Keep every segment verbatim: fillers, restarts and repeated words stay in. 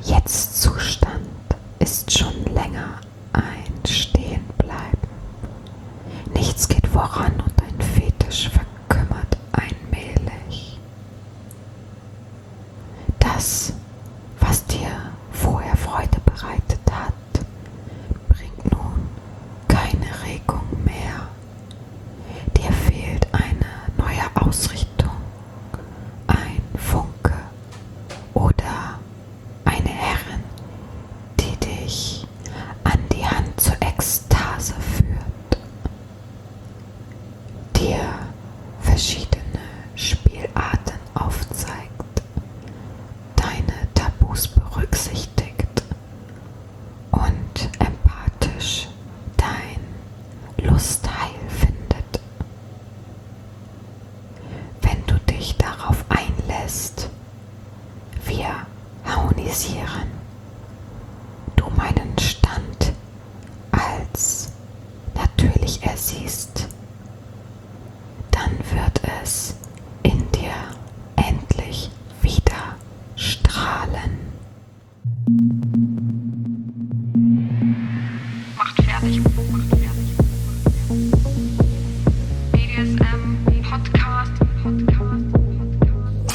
Jetzt-Zustand ist schon länger ein Stehenbleiben. Nichts geht voran und dein Fetisch verkümmert allmählich. Das, was dir vorher Freude bereitet hat, bringt nun keine Regung mehr. Dir fehlt eine neue Ausrichtung, ein Funke oder eine Herrin, die dich an die Hand zur Ekstase führt, dir verschiedene Spielarten aufzeigt, deine Tabus berücksichtigt und empathisch dein Lustheil findet. Wenn du dich darauf einlässt, wir harmonisieren, du meinen Stand als natürlich ersiehst, dann wird es in dir endlich wieder strahlen. Macht fertig, macht fertig. B D S M, Podcast, Podcast, Podcast.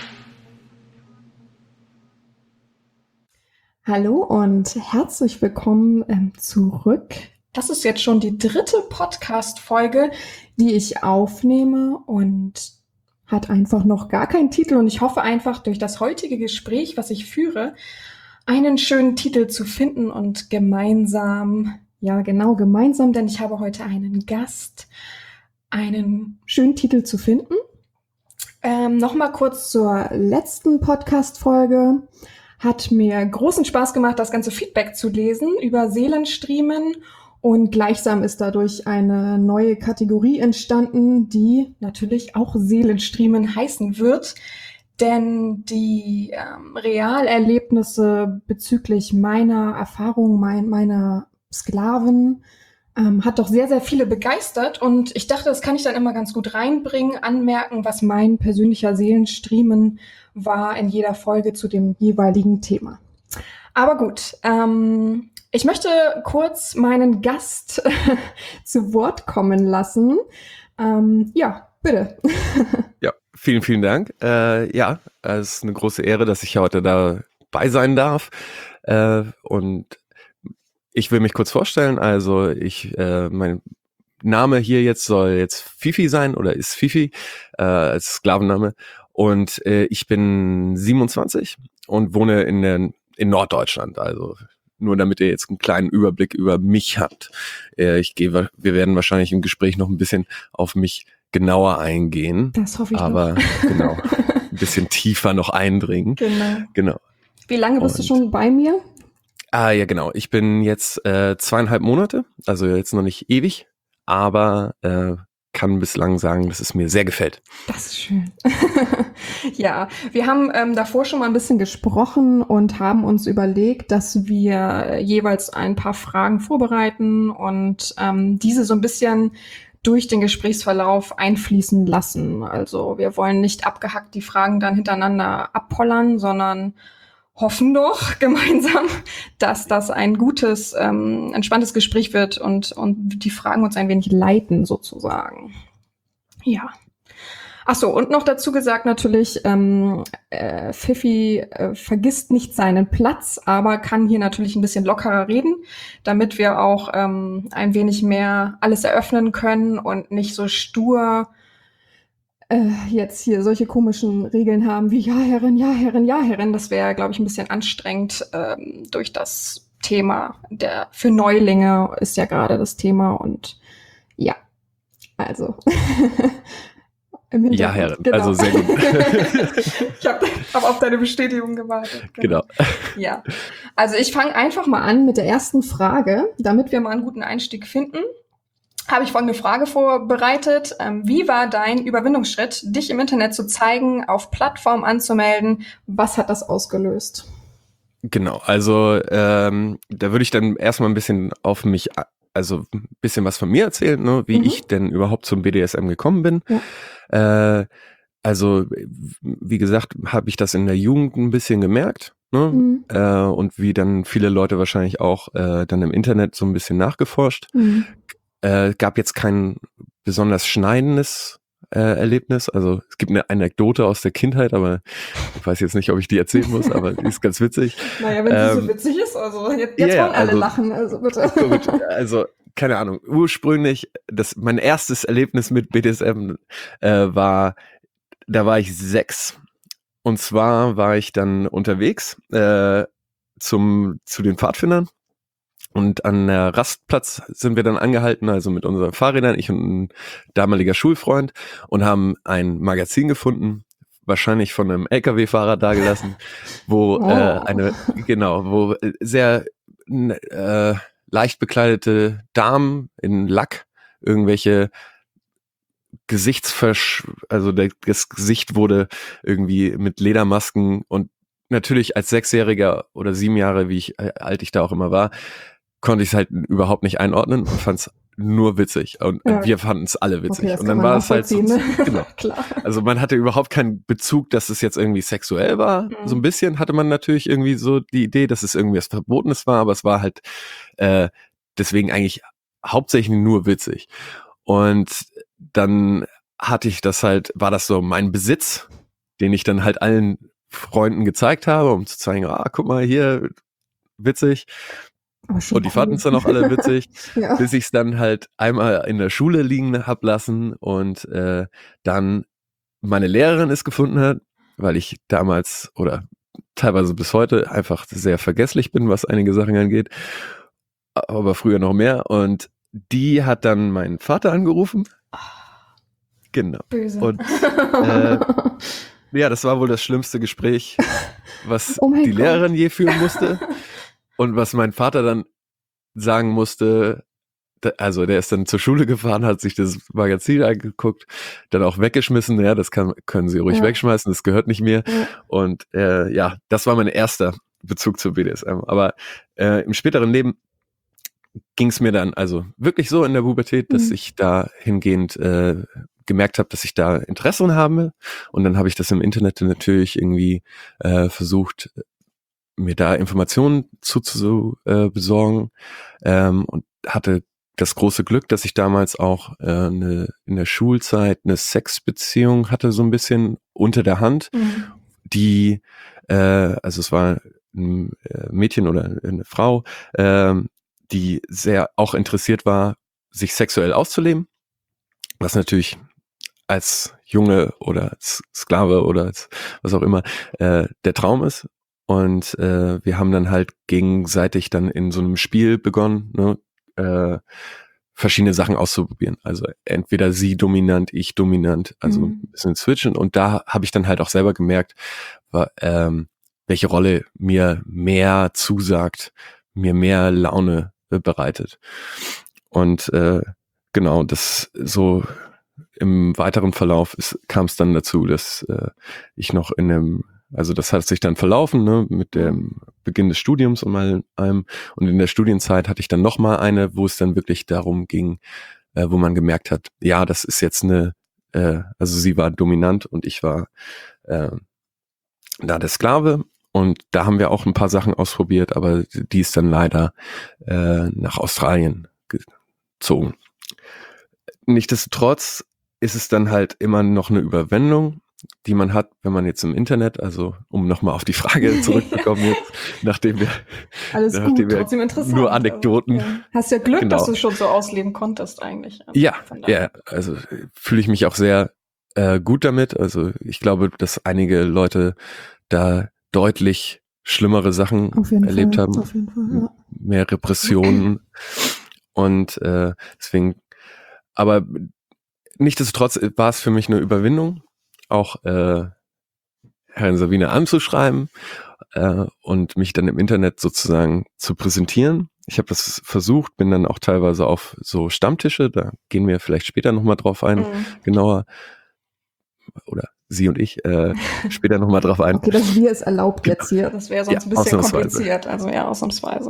Hallo und herzlich willkommen ähm, zurück. Das ist jetzt schon die dritte Podcast-Folge, die ich aufnehme und hat einfach noch gar keinen Titel. Und ich hoffe einfach durch das heutige Gespräch, was ich führe, einen schönen Titel zu finden und gemeinsam, ja genau gemeinsam, denn ich habe heute einen Gast, einen schönen Titel zu finden. Ähm, Nochmal kurz zur letzten Podcast-Folge. Hat mir großen Spaß gemacht, das ganze Feedback zu lesen über Seelenstriemen und gleichsam ist dadurch eine neue Kategorie entstanden, die natürlich auch Seelenstriemen heißen wird, denn die ähm, Realerlebnisse bezüglich meiner Erfahrung, mein, meiner Sklaven ähm, hat doch sehr, sehr viele begeistert und ich dachte, das kann ich dann immer ganz gut reinbringen, anmerken, was mein persönlicher Seelenstriemen war in jeder Folge zu dem jeweiligen Thema. Aber gut, ähm, ich möchte kurz meinen Gast zu Wort kommen lassen. Ähm, ja, bitte. Ja, vielen, vielen Dank. Äh, ja, es ist eine große Ehre, dass ich heute dabei sein darf. Äh, und ich will mich kurz vorstellen. Also ich, äh, mein Name hier jetzt soll jetzt Fifi sein oder ist Fifi äh, als Sklavenname. Und äh, ich bin siebenundzwanzig und wohne in, der, in Norddeutschland. Also nur damit ihr jetzt einen kleinen Überblick über mich habt. Äh, ich gehe, wir werden wahrscheinlich im Gespräch noch ein bisschen auf mich genauer eingehen. Das hoffe ich aber noch. Genau, ein bisschen tiefer noch eindringen. Genau. Genau. Wie lange bist Und, du schon bei mir? Ah ja, genau. Ich bin jetzt äh, zweieinhalb Monate, also jetzt noch nicht ewig, aber äh, kann bislang sagen, dass es mir sehr gefällt. Das ist schön. Ja, wir haben ähm, davor schon mal ein bisschen gesprochen und haben uns überlegt, dass wir jeweils ein paar Fragen vorbereiten und ähm, diese so ein bisschen durch den Gesprächsverlauf einfließen lassen. Also wir wollen nicht abgehackt die Fragen dann hintereinander abpollern, sondern hoffen doch gemeinsam, dass das ein gutes, ähm, entspanntes Gespräch wird und, und die Fragen uns ein wenig leiten sozusagen. Ja. Ach so, und noch dazu gesagt natürlich, ähm, äh, Fifi äh, vergisst nicht seinen Platz, aber kann hier natürlich ein bisschen lockerer reden, damit wir auch ähm, ein wenig mehr alles eröffnen können und nicht so stur äh, jetzt hier solche komischen Regeln haben wie Ja, Herrin, Ja, Herrin, Ja, Herrin. Das wäre, glaube ich, ein bisschen anstrengend ähm, durch das Thema. Der für Neulinge ist ja gerade das Thema und ja, also im Ja, Hintergrund. Herren, Genau. also sehr gut. Ich habe hab auf deine Bestätigung gewartet. Genau. Ja, also ich fange einfach mal an mit der ersten Frage, damit wir mal einen guten Einstieg finden. Habe ich folgende Frage vorbereitet. Ähm, wie war dein Überwindungsschritt, dich im Internet zu zeigen, auf Plattformen anzumelden? Was hat das ausgelöst? Genau, also ähm, da würde ich dann erstmal ein bisschen auf mich, also ein bisschen was von mir erzählen, ne, wie Mhm. ich denn überhaupt zum B D S M gekommen bin. Ja. Äh, also wie gesagt, habe ich das in der Jugend ein bisschen gemerkt, ne? Mhm. Äh, und wie dann viele Leute wahrscheinlich auch äh, dann im Internet so ein bisschen nachgeforscht. Mhm. Äh, gab jetzt kein besonders schneidendes äh, Erlebnis. Also es gibt eine Anekdote aus der Kindheit, aber ich weiß jetzt nicht, ob ich die erzählen muss, aber die ist ganz witzig. Naja, wenn sie so Ähm, witzig ist, also jetzt, ja, jetzt ja, wollen alle also lachen, also bitte. gut, also keine Ahnung. Ursprünglich, das mein erstes Erlebnis mit B D S M äh, war, da war ich sechs. Und zwar war ich dann unterwegs äh, zum zu den Pfadfindern. Und an der Rastplatz sind wir dann angehalten, also mit unseren Fahrrädern, ich und ein damaliger Schulfreund, und haben ein Magazin gefunden, wahrscheinlich von einem L K W-Fahrer dagelassen, wo Oh. äh, eine, genau, wo äh, sehr äh, leicht bekleidete Damen in Lack irgendwelche Gesichtsversch, also der, das Gesicht wurde irgendwie mit Ledermasken und natürlich als Sechsjähriger oder sieben Jahre, wie ich äh, alt ich da auch immer war, konnte ich es halt überhaupt nicht einordnen und fand es nur witzig. Und Ja. wir fanden es alle witzig. Okay, das und kann dann man war es halt so, nachvollziehen, ne? genau. Klar. Also man hatte überhaupt keinen Bezug, dass es jetzt irgendwie sexuell war. Mhm. So ein bisschen hatte man natürlich irgendwie so die Idee, dass es irgendwie was Verbotenes war, aber es war halt äh, deswegen eigentlich hauptsächlich nur witzig. Und dann hatte ich das halt, war das so mein Besitz, den ich dann halt allen Freunden gezeigt habe, um zu zeigen, ah, guck mal hier, witzig. Aber schon Und die cool. fanden es dann auch alle witzig, Ja. bis ich es dann halt einmal in der Schule liegen hab lassen und äh, dann meine Lehrerin es gefunden hat, weil ich damals oder teilweise bis heute einfach sehr vergesslich bin, was einige Sachen angeht, aber früher noch mehr. Und die hat dann meinen Vater angerufen. Genau. Böse. Und äh, ja, das war wohl das schlimmste Gespräch, was Oh mein die Gott. Lehrerin je führen musste und was mein Vater dann sagen musste. da- Also der ist dann zur Schule gefahren, hat sich das Magazin angeguckt, dann auch weggeschmissen. Ja, das kann, können Sie ruhig Ja. wegschmeißen, das gehört nicht mir. Ja. Und äh, ja, das war mein erster Bezug zu B D S M. Aber äh, im späteren Leben ging es mir dann also wirklich so in der Pubertät, dass Mhm. ich da hingehend äh, gemerkt habe, dass ich da Interesse habe. Und dann habe ich das im Internet natürlich irgendwie äh, versucht, mir da Informationen zu, zu äh, besorgen ähm, und hatte das große Glück, dass ich damals auch äh, eine, in der Schulzeit eine Sexbeziehung hatte, so ein bisschen unter der Hand, Mhm. die, äh, also es war ein äh, Mädchen oder eine Frau, ähm, die sehr auch interessiert war, sich sexuell auszuleben, was natürlich als Junge oder als Sklave oder als was auch immer äh, der Traum ist. Und äh, wir haben dann halt gegenseitig dann in so einem Spiel begonnen, ne, äh, verschiedene Sachen auszuprobieren. Also entweder sie dominant, ich dominant, also Mhm. ein bisschen switchen. Und da habe ich dann halt auch selber gemerkt, war, ähm, welche Rolle mir mehr zusagt, mir mehr Laune äh, bereitet. Und äh, genau, das so im weiteren Verlauf kam es dann dazu, dass äh, ich noch in einem, also das hat sich dann verlaufen, ne, mit dem Beginn des Studiums und mal allem. Und in der Studienzeit hatte ich dann noch mal eine, wo es dann wirklich darum ging, äh, wo man gemerkt hat, ja, das ist jetzt eine, äh, also sie war dominant und ich war äh, da der Sklave. Und da haben wir auch ein paar Sachen ausprobiert, aber die ist dann leider äh, nach Australien gezogen. Nichtsdestotrotz ist es dann halt immer noch eine Überwindung, die man hat, wenn man jetzt im Internet, also um nochmal auf die Frage zurückzukommen jetzt, nachdem wir, Alles nachdem gut, wir trotzdem interessant. nur Anekdoten. Also, ja. Hast ja Glück, Genau. dass du es schon so ausleben konntest eigentlich. Also Ja, von daher. ja, also äh, fühle ich mich auch sehr äh, gut damit. Also ich glaube, dass einige Leute da deutlich schlimmere Sachen Auf jeden erlebt Fall, haben, auf jeden Fall, ja. mehr Repressionen und äh, deswegen, aber nichtsdestotrotz war es für mich eine Überwindung, auch äh, Herrn Sabine anzuschreiben äh, und mich dann im Internet sozusagen zu präsentieren. Ich habe das versucht, bin dann auch teilweise auf so Stammtische, da gehen wir vielleicht später nochmal drauf ein, Mhm. genauer, oder sie und ich äh, später nochmal drauf ein. Okay, das Wir ist erlaubt jetzt hier. Das wäre sonst Ja, ein bisschen ausnahmsweise. kompliziert. Also ja, ausnahmsweise.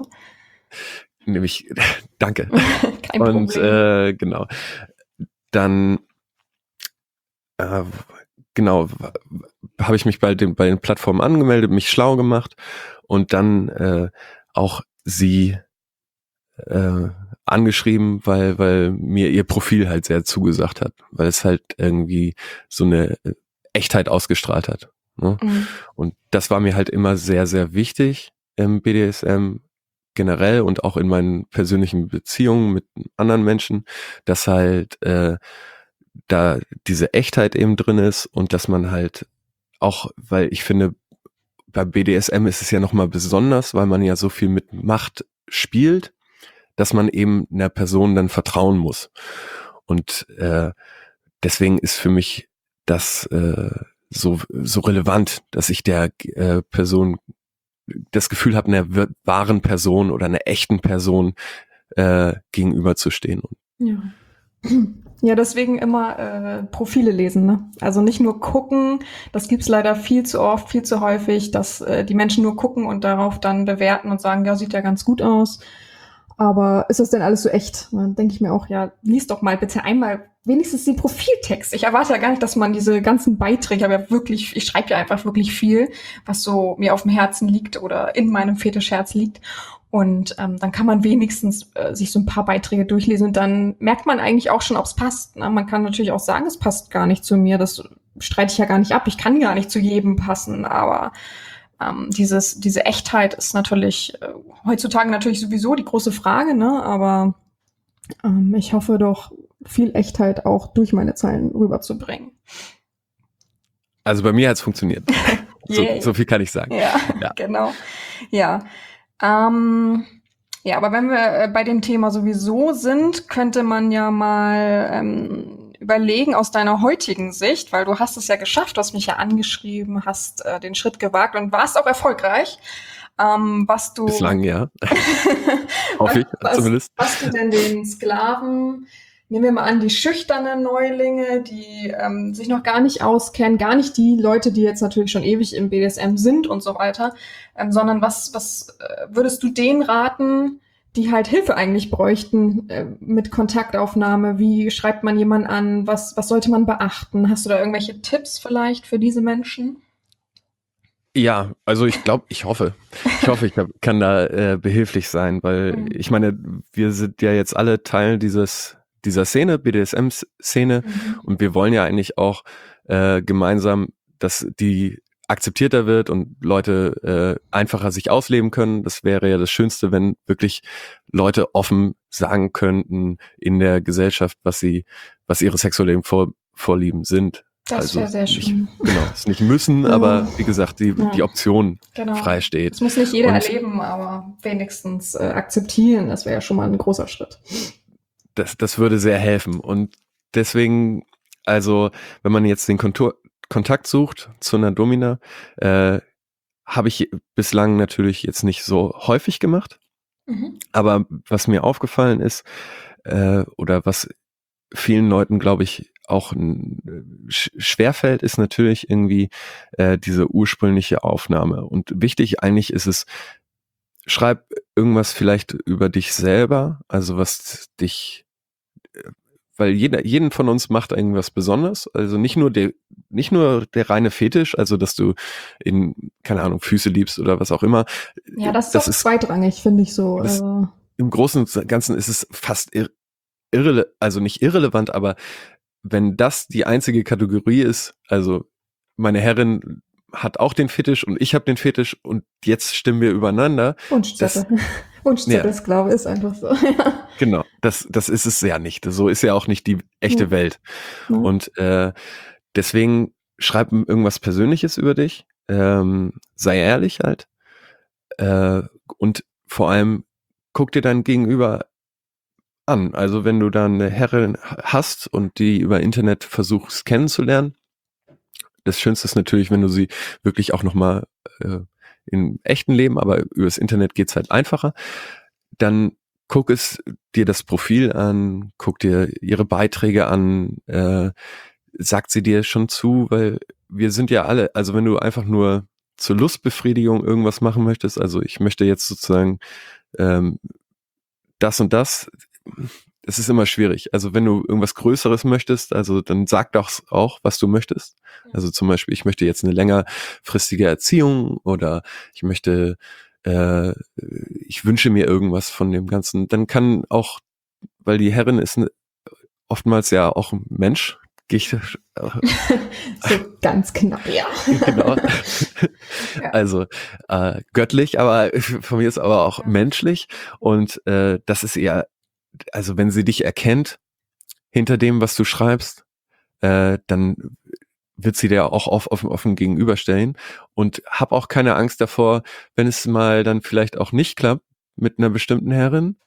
Nämlich, danke. Kein Und Problem. äh, genau, dann äh, genau, habe ich mich bei den, bei den Plattformen angemeldet, mich schlau gemacht und dann äh, auch sie äh, angeschrieben, weil, weil mir ihr Profil halt sehr zugesagt hat, weil es halt irgendwie so eine Echtheit ausgestrahlt hat. Ne? Mhm. Und das war mir halt immer sehr, sehr wichtig im B D S M generell und auch in meinen persönlichen Beziehungen mit anderen Menschen, dass halt äh, da diese Echtheit eben drin ist und dass man halt auch, weil ich finde, bei B D S M ist es ja nochmal besonders, weil man ja so viel mit Macht spielt, dass man eben einer Person dann vertrauen muss. Und äh, deswegen ist für mich das äh, so so relevant, dass ich der äh, Person das Gefühl habe, einer wir- wahren Person oder einer echten Person äh, gegenüberzustehen. Ja. Ja, deswegen immer äh, Profile lesen, ne? Also nicht nur gucken, das gibt's leider viel zu oft, viel zu häufig, dass äh, die Menschen nur gucken und darauf dann bewerten und sagen, ja, sieht ja ganz gut aus. Aber ist das denn alles so echt? Dann denke ich mir auch, ja, lies doch mal bitte einmal wenigstens den Profiltext. Ich erwarte ja gar nicht, dass man diese ganzen Beiträge, ich habe ja wirklich, ich schreibe ja einfach wirklich viel, was so mir auf dem Herzen liegt oder in meinem Fetischherz liegt. Und ähm, dann kann man wenigstens äh, sich so ein paar Beiträge durchlesen und dann merkt man eigentlich auch schon, ob es passt. Ne? Man kann natürlich auch sagen, es passt gar nicht zu mir. Das streite ich ja gar nicht ab. Ich kann gar nicht zu jedem passen, aber ähm, dieses, diese Echtheit ist natürlich äh, heutzutage natürlich sowieso die große Frage, ne? Aber ähm, ich hoffe doch, viel Echtheit auch durch meine Zeilen rüberzubringen. Also bei mir hat es funktioniert. so, Yay. so viel kann ich sagen. Ja, Ja. genau. Ja. Ähm, ja, aber wenn wir äh, bei dem Thema sowieso sind, könnte man ja mal ähm, überlegen aus deiner heutigen Sicht, weil du hast es ja geschafft, du hast mich ja angeschrieben, hast äh, den Schritt gewagt und warst auch erfolgreich. Ähm, was du Bislang ja. Hoffe ich was, zumindest. Was du denn den Sklaven, nehmen wir mal an, die schüchternen Neulinge, die ähm, sich noch gar nicht auskennen, gar nicht die Leute, die jetzt natürlich schon ewig im B D S M sind und so weiter, ähm, sondern was, was äh, würdest du denen raten, die halt Hilfe eigentlich bräuchten äh, mit Kontaktaufnahme? Wie schreibt man jemanden an? Was, was sollte man beachten? Hast du da irgendwelche Tipps vielleicht für diese Menschen? Ja, also ich glaube, ich hoffe. Ich hoffe, ich hab, kann da äh, behilflich sein, weil Mhm. ich meine, wir sind ja jetzt alle Teil dieses dieser Szene, B D S M-Szene Mhm. und wir wollen ja eigentlich auch äh, gemeinsam, dass die akzeptierter wird und Leute äh, einfacher sich ausleben können. Das wäre ja das Schönste, wenn wirklich Leute offen sagen könnten in der Gesellschaft, was sie, was ihre sexuellen Vor Vorlieben sind. Das Also wäre sehr nicht, schön. genau, es nicht müssen, Ja. aber wie gesagt, die, Ja. die Option Genau. frei steht. Das muss nicht jeder Und- erleben, aber wenigstens äh, akzeptieren. Das wäre ja schon mal ein großer Schritt. Das, das würde sehr helfen. Und deswegen, also, wenn man jetzt den Kontur, Kontakt sucht zu einer Domina, äh, habe ich bislang natürlich jetzt nicht so häufig gemacht. Mhm. Aber was mir aufgefallen ist, äh, oder was vielen Leuten, glaube ich, auch n- sch schwerfällt, ist natürlich irgendwie äh, diese ursprüngliche Aufnahme. Und wichtig eigentlich ist es, schreib irgendwas vielleicht über dich selber, also was dich, äh, weil jeder, jeden von uns macht irgendwas besonders, also nicht nur der, nicht nur der reine Fetisch, also dass du in, keine Ahnung, Füße liebst oder was auch immer. Ja, das ist das doch ist zweitrangig, finde ich so. das- Also, im Großen und Ganzen ist es fast ir irrele also nicht irrelevant, aber wenn das die einzige Kategorie ist, also meine Herrin hat auch den Fetisch und ich habe den Fetisch und jetzt stimmen wir übereinander. Wunschzettel. Wunschzettel, Ja. Sklave ist einfach so. Ja. Genau, das, das ist es ja nicht. So ist ja auch nicht die echte Ja. Welt. Ja. Und äh, deswegen schreib irgendwas Persönliches über dich, ähm, sei ehrlich halt äh, und vor allem guck dir dein Gegenüber an. Also wenn du da eine Herrin hast und die über Internet versuchst kennenzulernen, das Schönste ist natürlich, wenn du sie wirklich auch nochmal äh, im echten Leben, aber übers Internet geht's halt einfacher, dann guck es dir das Profil an, guck dir ihre Beiträge an, äh, sagt sie dir schon zu, weil wir sind ja alle, also wenn du einfach nur zur Lustbefriedigung irgendwas machen möchtest, also ich möchte jetzt sozusagen ähm, das und das, es ist immer schwierig. Also wenn du irgendwas Größeres möchtest, also dann sag doch auch, was du möchtest. Also zum Beispiel, ich möchte jetzt eine längerfristige Erziehung oder ich möchte, äh, ich wünsche mir irgendwas von dem Ganzen. Dann kann auch, weil die Herrin ist ne, oftmals ja auch ein Mensch, gehe ich, So ganz knapp, ja. genau. Ja. Also äh, göttlich, aber von mir ist aber auch Ja. menschlich. Und äh, das ist eher, also wenn sie dich erkennt hinter dem, was du schreibst, äh, dann wird sie dir auch offen, offen, offen gegenüberstellen. Und hab auch keine Angst davor, wenn es mal dann vielleicht auch nicht klappt mit einer bestimmten Herrin.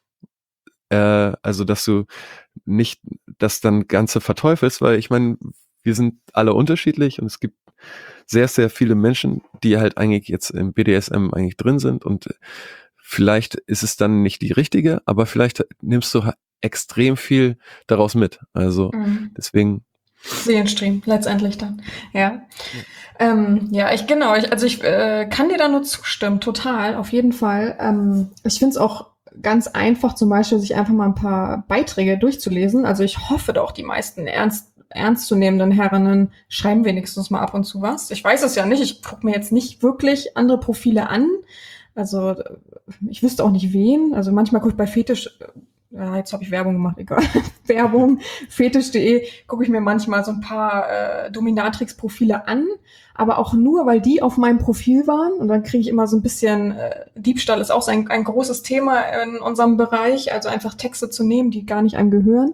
Äh, also dass du nicht das dann Ganze verteufelst, weil ich meine, wir sind alle unterschiedlich und es gibt sehr, sehr viele Menschen, die halt eigentlich jetzt im B D S M eigentlich drin sind und vielleicht ist es dann nicht die richtige, aber vielleicht nimmst du extrem viel daraus mit. Also Mhm. deswegen. Seelenstream, letztendlich dann. Ja. Ähm, ja, ich genau, ich, also ich äh, kann dir da nur zustimmen, total, auf jeden Fall. Ähm, ich finde es auch ganz einfach, zum Beispiel sich einfach mal ein paar Beiträge durchzulesen. Also ich hoffe doch, die meisten ernst ernstzunehmenden Herrinnen schreiben wenigstens mal ab und zu was. Ich weiß es ja nicht, ich gucke mir jetzt nicht wirklich andere Profile an. Also äh, ich wüsste auch nicht wen. Also manchmal gucke ich bei Fetisch, äh, ja, jetzt habe ich Werbung gemacht, egal. Werbung, fetisch punkt de, gucke ich mir manchmal so ein paar äh, Dominatrix-Profile an, aber auch nur, weil die auf meinem Profil waren. Und dann kriege ich immer so ein bisschen, äh, Diebstahl ist auch so ein, ein großes Thema in unserem Bereich, also einfach Texte zu nehmen, die gar nicht einem gehören.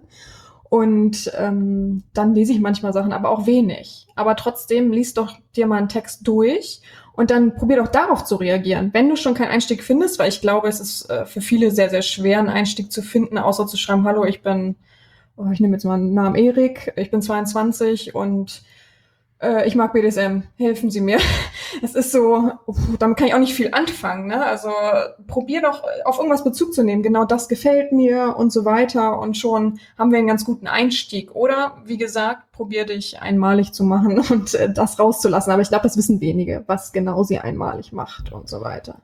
Und ähm, dann lese ich manchmal Sachen, aber auch wenig. Aber trotzdem, lies doch dir mal einen Text durch und dann probier doch darauf zu reagieren. Wenn du schon keinen Einstieg findest, weil ich glaube, es ist äh, für viele sehr, sehr schwer, einen Einstieg zu finden, außer zu schreiben, hallo, ich bin, oh, ich nehme jetzt mal einen Namen Erik, ich bin zweiundzwanzig und äh, ich mag B D S M, helfen Sie mir. Es ist so, uff, damit kann ich auch nicht viel anfangen, ne? Also probier doch auf irgendwas Bezug zu nehmen. Genau das gefällt mir und so weiter und schon haben wir einen ganz guten Einstieg. Oder, wie gesagt, probier dich einmalig zu machen und äh, das rauszulassen. Aber ich glaube, das wissen wenige, was genau sie einmalig macht und so weiter.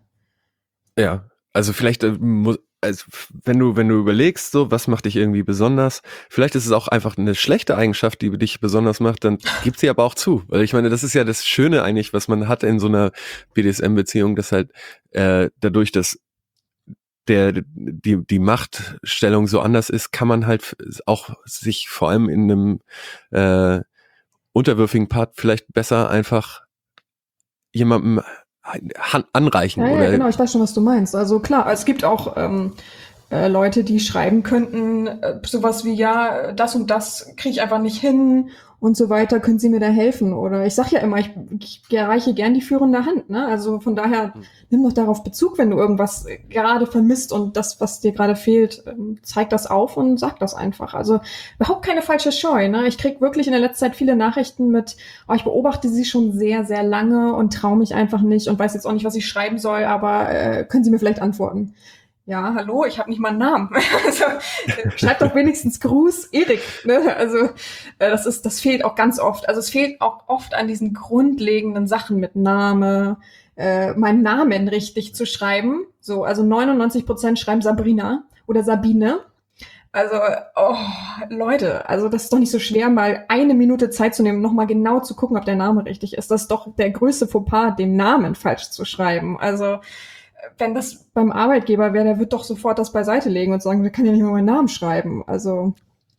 Ja, also vielleicht äh, muss, also wenn du wenn du überlegst, so was macht dich irgendwie besonders, vielleicht ist es auch einfach eine schlechte Eigenschaft, die dich besonders macht, dann gib sie aber auch zu, weil ich meine, das ist ja das Schöne eigentlich, was man hat in so einer B D S M-Beziehung, dass halt äh, dadurch, dass der die die Machtstellung so anders ist, kann man halt auch sich vor allem in einem äh, unterwürfigen Part vielleicht besser einfach jemandem Han- anreichen Ja, oder ja, genau, ich weiß schon, was du meinst. Also klar, es gibt auch ähm, äh, Leute, die schreiben könnten, äh, sowas wie, ja, das und das kriege ich einfach nicht hin und so weiter, können Sie mir da helfen? Oder ich sag ja immer, ich, ich reiche gern die führende Hand, ne? Also von daher, nimm doch darauf Bezug, wenn du irgendwas gerade vermisst und das, was dir gerade fehlt, ähm, zeig das auf und sag das einfach. Also überhaupt keine falsche Scheu, ne? Ich krieg wirklich in der letzten Zeit viele Nachrichten mit, oh, ich beobachte sie schon sehr, sehr lange und traue mich einfach nicht und weiß jetzt auch nicht, was ich schreiben soll, aber äh, können Sie mir vielleicht antworten? Ja, hallo, ich habe nicht mal einen Namen. Also, schreib doch wenigstens Gruß, Erik. Ne? Also äh, das ist, das fehlt auch ganz oft. Also es fehlt auch oft an diesen grundlegenden Sachen mit Name, äh, meinen Namen richtig zu schreiben. So, also neunundneunzig Prozent schreiben Sabrina oder Sabine. Also, oh, Leute, also das ist doch nicht so schwer, mal eine Minute Zeit zu nehmen, nochmal genau zu gucken, ob der Name richtig ist. Das ist doch der größte Fauxpas, den Namen falsch zu schreiben. Also wenn das beim Arbeitgeber wäre, der wird doch sofort das beiseite legen und sagen, der kann ja nicht mal meinen Namen schreiben. Also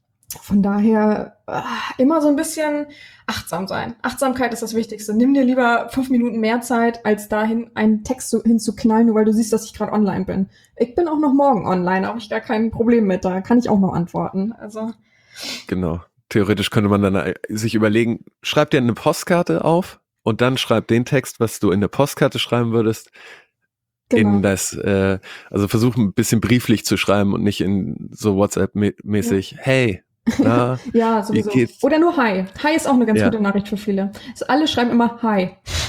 von daher ah, immer so ein bisschen achtsam sein. Achtsamkeit ist das Wichtigste. Nimm dir lieber fünf Minuten mehr Zeit, als dahin einen Text so hinzuknallen, nur weil du siehst, dass ich gerade online bin. Ich bin auch noch morgen online, habe ich gar kein Problem mit. Da kann ich auch noch antworten. Also Genau. Theoretisch könnte man dann äh, sich überlegen, schreib dir eine Postkarte auf und dann schreib den Text, was du in der Postkarte schreiben würdest, genau. in das, äh, also versuch ein bisschen brieflich zu schreiben und nicht in so WhatsApp-mäßig, hey, na, Ja, wie sowieso. geht's? Oder nur Hi. Hi ist auch eine ganz Ja. gute Nachricht für viele. Also alle schreiben immer Hi.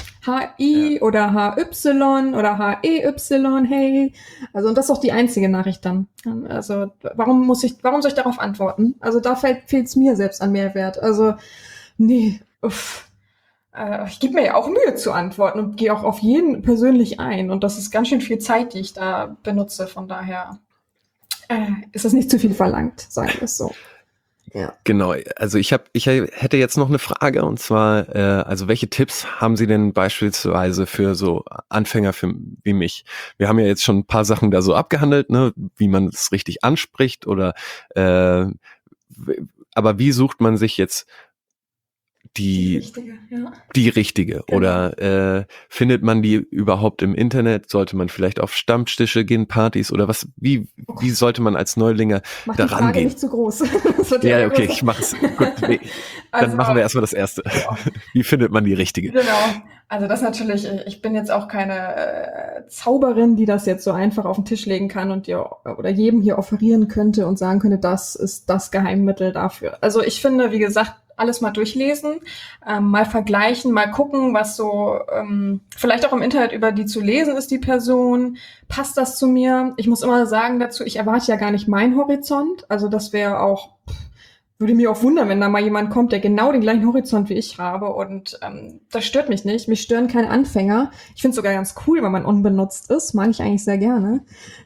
H I oder H Y oder H E Y, hey. Also, und das ist auch die einzige Nachricht dann. Also, warum muss ich, warum soll ich darauf antworten? Also, da fehlt es mir selbst an Mehrwert. Also, nee, uff. Äh, ich gebe mir ja auch Mühe zu antworten und gehe auch auf jeden persönlich ein. Und das ist ganz schön viel Zeit, die ich da benutze. Von daher, Äh, ist das nicht zu viel verlangt, sagen wir es so. Ja. Genau, also ich habe, ich hätte jetzt noch eine Frage und zwar, äh, also welche Tipps haben Sie denn beispielsweise für so Anfänger für, wie mich? Wir haben ja jetzt schon ein paar Sachen da so abgehandelt, ne, wie man es richtig anspricht oder, äh, w- aber wie sucht man sich jetzt die Richtige, ja. die richtige Genau. oder äh, findet man die überhaupt im Internet? Sollte man vielleicht auf Stammtische gehen, Partys oder was? Wie Oh wie Gott. sollte man als Neulinge Mach die daran Frage gehen? nicht zu groß. Das wird Ja, immer okay, größer. ich mach's. Gut, nee, dann Also, machen wir erstmal das Erste. ja. Wie findet man die richtige? Genau. Also das natürlich, ich bin jetzt auch keine äh, Zauberin, die das jetzt so einfach auf den Tisch legen kann und dir oder jedem hier offerieren könnte und sagen könnte, das ist das Geheimmittel dafür. Also ich finde, wie gesagt, alles mal durchlesen, ähm, mal vergleichen, mal gucken, was so ähm, vielleicht auch im Internet über die zu lesen ist, die Person. Passt das zu mir? Ich muss immer sagen dazu, ich erwarte ja gar nicht meinen Horizont. Also das wäre auch, würde mich auch wundern, wenn da mal jemand kommt, der genau den gleichen Horizont wie ich habe. Und ähm, das stört mich nicht. Mich stören keine Anfänger. Ich finde es sogar ganz cool, wenn man unbenutzt ist. Mag ich eigentlich sehr gerne.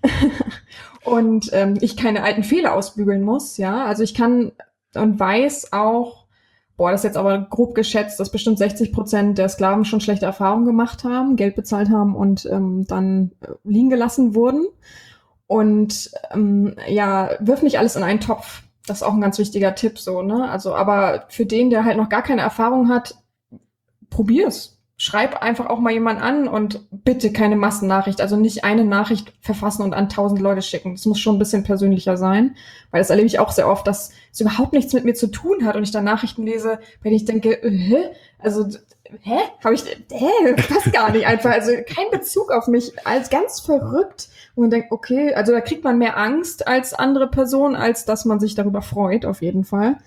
Und ähm, ich keine alten Fehler ausbügeln muss. Ja, also ich kann und weiß auch, boah, das ist jetzt aber grob geschätzt, dass bestimmt sechzig Prozent der Sklaven schon schlechte Erfahrungen gemacht haben, Geld bezahlt haben und ähm, dann äh, liegen gelassen wurden. Und ähm, ja, wirf nicht alles in einen Topf. Das ist auch ein ganz wichtiger Tipp, so, ne? Also, aber für den, der halt noch gar keine Erfahrung hat, probier's. Schreib einfach auch mal jemand an und bitte keine Massennachricht. Also nicht eine Nachricht verfassen und an tausend Leute schicken. Das muss schon ein bisschen persönlicher sein, weil das erlebe ich auch sehr oft, dass es überhaupt nichts mit mir zu tun hat und ich dann Nachrichten lese, wenn ich denke, äh, hä? Also, hä? Habe ich, hä? Passt gar nicht einfach. Also kein Bezug auf mich. Als ganz verrückt. Und man denkt, okay, also da kriegt man mehr Angst als andere Personen, als dass man sich darüber freut, auf jeden Fall.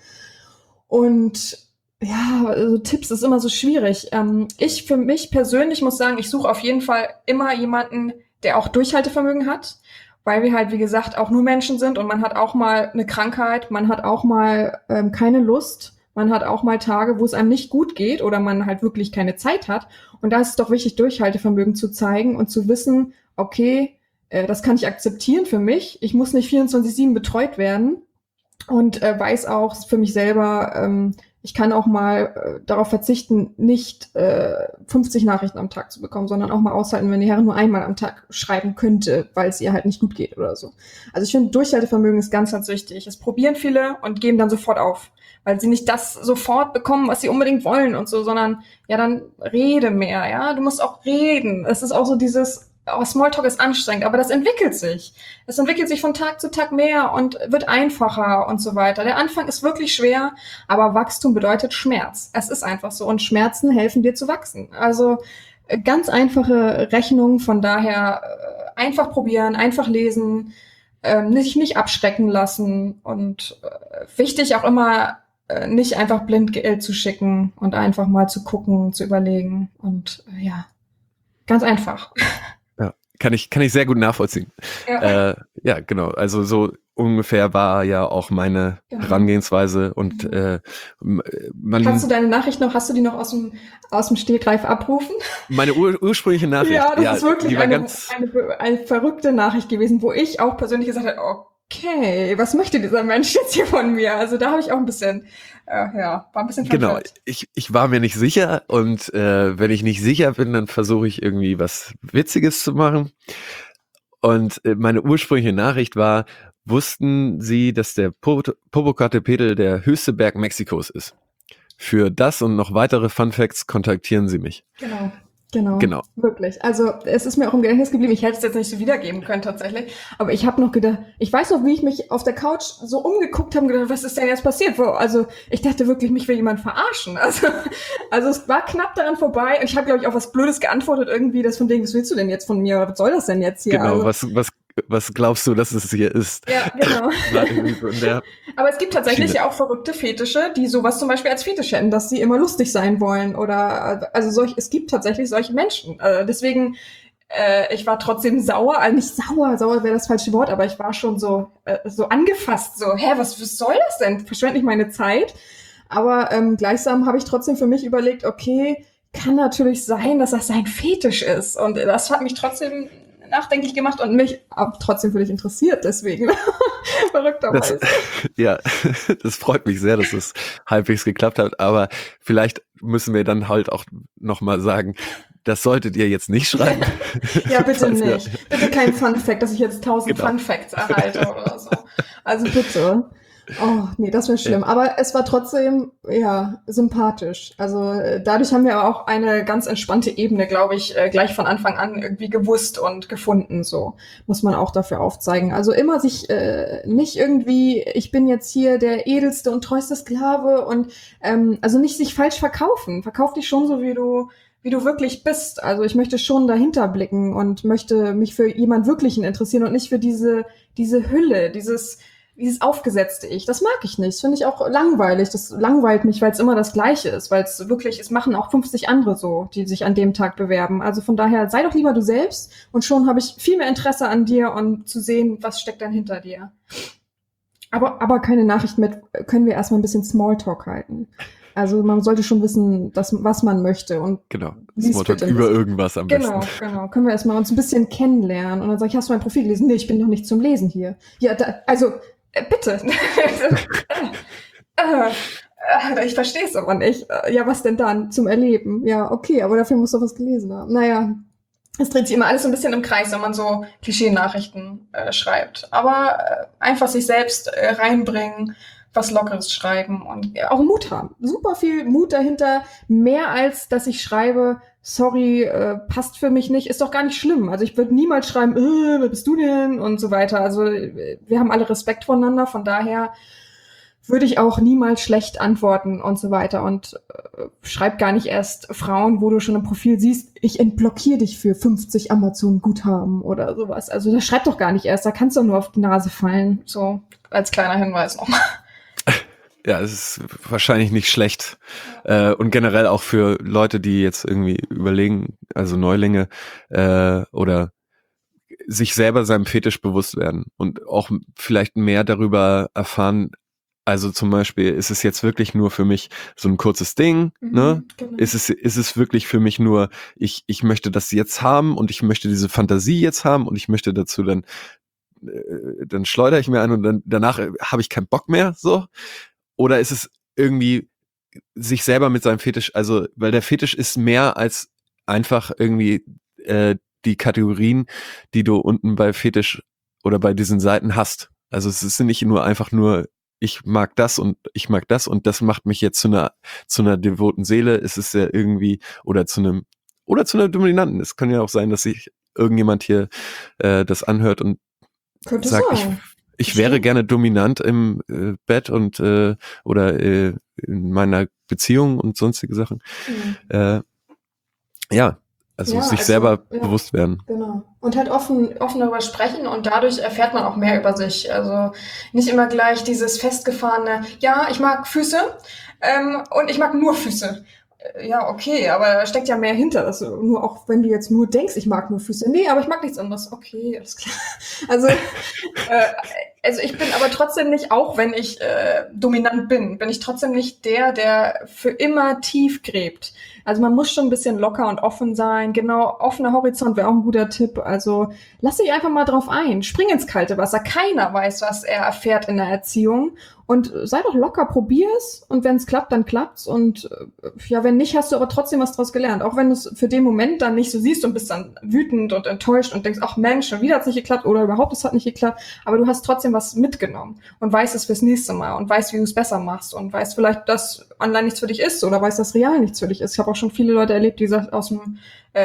Und ja, also Tipps ist immer so schwierig. Ähm, ich für mich persönlich muss sagen, ich suche auf jeden Fall immer jemanden, der auch Durchhaltevermögen hat, weil wir halt, wie gesagt, auch nur Menschen sind und man hat auch mal eine Krankheit, man hat auch mal ähm, keine Lust, man hat auch mal Tage, wo es einem nicht gut geht oder man halt wirklich keine Zeit hat. Und da ist es doch wichtig, Durchhaltevermögen zu zeigen und zu wissen, okay, äh, das kann ich akzeptieren für mich. Ich muss nicht vierundzwanzig sieben betreut werden und äh, weiß auch für mich selber, ähm, ich kann auch mal äh, darauf verzichten, nicht äh, fünfzig Nachrichten am Tag zu bekommen, sondern auch mal aushalten, wenn die Herren nur einmal am Tag schreiben könnte, weil es ihr halt nicht gut geht oder so. Also ich finde, Durchhaltevermögen ist ganz, ganz wichtig. Es probieren viele und geben dann sofort auf, weil sie nicht das sofort bekommen, was sie unbedingt wollen und so, sondern ja, dann rede mehr, ja. Du musst auch reden. Es ist auch so dieses, oh, Smalltalk ist anstrengend, aber das entwickelt sich. Es entwickelt sich von Tag zu Tag mehr und wird einfacher und so weiter. Der Anfang ist wirklich schwer, aber Wachstum bedeutet Schmerz. Es ist einfach so und Schmerzen helfen dir zu wachsen. Also äh, ganz einfache Rechnung, von daher äh, einfach probieren, einfach lesen, ähm, sich nicht abschrecken lassen und äh, wichtig auch immer äh, nicht einfach blind Geld zu schicken und einfach mal zu gucken, zu überlegen und äh, ja, ganz einfach. Ja, kann ich, kann ich sehr gut nachvollziehen. Ja. Äh, ja, genau. Also so ungefähr war ja auch meine Genau. Herangehensweise und Mhm. äh, m- man, Kannst du deine Nachricht noch, hast du die noch aus dem, aus dem Stegreif abrufen? meine ur, ursprüngliche Nachricht, Ja, das ist wirklich die war eine, ganz, eine, eine verrückte Nachricht gewesen, wo ich auch persönlich gesagt habe, okay, was möchte dieser Mensch jetzt hier von mir? Also da habe ich auch ein bisschen, äh, ja, war ein bisschen genau, verwirrt. ich, ich war mir nicht sicher und äh, wenn ich nicht sicher bin, dann versuche ich irgendwie was Witziges zu machen. Und äh, meine ursprüngliche Nachricht war, wussten Sie, dass der Po- Popocatépetl der höchste Berg Mexikos ist? Für das und noch weitere Fun Facts kontaktieren Sie mich. Genau. Genau, Genau. wirklich. Also es ist mir auch im Gedächtnis geblieben. Ich hätte es jetzt nicht so wiedergeben können tatsächlich. Aber ich habe noch gedacht, ich weiß noch, wie ich mich auf der Couch so umgeguckt habe und gedacht, was ist denn jetzt passiert? Wo, also ich dachte wirklich, mich will jemand verarschen. Also, also es war knapp daran vorbei. Und ich habe, glaube ich, auch was Blödes geantwortet irgendwie, das von wegen, was willst du denn jetzt von mir? Oder was soll das denn jetzt hier? Genau, also, was, was, was glaubst du, dass es hier ist? Ja, genau. War irgendwie so in der Aber es gibt tatsächlich Schiene. ja auch verrückte Fetische, die sowas zum Beispiel als Fetisch hätten, dass sie immer lustig sein wollen oder also solch, es gibt tatsächlich solche Menschen. Äh, deswegen, äh, ich war trotzdem sauer, also nicht sauer, sauer wäre das falsche Wort, aber ich war schon so äh, so angefasst, so, hä, was, was soll das denn? Verschwende nicht meine Zeit. Aber ähm, gleichsam habe ich trotzdem für mich überlegt, okay, kann natürlich sein, dass das sein Fetisch ist. Und das hat mich trotzdem nachdenklich gemacht und mich aber trotzdem für dich interessiert, deswegen. Das, Verrückterweise. ja, das freut mich sehr, dass es halbwegs geklappt hat, aber vielleicht müssen wir dann halt auch nochmal sagen, das solltet ihr jetzt nicht schreiben. Ja, bitte Falls ihr- nicht. Bitte kein Fun Fact, dass ich jetzt tausend Genau. Fun Facts erhalte oder so. Also bitte. Oh, nee, das wäre schlimm. Aber es war trotzdem, ja, sympathisch. Also äh, dadurch haben wir aber auch eine ganz entspannte Ebene, glaube ich, äh, gleich von Anfang an irgendwie gewusst und gefunden. So muss man auch dafür aufzeigen. Also immer sich äh, nicht irgendwie, ich bin jetzt hier der edelste und treueste Sklave und ähm, also nicht sich falsch verkaufen. Verkauf dich schon so, wie du wie du wirklich bist. Also ich möchte schon dahinter blicken und möchte mich für jemand Wirklichen interessieren und nicht für diese diese Hülle, dieses dieses aufgesetzte Ich. Das mag ich nicht. Das finde ich auch langweilig. Das langweilt mich, weil es immer das Gleiche ist, weil es wirklich, es machen auch fünfzig andere so, die sich an dem Tag bewerben. Also von daher, sei doch lieber du selbst und schon habe ich viel mehr Interesse an dir und zu sehen, was steckt dann hinter dir. Aber, aber keine Nachricht mit, können wir erstmal ein bisschen Smalltalk halten. Also man sollte schon wissen, dass, was man möchte und Genau, Lies Smalltalk bitte über nicht. irgendwas am Genau, besten. genau. Können wir erstmal uns ein bisschen kennenlernen. Und dann sage ich, hast du mein Profil gelesen? Nee, ich bin noch nicht zum Lesen hier. Ja, da, also, äh, bitte. äh, äh, ich verstehe es aber nicht. Äh, Ja, was denn dann? Zum Erleben. Ja, okay, aber dafür musst du was gelesen haben. Naja, es dreht sich immer alles so ein bisschen im Kreis, wenn man so Klischee-Nachrichten äh, schreibt. Aber äh, einfach sich selbst äh, reinbringen, was Lockeres schreiben und äh, auch Mut haben. Super viel Mut dahinter. Mehr als, dass ich schreibe, sorry, äh, passt für mich nicht, ist doch gar nicht schlimm. Also ich würde niemals schreiben, äh, wer bist du denn? Und so weiter. Also äh, wir haben alle Respekt voneinander, von daher würde ich auch niemals schlecht antworten und so weiter. Und äh, schreib gar nicht erst Frauen, wo du schon im Profil siehst, ich entblockiere dich für fünfzig Amazon-Guthaben oder sowas. Also das schreib doch gar nicht erst, da kannst du nur auf die Nase fallen. So als kleiner Hinweis nochmal. Ja, es ist wahrscheinlich nicht schlecht. Äh, und generell auch für Leute, die jetzt irgendwie überlegen, also Neulinge, äh, oder sich selber seinem Fetisch bewusst werden und auch vielleicht mehr darüber erfahren. Also zum Beispiel, ist es jetzt wirklich nur für mich so ein kurzes Ding, Mhm, ne? genau. Ist es, ist es wirklich für mich nur, ich, ich möchte das jetzt haben und ich möchte diese Fantasie jetzt haben und ich möchte dazu dann, äh, dann schleudere ich mir ein und dann, danach äh, habe ich keinen Bock mehr, so? Oder ist es irgendwie sich selber mit seinem Fetisch, also, weil der Fetisch ist mehr als einfach irgendwie äh, die Kategorien, die du unten bei Fetisch oder bei diesen Seiten hast. Also es ist nicht nur einfach nur, ich mag das und ich mag das und das macht mich jetzt zu einer zu einer devoten Seele. Es ist ja irgendwie, oder zu einem oder zu einer Dominanten. Es kann ja auch sein, dass sich irgendjemand hier äh, das anhört und Könnte sagt, ich sein. ich wäre Bestimmt. gerne dominant im äh, Bett und äh, oder äh, in meiner Beziehung und sonstige Sachen. Mhm. Äh, ja, also Ja, sich also, selber ja. bewusst werden. Genau. Und halt offen, offen darüber sprechen und dadurch erfährt man auch mehr über sich. Also nicht immer gleich dieses festgefahrene, ja, ich mag Füße ähm, und ich mag nur Füße. Äh, Ja, okay, aber da steckt ja mehr hinter. Also nur auch wenn du jetzt nur denkst, ich mag nur Füße. Nee, aber ich mag nichts anderes. Okay, alles klar. Also, äh, also ich bin aber trotzdem nicht, auch wenn ich äh, dominant bin, bin ich trotzdem nicht der, der für immer tief gräbt. Also man muss schon ein bisschen locker und offen sein. Genau, offener Horizont wäre auch ein guter Tipp. Also lass dich einfach mal drauf ein. Spring ins kalte Wasser. Keiner weiß, was er erfährt in der Erziehung. Und sei doch locker, probier's. Und wenn es klappt, dann klappt's. Und äh, ja, wenn nicht, hast du aber trotzdem was draus gelernt. Auch wenn du es für den Moment dann nicht so siehst und bist dann wütend und enttäuscht und denkst, ach Mensch, schon wieder hat's nicht geklappt oder überhaupt, es hat nicht geklappt. Aber du hast trotzdem was mitgenommen und weißt es fürs nächste Mal und weißt, wie du es besser machst und weißt vielleicht, dass online nichts für dich ist oder weißt, dass real nichts für dich ist. Ich habe auch schon viele Leute erlebt, die aus dem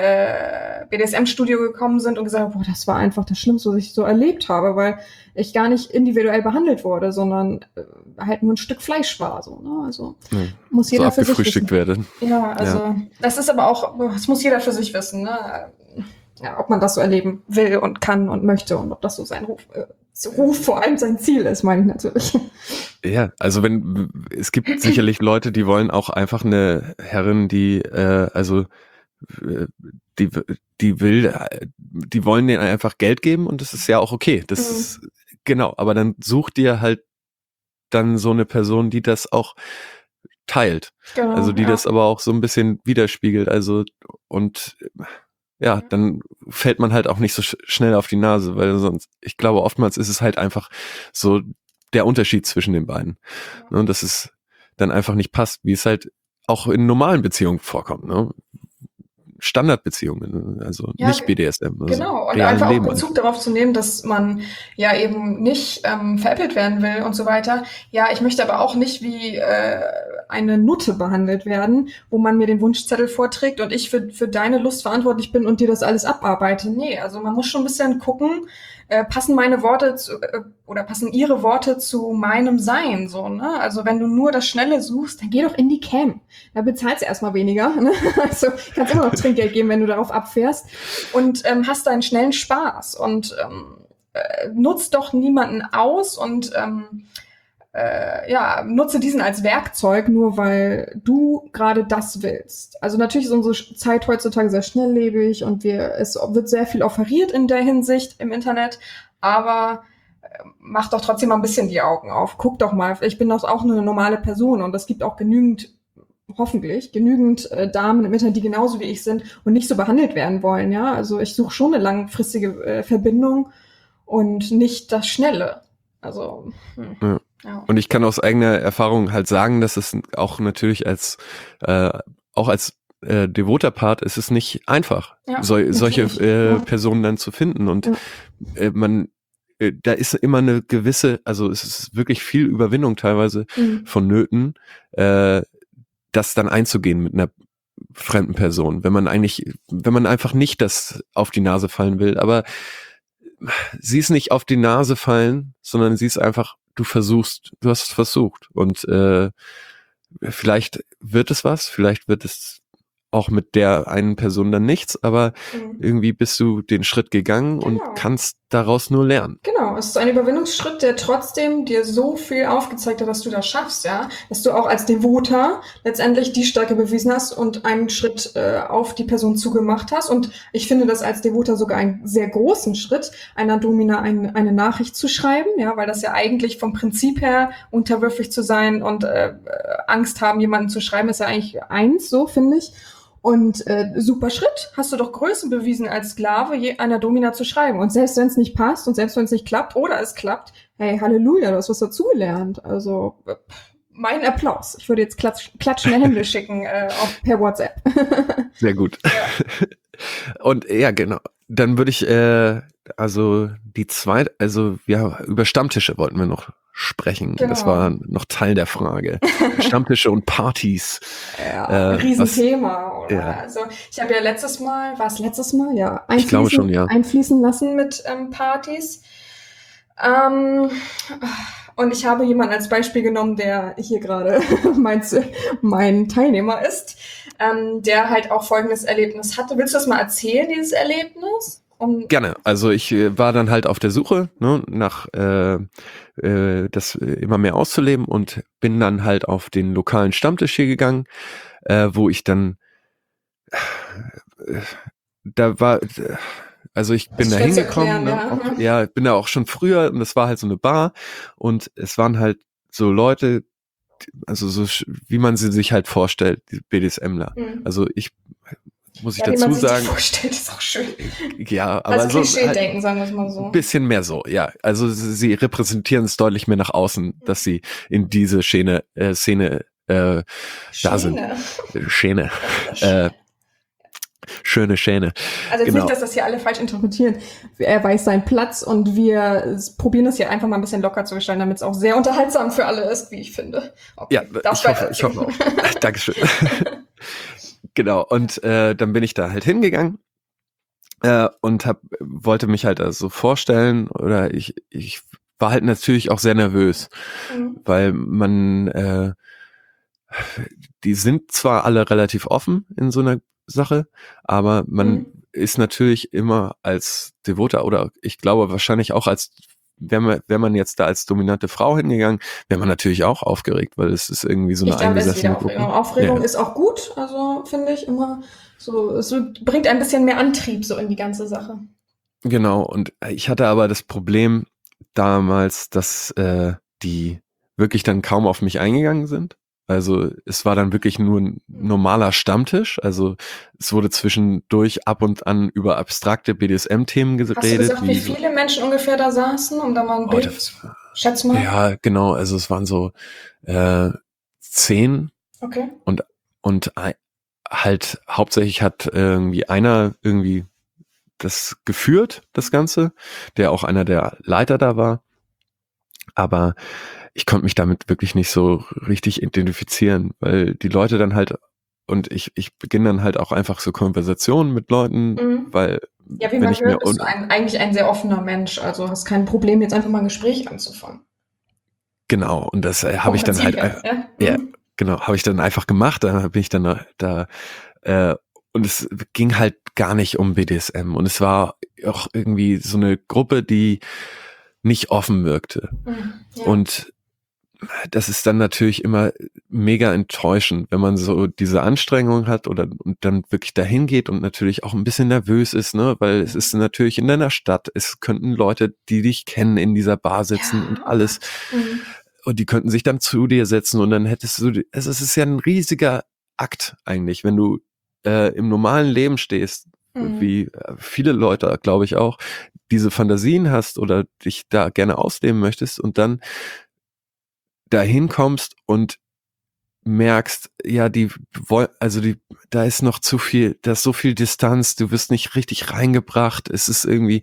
äh, B D S M-Studio gekommen sind und gesagt haben, boah, das war einfach das Schlimmste, was ich so erlebt habe, weil ich gar nicht individuell behandelt wurde, sondern äh, halt nur ein Stück Fleisch war. So, ne? Also Ja. muss jeder So für sich abgefrühstückt wissen. werden. Ja, also Ja. das ist aber auch, das muss jeder für sich wissen, ne? Ja, ob man das so erleben will und kann und möchte und ob das so sein Ruf, äh, Ruf vor allem sein Ziel ist, meine ich natürlich. Ja, also wenn es gibt sicherlich Leute, die wollen auch einfach eine Herrin, die äh, also äh, die die will, äh, die wollen denen einfach Geld geben und das ist ja auch okay. Das Mhm. ist genau, aber dann such dir halt dann so eine Person, die das auch teilt. Genau, Also die ja. das aber auch so ein bisschen widerspiegelt. Also und ja, dann fällt man halt auch nicht so sch- schnell auf die Nase, weil sonst, ich glaube, oftmals ist es halt einfach so der Unterschied zwischen den beiden. Ne, und dass es dann einfach nicht passt, wie es halt auch in normalen Beziehungen vorkommt, ne? Standardbeziehungen, also Ja, nicht B D S M, also genau, und realen einfach auch Leben. Bezug darauf zu nehmen, dass man ja eben nicht ähm, veräppelt werden will und so weiter. Ja, ich möchte aber auch nicht wie äh, eine Nutte behandelt werden, wo man mir den Wunschzettel vorträgt und ich für, für deine Lust verantwortlich bin und dir das alles abarbeite. Nee, also man muss schon ein bisschen gucken, äh, passen meine Worte zu, äh, oder passen ihre Worte zu meinem Sein, so, ne? Also wenn du nur das Schnelle suchst, dann geh doch in die Cam. Da bezahlst du erstmal weniger, ne? Also kannst immer noch Trinkgeld geben, wenn du darauf abfährst und ähm, hast deinen schnellen Spaß und ähm, äh, nutzt doch niemanden aus und ähm, äh, ja, nutze diesen als Werkzeug, nur weil du gerade das willst. Also natürlich ist unsere Zeit heutzutage sehr schnelllebig und wir, es wird sehr viel offeriert in der Hinsicht im Internet, aber äh, mach doch trotzdem mal ein bisschen die Augen auf. Guck doch mal, ich bin doch auch nur eine normale Person und es gibt auch genügend, hoffentlich, genügend äh, Damen im Internet, die genauso wie ich sind und nicht so behandelt werden wollen, ja. Also ich suche schon eine langfristige äh, Verbindung und nicht das Schnelle. Also, hm. Ja. Ja. Und ich kann aus eigener Erfahrung halt sagen, dass es auch natürlich als, äh, auch als äh, devoter Part ist es nicht einfach, Ja, sol solche natürlich. äh, Ja. Personen dann zu finden. Und Ja. äh, man, äh, da ist immer eine gewisse, also es ist wirklich viel Überwindung teilweise Mhm. vonnöten, äh, das dann einzugehen mit einer fremden Person, wenn man eigentlich, wenn man einfach nicht das auf die Nase fallen will, aber sie ist nicht auf die Nase fallen, sondern sie ist einfach, du versuchst, du hast es versucht und äh, vielleicht wird es was, vielleicht wird es auch mit der einen Person dann nichts, aber Mhm. irgendwie bist du den Schritt gegangen und Genau. kannst daraus nur lernen. Genau, es ist ein Überwindungsschritt, der trotzdem dir so viel aufgezeigt hat, dass du das schaffst, ja, dass du auch als Devoter letztendlich die Stärke bewiesen hast und einen Schritt äh, auf die Person zugemacht hast. Und ich finde das als Devoter sogar einen sehr großen Schritt, einer Domina ein, eine Nachricht zu schreiben, ja, weil das ja eigentlich vom Prinzip her unterwürfig zu sein und äh, Angst haben, jemanden zu schreiben, ist ja eigentlich eins, so finde ich. Und äh, super Schritt, hast du doch Größe bewiesen, als Sklave je, einer Domina zu schreiben. Und selbst wenn es nicht passt und selbst wenn es nicht klappt oder es klappt, hey, Halleluja, du hast was dazugelernt. Also äh, mein Applaus. Ich würde jetzt klatsch, klatschende Hände schicken äh, auf, per WhatsApp. Sehr gut. Und ja, genau. Dann würde ich, äh, also die zweite, also ja, über Stammtische wollten wir noch sprechen. Genau. Das war noch Teil der Frage. Stammtische und Partys. Ja, Äh, ein Riesenthema. was- Oder? ja. Also ich habe ja letztes Mal, war es letztes Mal? Ja, Ich glaube schon, ja. einfließen lassen mit ähm, Partys. Ähm, und ich habe jemanden als Beispiel genommen, der hier gerade mein, mein Teilnehmer ist, ähm, der halt auch folgendes Erlebnis hatte. Willst du das mal erzählen, dieses Erlebnis? Um, Gerne. Also ich äh, war dann halt auf der Suche, ne, nach äh, äh, das äh, immer mehr auszuleben und bin dann halt auf den lokalen Stammtisch hier gegangen, äh, wo ich dann äh, da war, äh, also ich bin Das da ist schwer zu hingekommen, erklären, ne, ja. auch, ja, ich bin da auch schon früher und es war halt so eine Bar und es waren halt so Leute, also so sch- wie man sie sich halt vorstellt, die BDSMler. Mhm. Also ich muss ich ja, wie dazu man sich das sagen, vorstellt, ist auch schön. ja, aber Also so Klischee halt, denken, sagen wir es mal so. ein bisschen mehr so, ja. Also sie, sie repräsentieren es deutlich mehr nach außen, dass sie in diese Szene, äh, Szene äh, da sind. Schöne. Schäne. Das ist ja Äh, schöne Schäne. Also jetzt Genau. nicht, dass das hier alle falsch interpretieren. Er weiß seinen Platz und wir s- probieren es hier einfach mal ein bisschen locker zu gestalten, damit es auch sehr unterhaltsam für alle ist, wie ich finde. Okay, Ja, darfst ich hoffe, weiter ich hoffe erzählen. auch. Dankeschön. Genau, und äh, dann bin ich da halt hingegangen äh, und hab, wollte mich halt also vorstellen oder ich, ich war halt natürlich auch sehr nervös, Mhm. weil man, äh, die sind zwar alle relativ offen in so einer Sache, aber man Mhm. ist natürlich immer als Devoter oder ich glaube wahrscheinlich auch als, wäre man, wär man jetzt da als dominante Frau hingegangen, wäre man natürlich auch aufgeregt, weil es ist irgendwie so eine Ich glaube, das ist eingesessene wieder Gruppe. Aufregung. Aufregung Ja. ist auch gut, also finde ich immer so, es bringt ein bisschen mehr Antrieb so in die ganze Sache. Genau, und ich hatte aber das Problem damals, dass äh, die wirklich dann kaum auf mich eingegangen sind. Also es war dann wirklich nur ein normaler Stammtisch. Also es wurde zwischendurch ab und an über abstrakte B D S M-Themen geredet. Hast du gesagt, wie so, viele Menschen ungefähr da saßen, um da mal ein oh, Bild? das, Schätz mal. ja, genau. Also es waren so äh, zehn Okay. und und ein, halt hauptsächlich hat irgendwie einer irgendwie das geführt, das Ganze, der auch einer der Leiter da war. Aber ich konnte mich damit wirklich nicht so richtig identifizieren, weil die Leute dann halt, und ich, ich beginne dann halt auch einfach so Konversationen mit Leuten, Mhm. weil Ja, wie wenn man ich mir hört, bist und du ein, eigentlich ein sehr offener Mensch. Also hast kein Problem, jetzt einfach mal ein Gespräch anzufangen. genau, und das äh, Vom habe ich dann Prinzip halt her, ein- ja? ja, Mhm. genau, habe ich dann einfach gemacht, da bin ich dann da, da äh, und es ging halt gar nicht um B D S M und es war auch irgendwie so eine Gruppe, die nicht offen wirkte. Mhm. Ja. Und das ist dann natürlich immer mega enttäuschend, wenn man so diese Anstrengung hat oder und dann wirklich dahin geht und natürlich auch ein bisschen nervös ist, ne, weil es ist natürlich in deiner Stadt, es könnten Leute, die dich kennen, in dieser Bar sitzen Ja, und oh alles Gott. Mhm. und die könnten sich dann zu dir setzen und dann hättest du, also es ist ja ein riesiger Akt eigentlich, wenn du äh, im normalen Leben stehst, Mhm. wie äh, viele Leute, glaube ich auch, diese Fantasien hast oder dich da gerne ausleben möchtest und dann dahin kommst und merkst, ja, die woll- also die, da ist noch zu viel, da ist so viel Distanz, du wirst nicht richtig reingebracht, es ist irgendwie,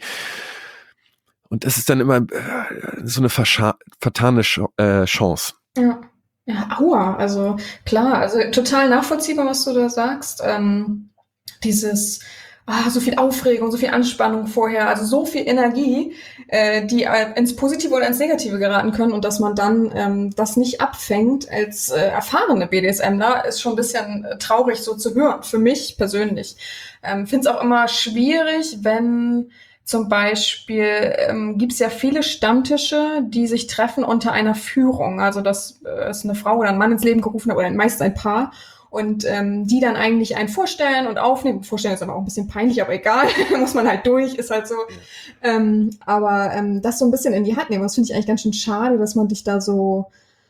und das ist dann immer äh, so eine verscha- vertane Ch- äh, Chance. Ja. Ja, aua. Also klar, also total nachvollziehbar, was du da sagst. Ähm, dieses, ah, so viel Aufregung, so viel Anspannung vorher, also so viel Energie, äh, die äh, ins Positive oder ins Negative geraten können und dass man dann ähm, das nicht abfängt als äh, erfahrene BDSMler, ist schon ein bisschen äh, traurig so zu hören, für mich persönlich. Ähm, finde es auch immer schwierig, wenn zum Beispiel ähm, gibt es ja viele Stammtische, die sich treffen unter einer Führung. Also dass äh, es eine Frau oder ein Mann ins Leben gerufen hat oder meistens ein Paar. Und ähm, die dann eigentlich einen vorstellen und aufnehmen. Vorstellen ist aber auch ein bisschen peinlich, aber egal, muss man halt durch, ist halt so. Ähm, aber ähm, das so ein bisschen in die Hand nehmen, das finde ich eigentlich ganz schön schade, dass man dich da so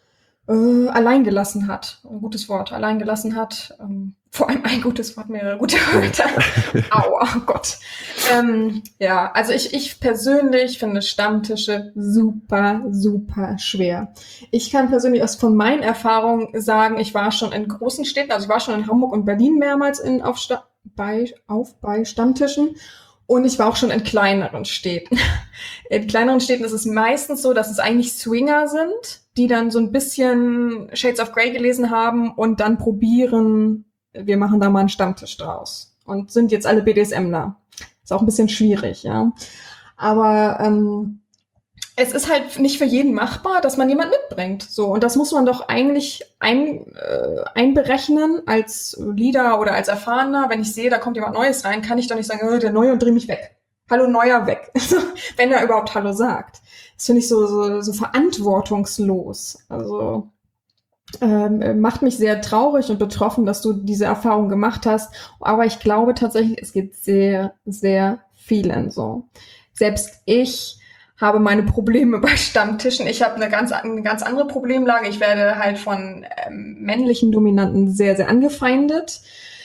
äh, allein gelassen hat. Ein gutes Wort, allein gelassen hat. Ähm, vor allem ein gutes Wort, mehrere gute Wörter. Aua, oh Gott. Ähm, ja, also ich, ich persönlich finde Stammtische super, super schwer. Ich kann persönlich aus von meinen Erfahrungen sagen, ich war schon in großen Städten, also ich war schon in Hamburg und Berlin mehrmals in, auf, Sta- bei, auf bei Stammtischen. Und ich war auch schon in kleineren Städten. In kleineren Städten ist es meistens so, dass es eigentlich Swinger sind, die dann so ein bisschen Shades of Grey gelesen haben und dann probieren, wir machen da mal einen Stammtisch draus. Und sind jetzt alle BDSMler. Ist auch ein bisschen schwierig, ja. Aber ähm, es ist halt nicht für jeden machbar, dass man jemand mitbringt. So, und das muss man doch eigentlich ein, äh, einberechnen als Leader oder als Erfahrener. Wenn ich sehe, da kommt jemand Neues rein, kann ich doch nicht sagen, oh, der Neue und dreh mich weg. Hallo Neuer weg. Wenn er überhaupt Hallo sagt. Das finde ich so, so, so verantwortungslos. Also ähm, macht mich sehr traurig und betroffen, dass du diese Erfahrung gemacht hast. Aber ich glaube tatsächlich, es geht sehr, sehr vielen so. Selbst ich habe meine Probleme bei Stammtischen. Ich habe eine ganz, eine ganz andere Problemlage. Ich werde halt von ähm, männlichen Dominanten sehr, sehr angefeindet.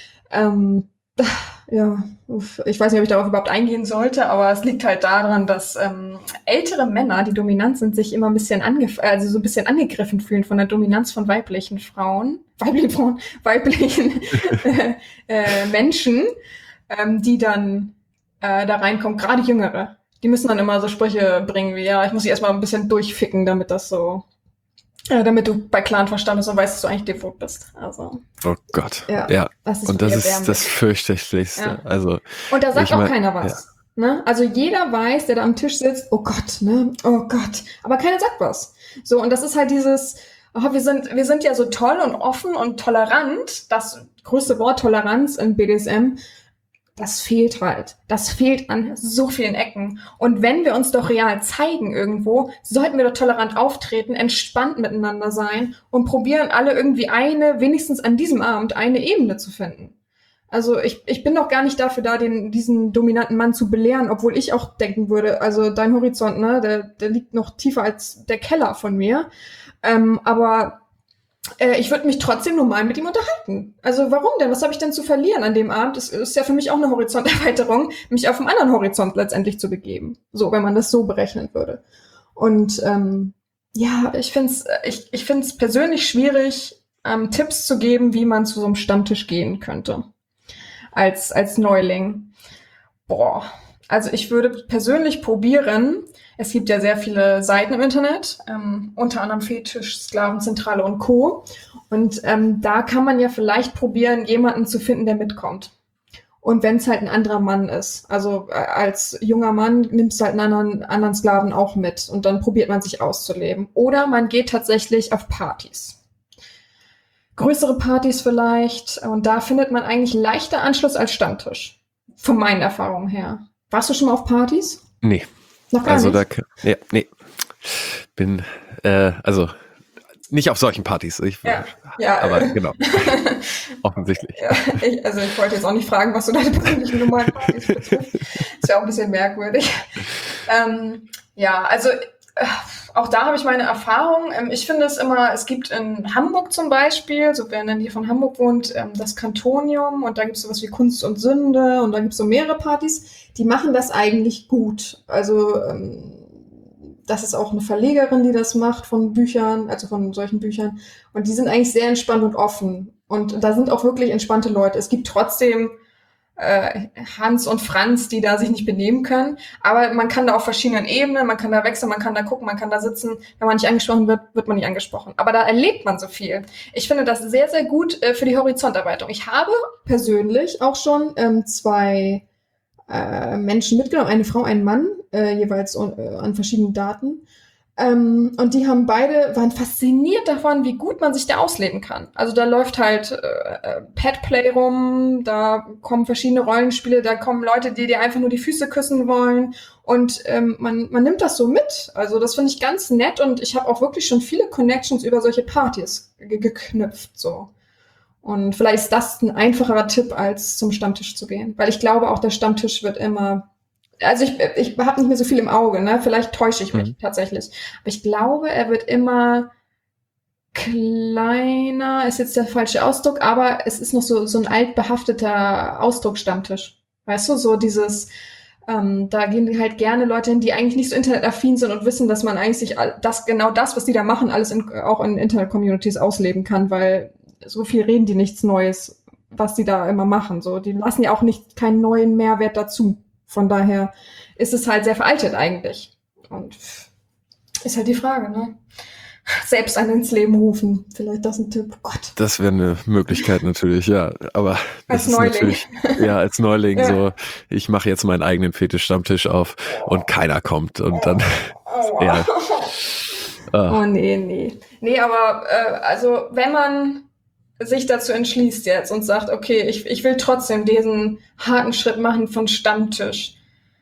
Ähm, ja, ich weiß nicht, ob ich darauf überhaupt eingehen sollte, aber es liegt halt daran, dass ähm, ältere Männer, die dominant sind, sich immer ein bisschen angef- also so ein bisschen angegriffen fühlen von der Dominanz von weiblichen Frauen, weiblichen Frauen, weiblichen äh, äh, Menschen, ähm, die dann äh, da reinkommen, gerade Jüngere. Die müssen dann immer so Sprüche bringen wie, ja, ich muss sie erstmal ein bisschen durchficken, damit das so, äh, damit du bei Clan verstanden bist und weißt, dass du eigentlich devot bist. Also, Oh Gott. ja, Ja. das ist Und das sehr ist das erbärmlich. fürchterlichste. Ja. Also, Und da sagt ich auch mein- keiner was. Ne? Also jeder weiß, der da am Tisch sitzt, oh Gott, ne? Oh Gott. Aber keiner sagt was. So, und das ist halt dieses, oh, wir sind, wir sind ja so toll und offen und tolerant. Das größte Wort Toleranz in B D S M, das fehlt halt. Das fehlt an so vielen Ecken. Und wenn wir uns doch real zeigen irgendwo, sollten wir doch tolerant auftreten, entspannt miteinander sein und probieren alle irgendwie eine, wenigstens an diesem Abend, eine Ebene zu finden. Also ich, ich bin doch gar nicht dafür da, den, diesen dominanten Mann zu belehren, obwohl ich auch denken würde, also dein Horizont, ne, der, der liegt noch tiefer als der Keller von mir. Ähm, aber Äh, ich würde mich trotzdem normal mit ihm unterhalten. Also warum denn? Was habe ich denn zu verlieren an dem Abend? Das ist ja für mich auch eine Horizonterweiterung, mich auf einen anderen Horizont letztendlich zu begeben. So, wenn man das so berechnen würde. Und ähm, ja, ich finde es ich, ich find's persönlich schwierig, ähm, Tipps zu geben, wie man zu so einem Stammtisch gehen könnte. Als, als Neuling. Boah. Also ich würde persönlich probieren, es gibt ja sehr viele Seiten im Internet, ähm, unter anderem Fetisch, Sklavenzentrale und Co. Und ähm, da kann man ja vielleicht probieren, jemanden zu finden, der mitkommt. Und wenn es halt ein anderer Mann ist, also äh, als junger Mann nimmst du halt einen anderen, anderen Sklaven auch mit und dann probiert man sich auszuleben. Oder man geht tatsächlich auf Partys. Größere Partys vielleicht, und da findet man eigentlich leichter Anschluss als Stammtisch. Von meinen Erfahrungen her. Warst du schon mal auf Partys? Nee. Noch gar Also nicht? da, ja, nee. Bin, äh, also nicht auf solchen Partys. Ich, Ja, ja. Aber äh, genau, offensichtlich. Ja, ich, also ich wollte jetzt auch nicht fragen, was so deine persönlichen normalen Partys betrifft. Ist ja auch ein bisschen merkwürdig. Ähm, ja, also äh, auch da habe ich meine Erfahrung. Ähm, ich finde es immer, es gibt in Hamburg zum Beispiel, so wer in der Nähe von Hamburg wohnt, ähm, das Kantonium und da gibt es sowas wie Kunst und Sünde und da gibt es so mehrere Partys, die machen das eigentlich gut. Also ähm, das ist auch eine Verlegerin, die das macht von Büchern, also von solchen Büchern. Und die sind eigentlich sehr entspannt und offen. Und da sind auch wirklich entspannte Leute. Es gibt trotzdem äh, Hans und Franz, die da sich nicht benehmen können. Aber man kann da auf verschiedenen Ebenen, man kann da wechseln, man kann da gucken, man kann da sitzen. Wenn man nicht angesprochen wird, wird man nicht angesprochen. Aber da erlebt man so viel. Ich finde das sehr, sehr gut äh, für die Horizonterweiterung. Ich habe persönlich auch schon ähm, zwei äh, Menschen mitgenommen, eine Frau, einen Mann, äh, jeweils äh, an verschiedenen Daten. Ähm, und die haben beide, waren fasziniert davon, wie gut man sich da ausleben kann. Also da läuft halt äh, Petplay rum, da kommen verschiedene Rollenspiele, da kommen Leute, die dir einfach nur die Füße küssen wollen und ähm, man, man nimmt das so mit. Also das finde ich ganz nett und ich habe auch wirklich schon viele Connections über solche Partys ge- geknüpft, so. Und vielleicht ist das ein einfacherer Tipp, als zum Stammtisch zu gehen. Weil ich glaube, auch der Stammtisch wird immer, also ich, ich habe nicht mehr so viel im Auge, ne? Vielleicht täusche ich mich Mhm. tatsächlich. Aber ich glaube, er wird immer kleiner, ist jetzt der falsche Ausdruck, aber es ist noch so, so ein altbehafteter Ausdruck-Stammtisch. Weißt du, so dieses, ähm, da gehen halt gerne Leute hin, die eigentlich nicht so internetaffin sind und wissen, dass man eigentlich sich all- das, genau das, was die da machen, alles in, auch in Internet-Communities ausleben kann, weil so viel reden die nichts Neues, was die da immer machen. So, die lassen ja auch nicht keinen neuen Mehrwert dazu. Von daher ist es halt sehr veraltet eigentlich. Und ist halt die Frage, ne? Selbst einen ins Leben rufen. Vielleicht das ein Tipp. Gott. Das wäre eine Möglichkeit natürlich, ja. Aber Als das ist Neuling. natürlich, ja, als Neuling Ja. so, ich mache jetzt meinen eigenen Fetisch-Stammtisch auf und keiner kommt und dann, Oh, ja. Ah, oh nee, nee. Nee, aber äh, also wenn man sich dazu entschließt jetzt und sagt, okay, ich, ich will trotzdem diesen harten Schritt machen von Stammtisch.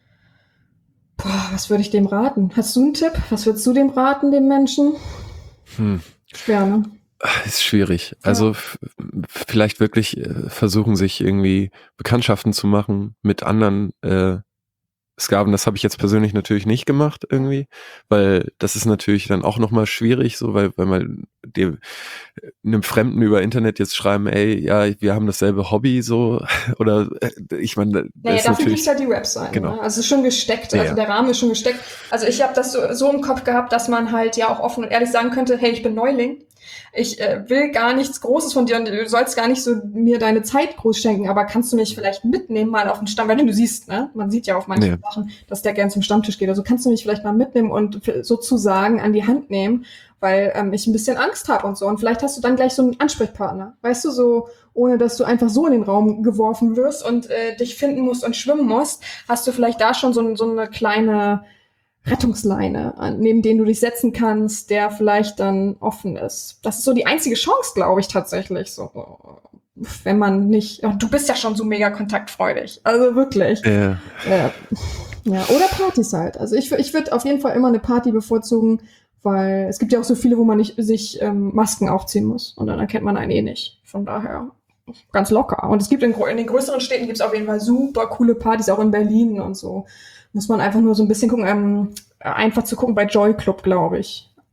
Boah, was würde ich dem raten? Hast du einen Tipp? Was würdest du dem raten, dem Menschen? hm. Schwer, ne? Ist schwierig. Also f- vielleicht wirklich äh, versuchen, sich irgendwie Bekanntschaften zu machen mit anderen äh, Sklaven. Das habe ich jetzt persönlich natürlich nicht gemacht irgendwie, weil das ist natürlich dann auch nochmal schwierig, so weil, weil man dem, einem Fremden über Internet jetzt schreiben, ey, ja, wir haben dasselbe Hobby, so, oder äh, ich meine, das Naja, ist dafür natürlich, gibt's halt die Website. genau. Ne? Also es ist schon gesteckt, also Ja. der Rahmen ist schon gesteckt. Also ich habe das so, so im Kopf gehabt, dass man halt ja auch offen und ehrlich sagen könnte, hey, ich bin Neuling. Ich äh, will gar nichts Großes von dir und du sollst gar nicht so mir deine Zeit groß schenken, aber kannst du mich vielleicht mitnehmen mal auf den Stamm, weil du siehst, ne? Man sieht ja auf manchen Ja. Sachen, dass der gern zum Stammtisch geht. Also kannst du mich vielleicht mal mitnehmen und f- sozusagen an die Hand nehmen, weil ähm, ich ein bisschen Angst habe und so. Und vielleicht hast du dann gleich so einen Ansprechpartner, weißt du, so ohne dass du einfach so in den Raum geworfen wirst und äh, dich finden musst und schwimmen musst, hast du vielleicht da schon so, ein- so eine kleine Rettungsleine, an, neben den du dich setzen kannst, der vielleicht dann offen ist. Das ist so die einzige Chance, glaube ich, tatsächlich. So, wenn man nicht. Oh, du bist ja schon so mega kontaktfreudig. Also wirklich. Ja. Ja, ja, oder Partys halt. Also ich, ich würde auf jeden Fall immer eine Party bevorzugen, weil es gibt ja auch so viele, wo man nicht sich ähm, Masken aufziehen muss. Und dann erkennt man einen eh nicht. Von daher ganz locker. Und es gibt in, gro- in den größeren Städten gibt es auf jeden Fall super coole Partys, auch in Berlin und so. Muss man einfach nur so ein bisschen gucken, ähm, einfach zu gucken bei Joy Club, glaube ich.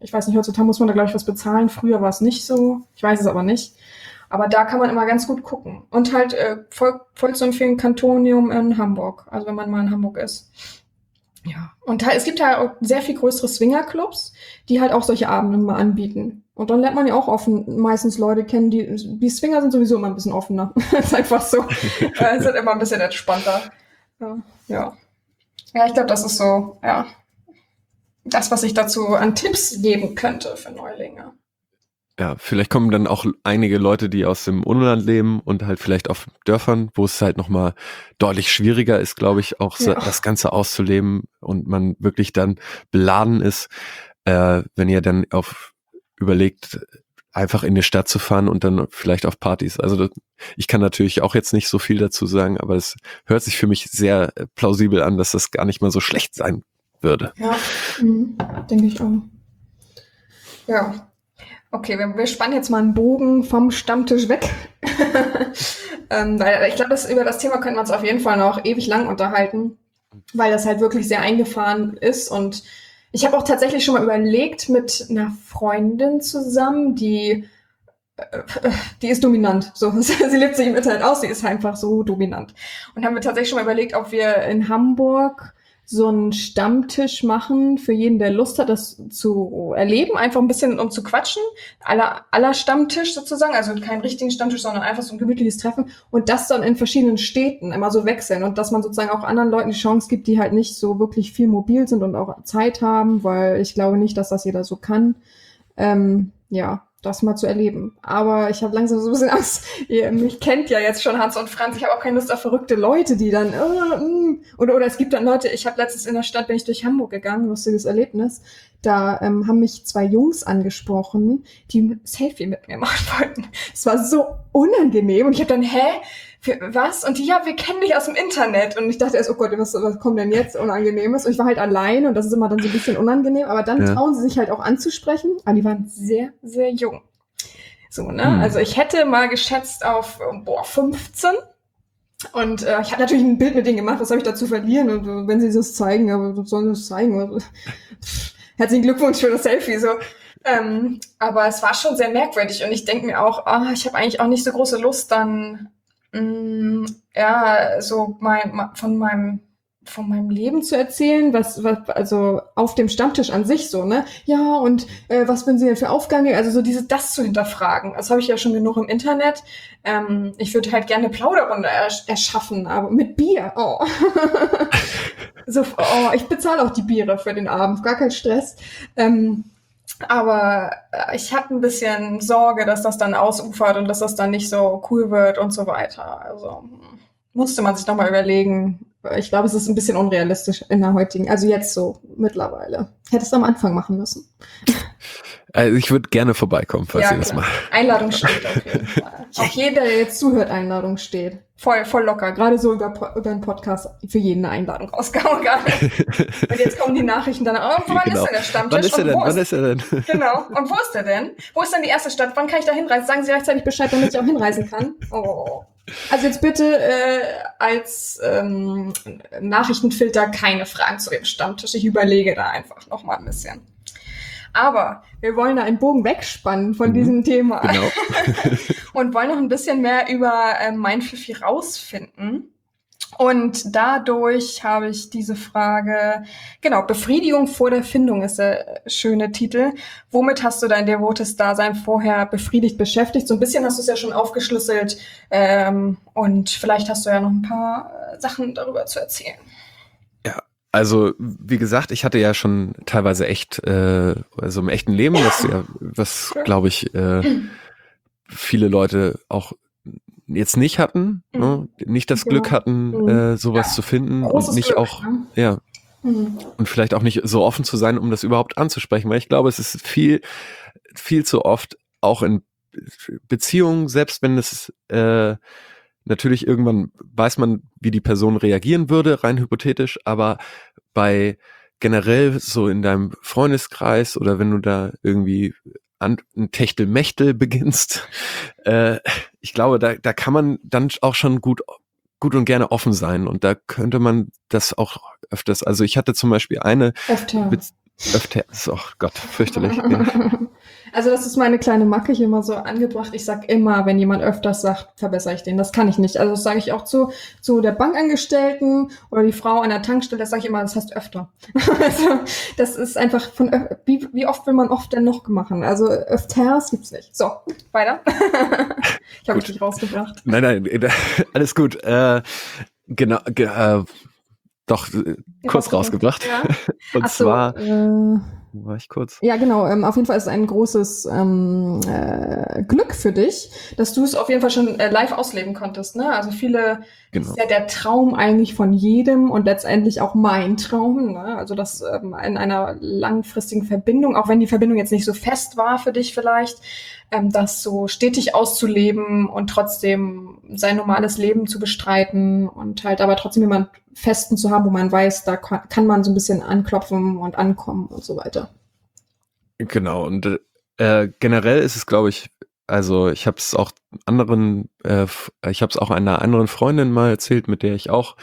Ich weiß nicht, heutzutage muss man da, glaube ich, was bezahlen. Früher war es nicht so. Ich weiß es aber nicht. Aber da kann man immer ganz gut gucken. Und halt äh, voll, voll zu empfehlen, Cantonium in Hamburg. Also wenn man mal in Hamburg ist. Ja. Und halt, es gibt halt auch sehr viel größere Swingerclubs, die halt auch solche Abende mal anbieten. Und dann lernt man ja auch offen meistens Leute kennen, die, die Swinger sind sowieso immer ein bisschen offener. Das ist einfach so. äh, sind immer ein bisschen entspannter. Ja. Ja, ja ich glaube, das ist so, ja, das, was ich dazu an Tipps geben könnte für Neulinge. Ja, vielleicht kommen dann auch einige Leute, die aus dem Unland leben und halt vielleicht auf Dörfern, wo es halt nochmal deutlich schwieriger ist, glaube ich, auch so Ja. das Ganze auszuleben und man wirklich dann beladen ist, äh, wenn ihr dann auf überlegt, einfach in die Stadt zu fahren und dann vielleicht auf Partys. Also das, ich kann natürlich auch jetzt nicht so viel dazu sagen, aber es hört sich für mich sehr plausibel an, dass das gar nicht mal so schlecht sein würde. Ja, mhm. Denke ich auch. Ja. Okay, wir, wir spannen jetzt mal einen Bogen vom Stammtisch weg. ähm, weil ich glaube, das, über das Thema könnten wir uns auf jeden Fall noch ewig lang unterhalten, weil das halt wirklich sehr eingefahren ist. Und ich habe auch tatsächlich schon mal überlegt, mit einer Freundin zusammen, die, äh, die ist dominant. So, sie lebt sich im Internet aus, sie ist einfach so dominant. Und haben wir tatsächlich schon mal überlegt, ob wir in Hamburg so einen Stammtisch machen für jeden, der Lust hat, das zu erleben, einfach ein bisschen um zu quatschen, aller, aller Stammtisch sozusagen, also keinen richtigen Stammtisch, sondern einfach so ein gemütliches Treffen und das dann in verschiedenen Städten immer so wechseln und dass man sozusagen auch anderen Leuten die Chance gibt, die halt nicht so wirklich viel mobil sind und auch Zeit haben, weil ich glaube nicht, dass das jeder so kann, ähm, ja, das mal zu erleben. Aber ich habe langsam so ein bisschen Angst. Ihr mich kennt ja jetzt schon Hans und Franz. Ich habe auch keine Lust auf verrückte Leute, die dann äh, mm. oder oder es gibt dann Leute. Ich habe letztens in der Stadt, bin ich durch Hamburg gegangen, lustiges Erlebnis. Da ähm, haben mich zwei Jungs angesprochen, die ein Selfie mit mir machen wollten. Es war so unangenehm und ich habe dann hä für was? Und die, ja, wir kennen dich aus dem Internet. Und ich dachte erst, oh Gott, was, was kommt denn jetzt Unangenehmes? Und ich war halt allein und das ist immer dann so ein bisschen unangenehm. Aber dann Ja. trauen sie sich halt auch anzusprechen. Aber die waren sehr, sehr jung. So, ne? Hm. Also ich hätte mal geschätzt auf, boah, fünfzehn. Und äh, ich habe natürlich ein Bild mit denen gemacht. Was soll ich dazu verlieren? Und äh, wenn sie das zeigen, aber was sollen sie das zeigen? Also, pff, herzlichen Glückwunsch für das Selfie. So. Ähm, aber es war schon sehr merkwürdig. Und ich denke mir auch, ah, ich habe eigentlich auch nicht so große Lust, dann Mm, ja, so mein, von meinem von meinem Leben zu erzählen, was, was also auf dem Stammtisch an sich so, ne? Ja, und äh, was bin Sie denn für Aufgaben? Also so diese das zu hinterfragen. Das habe ich ja schon genug im Internet. Ähm, ich würde halt gerne eine Plauderrunde ersch- erschaffen, aber mit Bier. Oh. so, oh, ich bezahle auch die Biere für den Abend, gar kein Stress. Ähm, Aber äh, ich habe ein bisschen Sorge, dass das dann ausufert und dass das dann nicht so cool wird und so weiter. Also hm, musste man sich nochmal überlegen. Ich glaube, es ist ein bisschen unrealistisch in der heutigen, also jetzt so mittlerweile. Hättest du am Anfang machen müssen. Also ich würde gerne vorbeikommen, falls ihr das klar. macht. Einladung steht auf jeden Fall. Auch jeder, der jetzt zuhört, Einladung steht. Voll, voll locker. Gerade so über, Po- über einen Podcast für jeden eine Einladung rausgehauen. Und jetzt kommen die Nachrichten dann, oh, wann Genau. ist denn der Stammtisch? Wann ist er Und denn? wo Wann ist er denn? Genau. Und wo ist der denn? Wo ist denn die erste Stadt? Wann kann ich da hinreisen? Sagen Sie rechtzeitig Bescheid, damit ich auch hinreisen kann. Oh. Also jetzt bitte äh, als ähm, Nachrichtenfilter keine Fragen zu Ihrem Stammtisch. Ich überlege da einfach noch mal ein bisschen. Aber wir wollen da einen Bogen wegspannen von Mhm. diesem Thema Genau. und wollen noch ein bisschen mehr über äh, Mein Fifi rausfinden. Und dadurch habe ich diese Frage, genau, Befriedigung vor der Findung ist der schöne Titel. Womit hast du dein devotes Dasein vorher befriedigt beschäftigt? So ein bisschen hast du es ja schon aufgeschlüsselt ähm, und vielleicht hast du ja noch ein paar äh, Sachen darüber zu erzählen. Also, wie gesagt, ich hatte ja schon teilweise echt, äh, also im echten Leben, was ja, was glaube ich, äh, viele Leute auch jetzt nicht hatten, ne? Nicht das Genau. Glück hatten, Mhm. äh, sowas Ja. zu finden Großes und nicht Glück, auch, ne? ja, Mhm. und vielleicht auch nicht so offen zu sein, um das überhaupt anzusprechen, weil ich glaube, es ist viel, viel zu oft auch in Beziehungen, selbst wenn es äh, natürlich irgendwann weiß man, wie die Person reagieren würde, rein hypothetisch, aber bei generell so in deinem Freundeskreis oder wenn du da irgendwie an ein Techtelmechtel beginnst, äh, ich glaube, da, da kann man dann auch schon gut, gut und gerne offen sein und da könnte man das auch öfters, also ich hatte zum Beispiel eine Öfter. Bez- Öfter ist auch Gott, fürchterlich. Ja. Also das ist meine kleine Macke hier immer so angebracht. Ich sag immer, wenn jemand öfters sagt, verbessere ich den. Das kann ich nicht. Also das sage ich auch zu, zu der Bankangestellten oder die Frau an der Tankstelle, das sage ich immer, das heißt öfter. Also das ist einfach von, öf- wie, wie oft will man oft denn noch machen? Also öfters gibt's nicht. So, weiter. Ich habe Gut. dich rausgebracht. Nein, nein, äh, alles gut. Äh, genau, ge äh, doch, äh, kurz rausgebracht. Ja. Und Ach so, zwar, äh, wo war ich kurz? ja, genau. Ähm, auf jeden Fall ist es ein großes ähm, äh, Glück für dich, dass du es auf jeden Fall schon äh, live ausleben konntest. Ne? Also viele, das Genau. ist ja der Traum eigentlich von jedem und letztendlich auch mein Traum. Ne? Also das ähm, in einer langfristigen Verbindung, auch wenn die Verbindung jetzt nicht so fest war für dich vielleicht, ähm, das so stetig auszuleben und trotzdem sein normales Leben zu bestreiten und halt aber trotzdem jemand Festen zu haben, wo man weiß, da kann kann man so ein bisschen anklopfen und ankommen und so weiter. Genau, und äh, generell ist es, glaube ich, also ich habe es auch anderen, äh, f- ich habe es auch einer anderen Freundin mal erzählt, mit der ich auch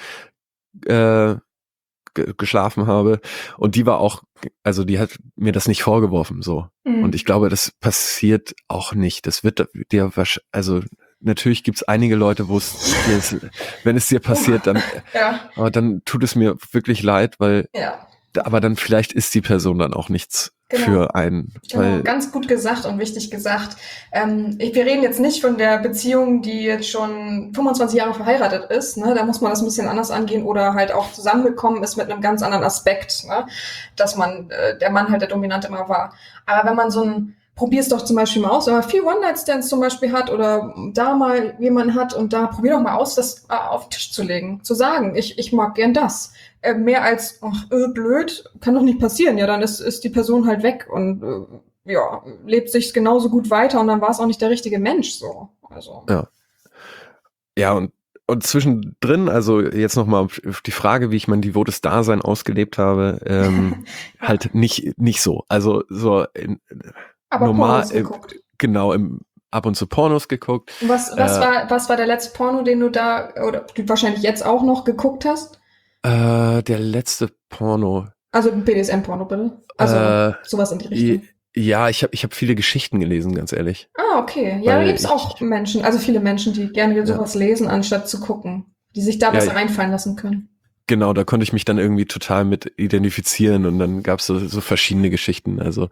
äh, ge- geschlafen habe, und die war auch, also die hat mir das nicht vorgeworfen, so. Mhm. Und ich glaube, das passiert auch nicht. Das wird dir wahrscheinlich, also natürlich gibt es einige Leute, wo es dir, es- wenn es dir passiert, dann, Ja, aber dann tut es mir wirklich leid, weil, ja. aber dann vielleicht ist die Person dann auch nichts Genau. für einen, Genau, weil ganz gut gesagt und wichtig gesagt. Ähm, ich, wir reden jetzt nicht von der Beziehung, die jetzt schon fünfundzwanzig Jahre verheiratet ist. Ne? Da muss man das ein bisschen anders angehen oder halt auch zusammengekommen ist mit einem ganz anderen Aspekt, ne? Dass man äh, der Mann halt der Dominante immer war. Aber wenn man so ein Probier es doch zum Beispiel mal aus, wenn man viel One-Night-Stands zum Beispiel hat oder da mal jemanden hat und da probier doch mal aus, das äh, auf den Tisch zu legen, zu sagen, ich, ich mag gern das. Äh, mehr als, ach, äh, blöd, kann doch nicht passieren. Ja, dann ist, ist die Person halt weg und äh, ja, lebt sich genauso gut weiter und dann war es auch nicht der richtige Mensch so. Also. ja. Ja, und, und zwischendrin, also jetzt nochmal auf die Frage, wie ich mein devotes Dasein ausgelebt habe, ähm, Ja. halt nicht, nicht so. Also so in, Aber normal, Pornos im, geguckt. genau, im, ab und zu Pornos geguckt. Und was, was, Äh, war, was war der letzte Porno, den du da, oder du wahrscheinlich jetzt auch noch geguckt hast? Äh, der letzte Porno. Also B D S M-Porno, bitte. Also Äh, sowas in die Richtung. Ja, ich habe ich hab viele Geschichten gelesen, ganz ehrlich. Ah, okay. Ja, da Weil gibt's ich- auch Menschen, also viele Menschen, die gerne sowas lesen, anstatt zu gucken. Die sich da Ja, besser ich- reinfallen lassen können. Genau, da konnte ich mich dann irgendwie total mit identifizieren, und dann gab's so, so verschiedene Geschichten, also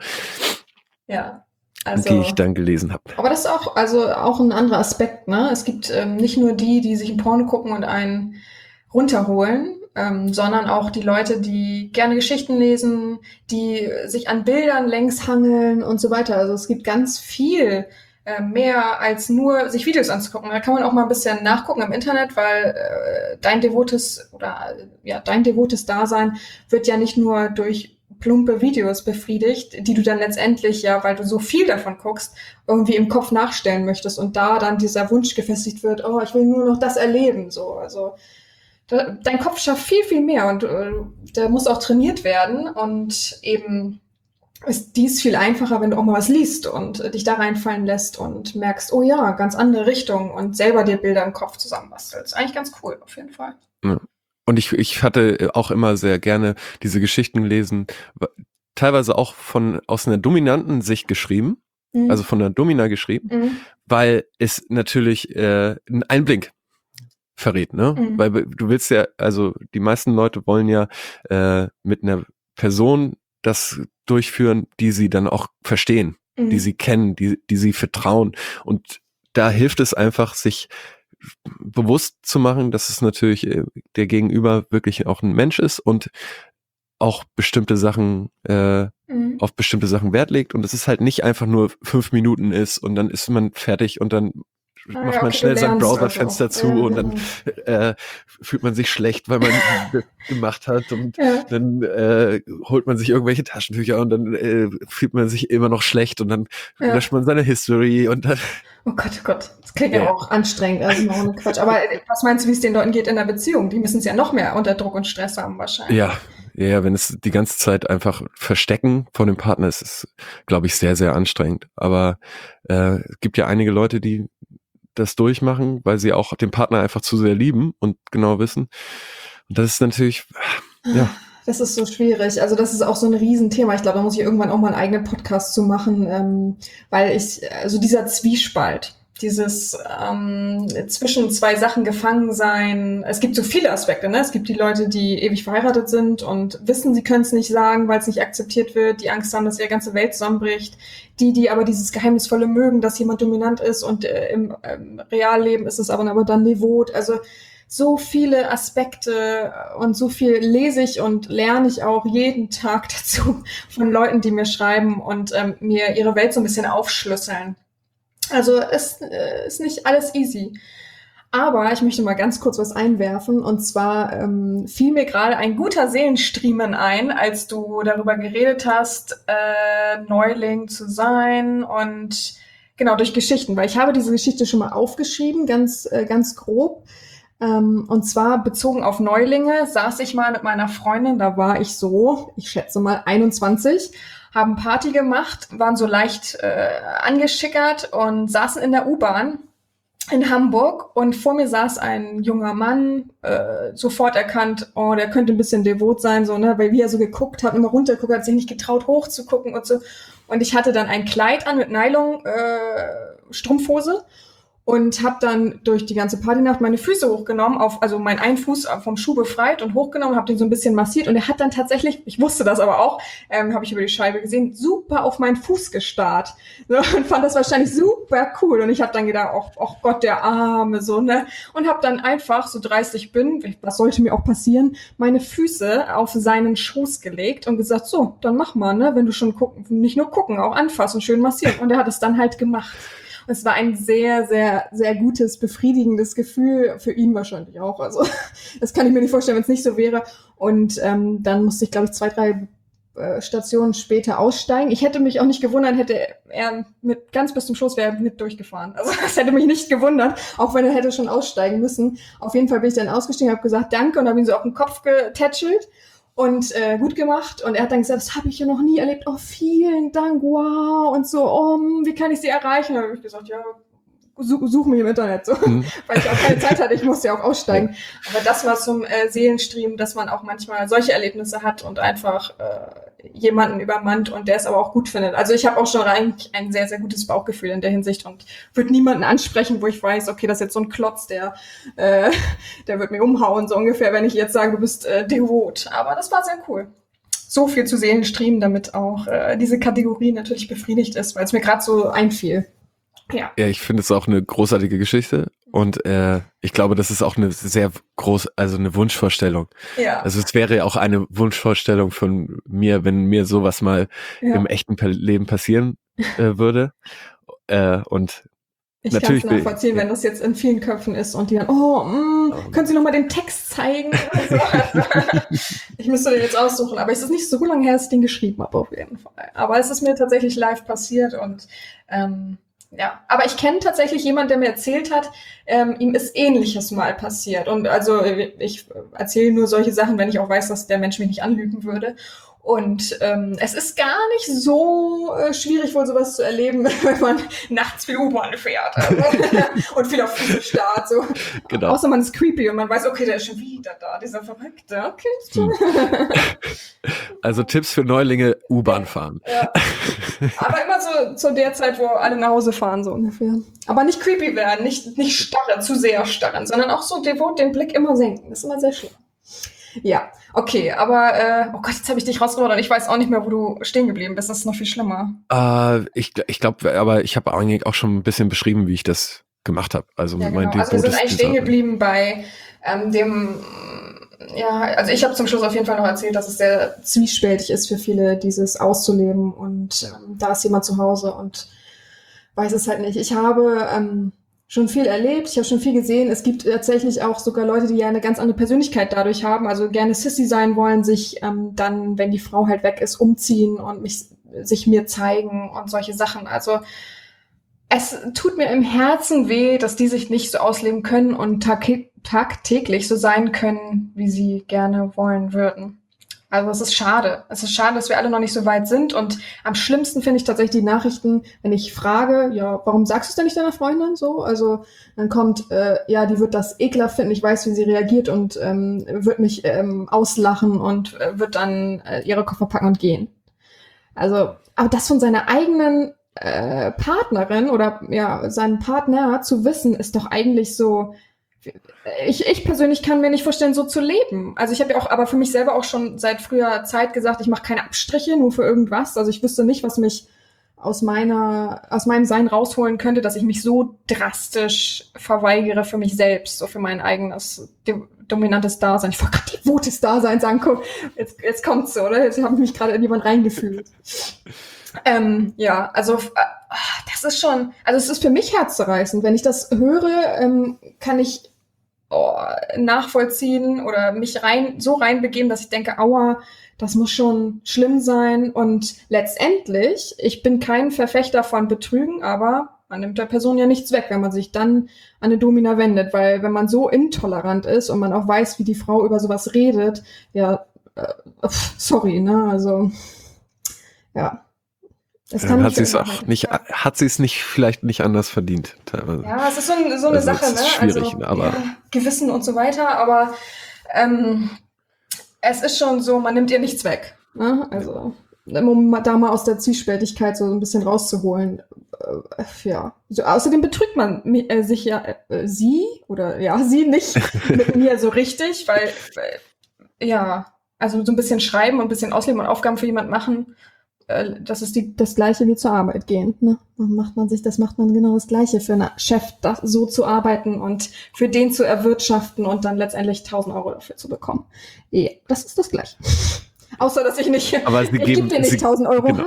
Ja. Also. die ich dann gelesen habe. Aber das ist auch, also auch ein anderer Aspekt, ne? Es gibt ähm, nicht nur die, die sich ein Porno gucken und einen runterholen, ähm, sondern auch die Leute, die gerne Geschichten lesen, die sich an Bildern längs hangeln und so weiter. Also es gibt ganz viel äh, mehr als nur sich Videos anzugucken. Da kann man auch mal ein bisschen nachgucken im Internet, weil äh, dein devotes oder äh, ja dein devotes Dasein wird ja nicht nur durch plumpe Videos befriedigt, die du dann letztendlich ja, weil du so viel davon guckst, irgendwie im Kopf nachstellen möchtest und da dann dieser Wunsch gefestigt wird, oh, ich will nur noch das erleben, so, also da, dein Kopf schafft viel, viel mehr und äh, der muss auch trainiert werden und eben ist dies viel einfacher, wenn du auch mal was liest und äh, dich da reinfallen lässt und merkst, oh ja, ganz andere Richtung und selber dir Bilder im Kopf zusammenbastelst. Eigentlich ganz cool, auf jeden Fall. Ja. Und ich, ich hatte auch immer sehr gerne diese Geschichten gelesen, teilweise auch von aus einer dominanten Sicht geschrieben, Mhm. also von der Domina geschrieben, Mhm. weil es natürlich äh, einen Einblick verrät, ne? Mhm. Weil du willst ja, also die meisten Leute wollen ja äh, mit einer Person das durchführen, die sie dann auch verstehen, Mhm. die sie kennen, die, die sie vertrauen. Und da hilft es einfach, sich bewusst zu machen, dass es natürlich äh, der Gegenüber wirklich auch ein Mensch ist und auch bestimmte Sachen äh, Mhm. auf bestimmte Sachen Wert legt, und es ist halt nicht einfach nur fünf Minuten ist und dann ist man fertig und dann Ah, macht ja, man okay, schnell du sein lernst Browserfenster also. zu Ja, und dann äh, fühlt man sich schlecht, weil man das gemacht hat, und Ja. dann äh, holt man sich irgendwelche Taschentücher und dann äh, fühlt man sich immer noch schlecht und dann Ja. löscht man seine History und dann Oh Gott, oh Gott. Das klingt Ja. ja auch anstrengend, also mal ohne Quatsch. Aber äh, was meinst du, wie es den Leuten geht in der Beziehung? Die müssen es ja noch mehr unter Druck und Stress haben wahrscheinlich. ja, ja, wenn es die ganze Zeit einfach verstecken von dem Partner ist, ist, glaube ich, sehr, sehr anstrengend. Aber äh, es gibt ja einige Leute, die das durchmachen, weil sie auch den Partner einfach zu sehr lieben und genau wissen. Und das ist natürlich, ja, Das ist so schwierig. Also das ist auch so ein Riesenthema. Ich glaube, da muss ich irgendwann auch mal einen eigenen Podcast zu machen, ähm, weil ich, also dieser Zwiespalt, dieses ähm, zwischen zwei Sachen gefangen sein. Es gibt so viele Aspekte, ne? Es gibt die Leute, die ewig verheiratet sind und wissen, sie können es nicht sagen, weil es nicht akzeptiert wird, die Angst haben, dass ihre ganze Welt zusammenbricht. Die, die aber dieses Geheimnisvolle mögen, dass jemand dominant ist und äh, im ähm, Realleben ist es aber, aber dann devot. Also so viele Aspekte und so viel lese ich und lerne ich auch jeden Tag dazu von Leuten, die mir schreiben und ähm, mir ihre Welt so ein bisschen aufschlüsseln. Also es äh, ist nicht alles easy. Aber ich möchte mal ganz kurz was einwerfen. Und zwar ähm, fiel mir gerade ein guter Seelenstriemen ein, als du darüber geredet hast, äh, Neuling zu sein und genau durch Geschichten. Weil ich habe diese Geschichte schon mal aufgeschrieben, ganz, äh, ganz grob. Ähm, und zwar bezogen auf Neulinge saß ich mal mit meiner Freundin, da war ich so, ich schätze mal einundzwanzig, haben Party gemacht, waren so leicht äh, angeschickert und saßen in der U-Bahn in Hamburg und vor mir saß ein junger Mann, äh, sofort erkannt, oh, der könnte ein bisschen devot sein, so, ne, weil wie er so geguckt hat, immer runtergeguckt, hat sich nicht getraut hochzugucken und so. Und ich hatte dann ein Kleid an mit Nylon, äh, Strumpfhose. Und habe dann durch die ganze Partynacht meine Füße hochgenommen, auf, also meinen einen Fuß vom Schuh befreit und hochgenommen, habe den so ein bisschen massiert. Und er hat dann tatsächlich, ich wusste das aber auch, ähm, habe ich über die Scheibe gesehen, super auf meinen Fuß gestarrt. So, und fand das wahrscheinlich super cool. Und ich habe dann gedacht, oh, oh Gott, der Arme, so, ne? Und habe dann einfach, so dreistig bin, was sollte mir auch passieren, meine Füße auf seinen Schoß gelegt und gesagt, so, dann mach mal, ne? Wenn du schon gucken, nicht nur gucken, auch anfassen, schön massieren. Und er hat es dann halt gemacht. Es war ein sehr, sehr, sehr gutes, befriedigendes Gefühl, für ihn wahrscheinlich auch. Also das kann ich mir nicht vorstellen, wenn es nicht so wäre. Und ähm, dann musste ich, glaube ich, zwei, drei äh, Stationen später aussteigen. Ich hätte mich auch nicht gewundert, hätte er mit ganz bis zum Schluss wäre er mit durchgefahren. Also das hätte mich nicht gewundert, auch wenn er hätte schon aussteigen müssen. Auf jeden Fall bin ich dann ausgestiegen, habe gesagt Danke und habe ihn so auf den Kopf getätschelt. Und äh, gut gemacht. Und er hat dann gesagt, das habe ich ja noch nie erlebt. Oh, vielen Dank, wow. Und so, oh, wie kann ich sie erreichen? Da habe ich gesagt, ja, such, such mich im Internet. So. Mhm. Weil ich auch keine Zeit hatte, ich musste ja auch aussteigen. Aber das war zum äh, Seelenstriemen, dass man auch manchmal solche Erlebnisse hat und einfach äh, jemanden übermannt und der es aber auch gut findet. Also ich habe auch schon eigentlich ein sehr, sehr gutes Bauchgefühl in der Hinsicht und würde niemanden ansprechen, wo ich weiß, okay, das ist jetzt so ein Klotz, der äh, der wird mir umhauen, so ungefähr, wenn ich jetzt sage, du bist äh, devot. Aber das war sehr cool. So viel zu Seelenstriemen, damit auch äh, diese Kategorie natürlich befriedigt ist, weil es mir gerade so einfiel. Ja. Ja, ich finde es auch eine großartige Geschichte und äh, ich glaube, das ist auch eine sehr groß, also eine Wunschvorstellung. Ja. Also es wäre ja auch eine Wunschvorstellung von mir, wenn mir sowas mal ja. im echten Leben passieren äh, würde. äh, und ich kann es nachvollziehen, wenn das jetzt in vielen Köpfen ist und die dann, oh, mh, oh. können Sie noch mal den Text zeigen? Also, ich müsste den jetzt aussuchen, aber es ist nicht so lange her, dass ich den geschrieben habe, auf jeden Fall. Aber es ist mir tatsächlich live passiert und ähm, ja, aber ich kenne tatsächlich jemanden, der mir erzählt hat, ähm, ihm ist Ähnliches mal passiert. Und also ich erzähle nur solche Sachen, wenn ich auch weiß, dass der Mensch mich nicht anlügen würde. Und ähm, es ist gar nicht so äh, schwierig, wohl sowas zu erleben, wenn man nachts viel U-Bahn fährt also, und viel auf Füße starrt. So. Genau. Außer man ist creepy und man weiß, okay, der ist schon wieder da, dieser Verrückte. Okay. Hm. Also Tipps für Neulinge, U-Bahn fahren. Ja. Aber immer so zu der Zeit, wo alle nach Hause fahren, so ungefähr. Aber nicht creepy werden, nicht, nicht starren, zu sehr starren, sondern auch so devot den Blick immer senken. Das ist immer sehr schön. Ja, okay, aber äh, oh Gott, jetzt habe ich dich rausgebracht und ich weiß auch nicht mehr, wo du stehen geblieben bist. Das ist noch viel schlimmer. Äh, ich ich glaube, aber ich habe eigentlich auch schon ein bisschen beschrieben, wie ich das gemacht habe. Also, ja, mein genau. Also wir sind eigentlich stehen geblieben bei ähm, dem, ja, also ich habe zum Schluss auf jeden Fall noch erzählt, dass es sehr zwiespältig ist für viele, dieses auszuleben und ähm, da ist jemand zu Hause und weiß es halt nicht. Ich habe ähm, schon viel erlebt, ich habe schon viel gesehen. Es gibt tatsächlich auch sogar Leute, die ja eine ganz andere Persönlichkeit dadurch haben, also gerne Sissy sein wollen, sich ähm, dann, wenn die Frau halt weg ist, umziehen und mich, sich mir zeigen und solche Sachen. Also es tut mir im Herzen weh, dass die sich nicht so ausleben können und tag- tagtäglich so sein können, wie sie gerne wollen würden. Also es ist schade. Es ist schade, dass wir alle noch nicht so weit sind. Und am schlimmsten finde ich tatsächlich die Nachrichten, wenn ich frage, ja, warum sagst du es denn nicht deiner Freundin so? Also dann kommt, äh, ja, die wird das ekelhaft finden, ich weiß, wie sie reagiert und ähm, wird mich ähm, auslachen und äh, wird dann äh, ihre Koffer packen und gehen. Also, aber das von seiner eigenen äh, Partnerin oder ja, seinem Partner zu wissen, ist doch eigentlich so. Ich, ich persönlich kann mir nicht vorstellen, so zu leben. Also ich habe ja auch, aber für mich selber auch schon seit früher Zeit gesagt, ich mache keine Abstriche nur für irgendwas. Also ich wüsste nicht, was mich aus meiner, aus meinem Sein rausholen könnte, dass ich mich so drastisch verweigere für mich selbst, so für mein eigenes de- dominantes Dasein. Ich wollte gerade devotes Dasein sagen, guck, jetzt, jetzt kommt's so, oder? Jetzt habe ich mich gerade in jemand reingefühlt. Ähm, ja, also äh, das ist schon, also es ist für mich herzzerreißend. Wenn ich das höre, ähm, kann ich oh, nachvollziehen oder mich rein so reinbegeben, dass ich denke, aua, das muss schon schlimm sein. Und letztendlich, ich bin kein Verfechter von Betrügen, aber man nimmt der Person ja nichts weg, wenn man sich dann an eine Domina wendet, weil wenn man so intolerant ist und man auch weiß, wie die Frau über sowas redet, ja, äh, sorry, ne, also ja. Das kann Dann hat nicht sie es für auch immer nicht, sein. hat sie es nicht, vielleicht nicht anders verdient, teilweise. Ja, es ist so, ein, so eine Also, Sache, es ne? ist schwierig, Also aber- ja, Gewissen und so weiter, aber ähm, es ist schon so, man nimmt ihr nichts weg. Ne? Also, um da mal aus der Zwiespältigkeit so ein bisschen rauszuholen. Äh, ja. So, außerdem betrügt man mi- äh, sich ja äh, sie oder ja, sie nicht mit mir so richtig, weil, weil ja, also so ein bisschen schreiben und ein bisschen ausleben und Aufgaben für jemand machen, äh, das ist die, das Gleiche wie zur Arbeit gehen. Ne? Dann macht man sich, das macht man genau das Gleiche für einen Chef, das, so zu arbeiten und für den zu erwirtschaften und dann letztendlich tausend Euro dafür zu bekommen. Ja, das ist das Gleiche. Außer, dass ich nicht, Aber sie ich geben- gebe dir nicht sie- tausend Euro. genau.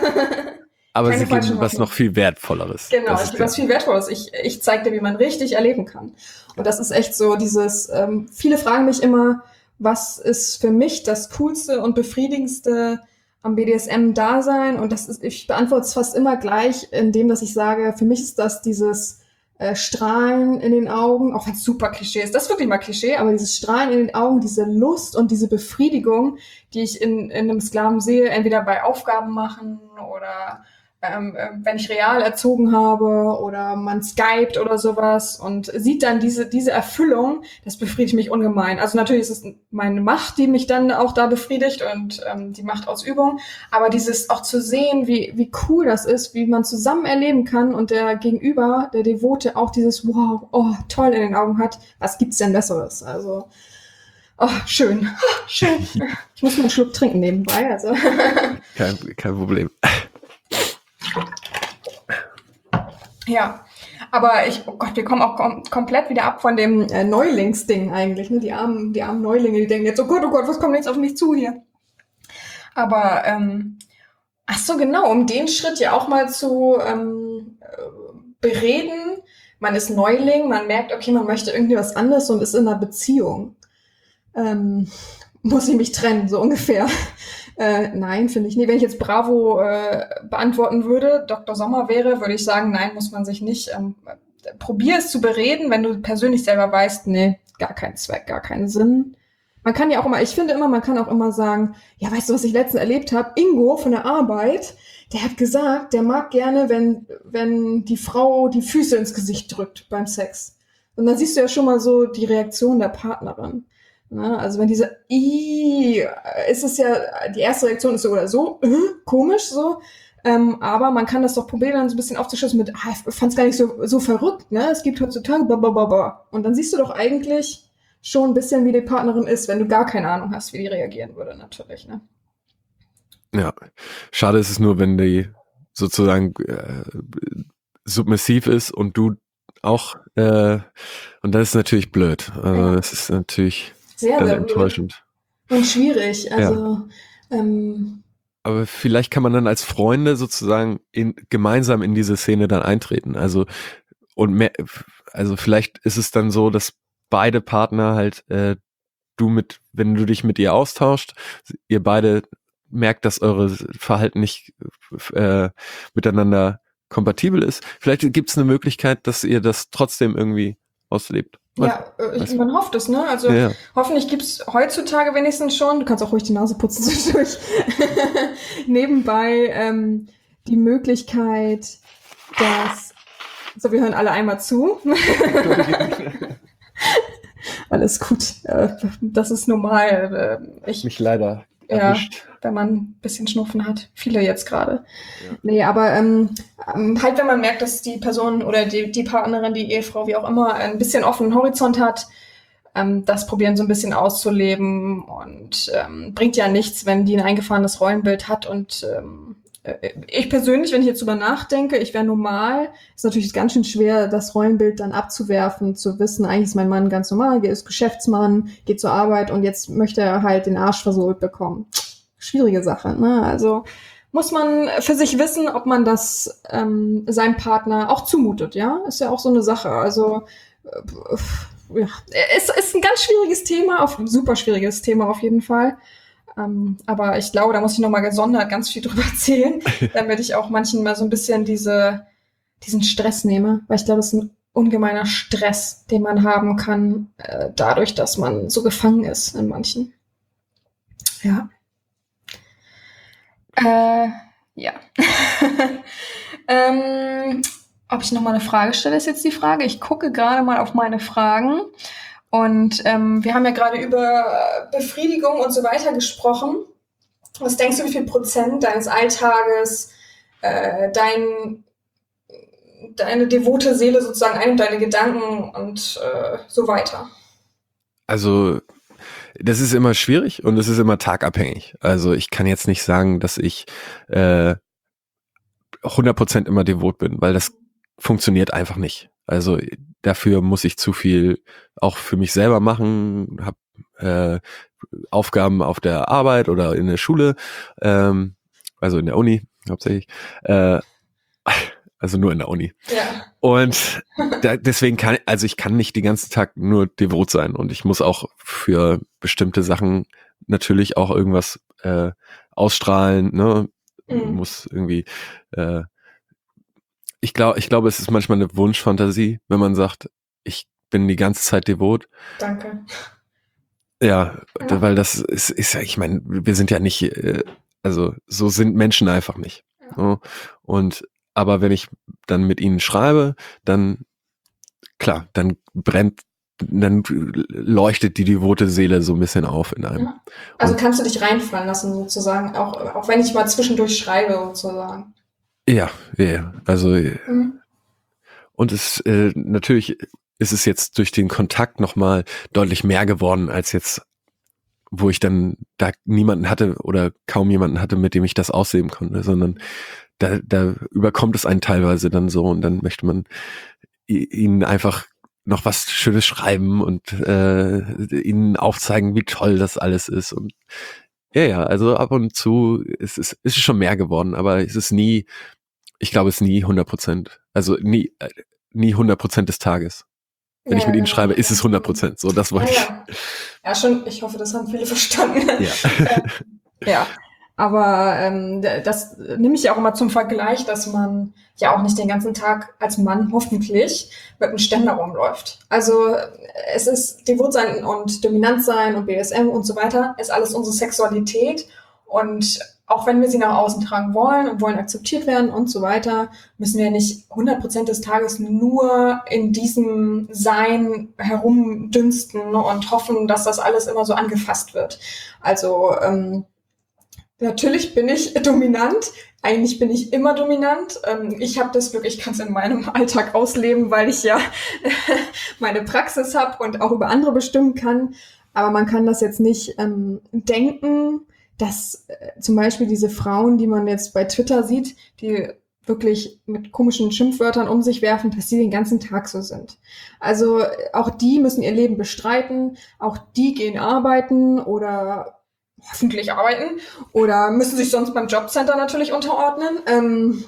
Aber Keine sie geben falschen was Hoffnungen. noch viel Wertvolleres. Genau, Das ich ist gebe was der- viel Wertvolles. Ich, ich zeige dir, wie man richtig erleben kann. Und das ist echt so dieses, ähm, viele fragen mich immer, was ist für mich das Coolste und Befriedigendste am B D S M-Dasein? Und das ist, ich beantworte es fast immer gleich, indem dass ich sage, für mich ist das dieses äh, Strahlen in den Augen, auch wenn es super Klischee ist, das ist wirklich mal Klischee, aber dieses Strahlen in den Augen, diese Lust und diese Befriedigung, die ich in, in einem Sklaven sehe, entweder bei Aufgaben machen oder ähm, äh, wenn ich real erzogen habe oder man skypt oder sowas und sieht dann diese, diese Erfüllung, das befriedigt mich ungemein. Also natürlich ist es meine Macht, die mich dann auch da befriedigt und ähm, die Machtausübung, aber dieses auch zu sehen, wie, wie cool das ist, wie man zusammen erleben kann und der Gegenüber, der Devote, auch dieses wow, oh, toll in den Augen hat, was gibt's denn Besseres? Also, oh, schön, oh, schön. Ich muss mal einen Schluck trinken nebenbei, also. Kein, kein Problem. Ja, aber ich, oh Gott, wir kommen auch kom komplett wieder ab von dem äh, Neulingsding eigentlich, ne? Die armen, die armen Neulinge, die denken jetzt, oh Gott, oh Gott, was kommt jetzt auf mich zu hier? Aber, ähm, ach so, genau, um den Schritt ja auch mal zu ähm, äh, bereden. Man ist Neuling, man merkt, okay, man möchte irgendwie was anderes und ist in einer Beziehung. Ähm, muss ich mich trennen, so ungefähr. Äh, nein, finde ich nicht. Wenn ich jetzt Bravo äh, beantworten würde, Doktor Sommer wäre, würde ich sagen, nein, muss man sich nicht. Ähm, probier es zu bereden, wenn du persönlich selber weißt, nee, gar keinen Zweck, gar keinen Sinn. Man kann ja auch immer, ich finde immer, man kann auch immer sagen, ja, weißt du, was ich letztens erlebt habe? Ingo von der Arbeit, der hat gesagt, der mag gerne, wenn, wenn die Frau die Füße ins Gesicht drückt beim Sex. Und dann siehst du ja schon mal so die Reaktion der Partnerin. Ne? Also wenn diese, Ih, ist es ja, die erste Reaktion ist so oder so, äh, komisch so, ähm, aber man kann das doch probieren, dann so ein bisschen aufzuschließen mit, ah, ich fand's gar nicht so, so verrückt, ne? Es gibt heutzutage, blablabla. Und dann siehst du doch eigentlich schon ein bisschen, wie die Partnerin ist, wenn du gar keine Ahnung hast, wie die reagieren würde, natürlich, ne? Ja, schade ist es nur, wenn die sozusagen äh, submissiv ist und du auch, äh, und das ist natürlich blöd. Also Ja. das ist natürlich Sehr, ganz sehr blöd. enttäuschend. Und schwierig, also, ähm, Aber vielleicht kann man dann als Freunde sozusagen in, gemeinsam in diese Szene dann eintreten. Also und mehr, also vielleicht ist es dann so, dass beide Partner halt äh, du mit, wenn du dich mit ihr austauscht, ihr beide merkt, dass eure Verhalten nicht äh, miteinander kompatibel ist. Vielleicht gibt es eine Möglichkeit, dass ihr das trotzdem irgendwie auslebt. Ja, äh, ich, man hofft es, ne? Also Ja. hoffentlich gibt's heutzutage wenigstens schon, du kannst auch ruhig die Nase putzen zwischendurch, nebenbei ähm, die Möglichkeit, dass, so wir hören alle einmal zu. Alles gut, äh, das ist normal. Äh, ich, Mich leider ja, erwischt. wenn man ein bisschen Schnupfen hat. Viele jetzt gerade. Ja. Nee, aber ähm, ähm, halt, wenn man merkt, dass die Person oder die, die Partnerin, die Ehefrau, wie auch immer, ein bisschen offenen Horizont hat, ähm, das probieren so ein bisschen auszuleben und ähm, bringt ja nichts, wenn die ein eingefahrenes Rollenbild hat. Und ähm, äh, ich persönlich, wenn ich jetzt drüber nachdenke, ich wäre normal, ist natürlich ganz schön schwer, das Rollenbild dann abzuwerfen, zu wissen, eigentlich ist mein Mann ganz normal, er ist Geschäftsmann, geht zur Arbeit und jetzt möchte er halt den Arsch versohlt bekommen. Schwierige Sache, ne? Also muss man für sich wissen, ob man das ähm, seinem Partner auch zumutet, ja? Ist ja auch so eine Sache. Also äh, ja, es ist ein ganz schwieriges Thema, auf, ein super schwieriges Thema auf jeden Fall. Ähm, aber ich glaube, da muss ich nochmal gesondert ganz viel drüber erzählen, damit ich auch manchen mal so ein bisschen diese, diesen Stress nehme. Weil ich glaube, es ist ein ungemeiner Stress, den man haben kann, äh, dadurch, dass man so gefangen ist in manchen. Ja. Äh, ja. ähm, ob ich noch mal eine Frage stelle, ist jetzt die Frage. Ich gucke gerade mal auf meine Fragen. Und ähm, wir haben ja gerade über Befriedigung und so weiter gesprochen. Was denkst du, wie viel Prozent deines Alltages äh, dein, deine devote Seele sozusagen einnimmt, deine Gedanken und äh, so weiter? Also das ist immer schwierig und es ist immer tagabhängig. Also ich kann jetzt nicht sagen, dass ich äh, hundert Prozent immer devot bin, weil das funktioniert einfach nicht. Also dafür muss ich zu viel auch für mich selber machen, habe äh, Aufgaben auf der Arbeit oder in der Schule, ähm, also in der Uni hauptsächlich, äh, also nur in der Uni. Ja. Und da, deswegen kann, also ich kann nicht den ganzen Tag nur devot sein und ich muss auch für bestimmte Sachen natürlich auch irgendwas äh, ausstrahlen, ne? Mhm. Muss irgendwie, äh, ich glaube, ich glaube, es ist manchmal eine Wunschfantasie, wenn man sagt, ich bin die ganze Zeit devot. Danke. Ja, Ja. weil das ist, ist ja, ich meine, wir sind ja nicht, äh, also so sind Menschen einfach nicht. Ja. So. Und aber wenn ich dann mit ihnen schreibe, dann klar, dann brennt, dann leuchtet die devote Seele so ein bisschen auf in einem. Ja. Also Und- kannst du dich reinfallen lassen sozusagen, auch, auch wenn ich mal zwischendurch schreibe sozusagen. Ja, ja, also Mhm. und es äh, natürlich ist es jetzt durch den Kontakt nochmal deutlich mehr geworden als jetzt, wo ich dann da niemanden hatte oder kaum jemanden hatte, mit dem ich das ausleben konnte, sondern da, da überkommt es einen teilweise dann so und dann möchte man i- ihnen einfach noch was Schönes schreiben und äh, ihnen aufzeigen, wie toll das alles ist. Und ja, ja, also ab und zu ist es ist es schon mehr geworden, aber es ist nie, ich glaube, es ist nie hundert Prozent. Also nie, äh, nie hundert Prozent des Tages. Wenn ich Ja, mit ihnen genau. schreibe, ist es hundert Prozent. So, das Ja, wollte ich. ja. Ja, schon, ich hoffe, das haben viele verstanden. Ja. Ja, aber ähm, d- das nehme ich ja auch immer zum Vergleich, dass man ja auch nicht den ganzen Tag als Mann hoffentlich mit einem Ständer rumläuft. Also äh, es ist devot sein und dominant sein und B D S M und so weiter, ist alles unsere Sexualität. Und auch wenn wir sie nach außen tragen wollen und wollen akzeptiert werden und so weiter, müssen wir nicht hundert Prozent des Tages nur in diesem Sein herumdünsten und hoffen, dass das alles immer so angefasst wird. Also ähm, natürlich bin ich dominant. Eigentlich bin ich immer dominant. Ähm, ich habe das Glück, ich kann es in meinem Alltag ausleben, weil ich ja meine Praxis habe und auch über andere bestimmen kann. Aber man kann das jetzt nicht ähm, denken, dass äh, zum Beispiel diese Frauen, die man jetzt bei Twitter sieht, die wirklich mit komischen Schimpfwörtern um sich werfen, dass sie den ganzen Tag so sind. Also äh, auch die müssen ihr Leben bestreiten, auch die gehen arbeiten oder hoffentlich arbeiten oder müssen sich sonst beim Jobcenter natürlich unterordnen ähm,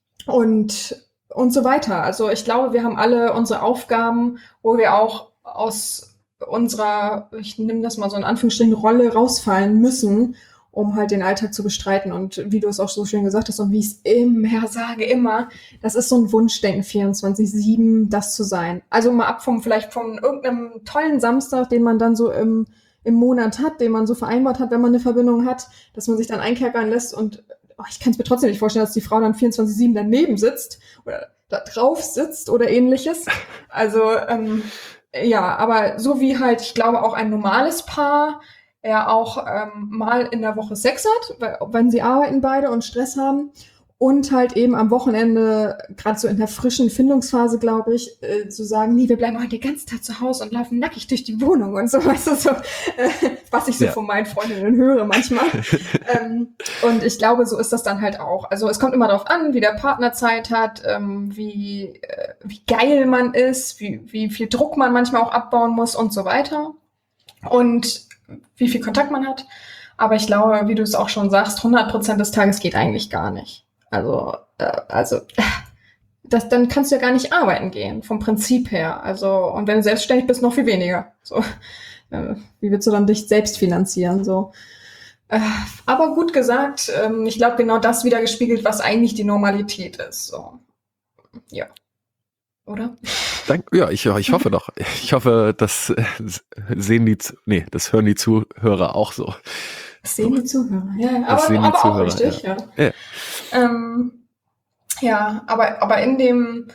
und und so weiter. Also ich glaube, wir haben alle unsere Aufgaben, wo wir auch aus unserer, ich nehme das mal so in Anführungsstrichen, Rolle rausfallen müssen um halt den Alltag zu bestreiten. Und wie du es auch so schön gesagt hast und wie ich es immer sage, immer, das ist so ein Wunschdenken, vierundzwanzig sieben das zu sein. Also mal ab vom, vielleicht von irgendeinem tollen Samstag, den man dann so im, im Monat hat, den man so vereinbart hat, wenn man eine Verbindung hat, dass man sich dann einkerkern lässt und oh, ich kann es mir trotzdem nicht vorstellen, dass die Frau dann vierundzwanzig sieben daneben sitzt oder da drauf sitzt oder ähnliches. Also, ähm, ja, aber so wie halt, ich glaube, auch ein normales Paar ja auch ähm, mal in der Woche Sex hat, weil, wenn sie arbeiten beide und Stress haben und halt eben am Wochenende, gerade so in der frischen Findungsphase, glaube ich, äh, zu sagen, nee, wir bleiben heute den ganzen Tag zu Hause und laufen nackig durch die Wohnung und so, weißt du, so, äh, was ich so Ja. von meinen Freundinnen höre manchmal. ähm, und ich glaube, so ist das dann halt auch. Also es kommt immer darauf an, wie der Partner Zeit hat, ähm, wie, äh, wie geil man ist, wie, wie viel Druck man manchmal auch abbauen muss und so weiter. Und wie viel Kontakt man hat. Aber ich glaube, wie du es auch schon sagst, hundert Prozent des Tages geht eigentlich gar nicht. Also, äh, also das, dann kannst du ja gar nicht arbeiten gehen, vom Prinzip her. Also, und wenn du selbstständig bist, noch viel weniger. So, äh, wie willst du dann dich selbst finanzieren? So. Äh, aber gut gesagt, ähm, ich glaube, genau das wieder gespiegelt, was eigentlich die Normalität ist. So. Ja. Oder? Dank, ja, ich, ich hoffe doch. Ich hoffe, das äh, sehen die, zu- nee, das hören die Zuhörer auch so. Das sehen die Zuhörer. Ja, ja. Das aber, sehen die aber auch Zuhörer, richtig, ja. Ja. Ähm, ja, aber, aber in dem